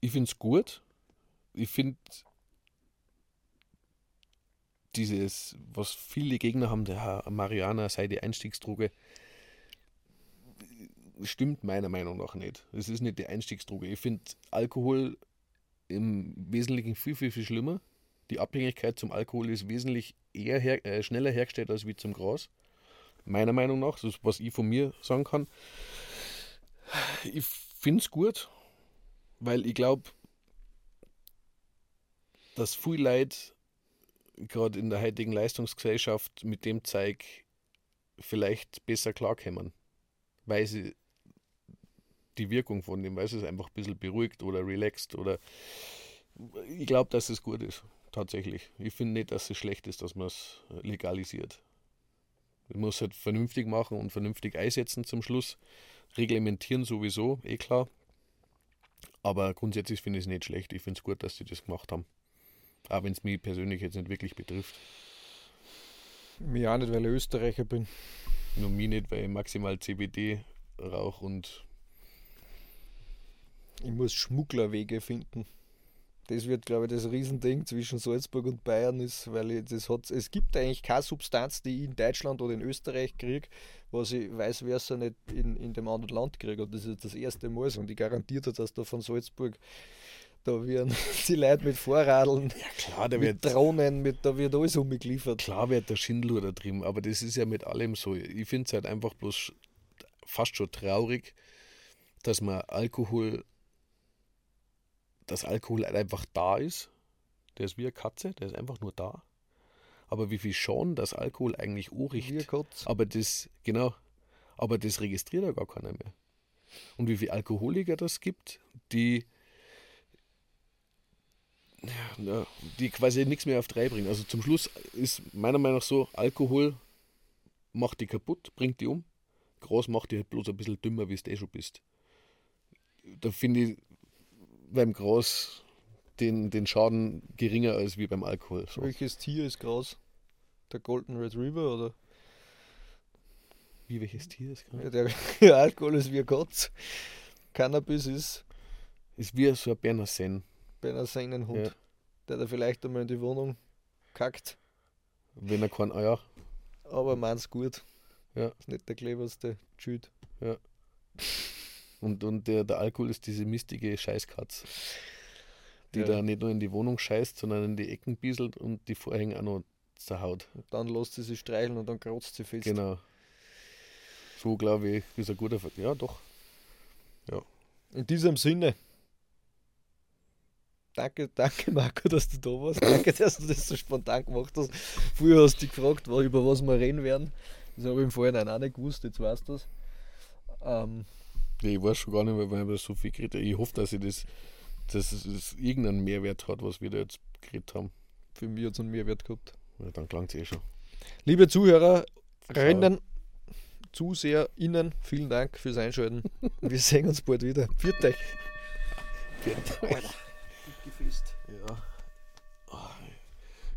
B: Ich finde es gut. Ich finde dieses, was viele Gegner haben, der Marihuana sei die Einstiegsdroge, stimmt meiner Meinung nach nicht. Es ist nicht die Einstiegsdroge. Ich finde Alkohol im Wesentlichen viel, viel, viel schlimmer. Die Abhängigkeit zum Alkohol ist wesentlich eher schneller hergestellt als wie zum Gras. Meiner Meinung nach, das ist, was ich von mir sagen kann. Ich finde es gut, weil ich glaube, dass viele Leute gerade in der heutigen Leistungsgesellschaft mit dem Zeug vielleicht besser klarkommen, weil sie die Wirkung von dem, weil es einfach ein bisschen beruhigt oder relaxt oder ich glaube, dass es gut ist, tatsächlich. Ich finde nicht, dass es schlecht ist, dass man es legalisiert. Man muss halt vernünftig machen und vernünftig einsetzen zum Schluss. Reglementieren sowieso, klar. Aber grundsätzlich finde ich es nicht schlecht. Ich finde es gut, dass sie das gemacht haben. Auch wenn es mich persönlich jetzt nicht wirklich betrifft.
A: Mich auch nicht, weil ich Österreicher bin.
B: Nur mich nicht, weil ich maximal CBD rauche und
A: Ich muss Schmugglerwege finden. Das wird, glaube ich, das Riesending zwischen Salzburg und Bayern ist, weil es gibt eigentlich keine Substanz, die ich in Deutschland oder in Österreich kriege, was ich vice versa nicht in dem anderen Land kriege. Und das ist das erste Mal so. Und ich garantiere, dass da von Salzburg, da werden die Leute mit Vorradeln,
B: klar,
A: mit Drohnen, da wird alles umgeliefert.
B: Klar wird der Schindel da drin, aber das ist ja mit allem so. Ich finde es halt einfach bloß fast schon traurig, dass Alkohol halt einfach da ist. Der ist wie eine Katze, der ist einfach nur da. Aber wie viel Schaden das Alkohol eigentlich anrichtet. Aber das registriert ja gar keiner mehr. Und wie viele Alkoholiker das gibt, die quasi nichts mehr auf die Reihe bringen. Also zum Schluss ist meiner Meinung nach so, Alkohol macht die kaputt, bringt die um. Gras macht die halt bloß ein bisschen dümmer, wie du schon bist. Da finde ich beim Gras den Schaden geringer als wie beim Alkohol. So.
A: Welches Tier ist Gras? Der Golden Retriever oder?
B: Wie welches Tier ist Gras?
A: Ja, der Alkohol ist wie ein Katz. Cannabis ist
B: wie so ein Berner Senn.
A: Berner Sennenhund. Ja. Der da vielleicht einmal in die Wohnung kackt.
B: Wenn er kein Eier.
A: Aber meint's gut.
B: Ja.
A: Ist nicht der cleverste Schüt.
B: Ja. Und der Alkohol ist diese mistige Scheißkatz, die da nicht nur in die Wohnung scheißt, sondern in die Ecken bieselt und die Vorhänge auch noch zerhaut.
A: Und dann lässt sie sich streicheln und dann kratzt sie fest.
B: Genau. So glaube ich, ist ein guter Vergleich. Ja, doch. Ja.
A: In diesem Sinne. Danke Marco, dass du da warst. Danke, dass du das so spontan gemacht hast. Früher hast du dich gefragt, über was wir reden werden. Das habe ich im Vorhinein auch nicht gewusst, jetzt weißt du das.
B: Ich weiß schon gar nicht mehr, weil wir so viel geredet haben. Ich hoffe, dass es irgendeinen Mehrwert hat, was wir da jetzt geredet haben.
A: Für mich hat es einen Mehrwert gehabt.
B: Ja, dann klang es schon.
A: Liebe Zuhörerinnen, ZuseherInnen, vielen Dank fürs Einschalten. Wir sehen uns bald wieder. Pfiat euch.
B: Alter, gut gefisst. Ja.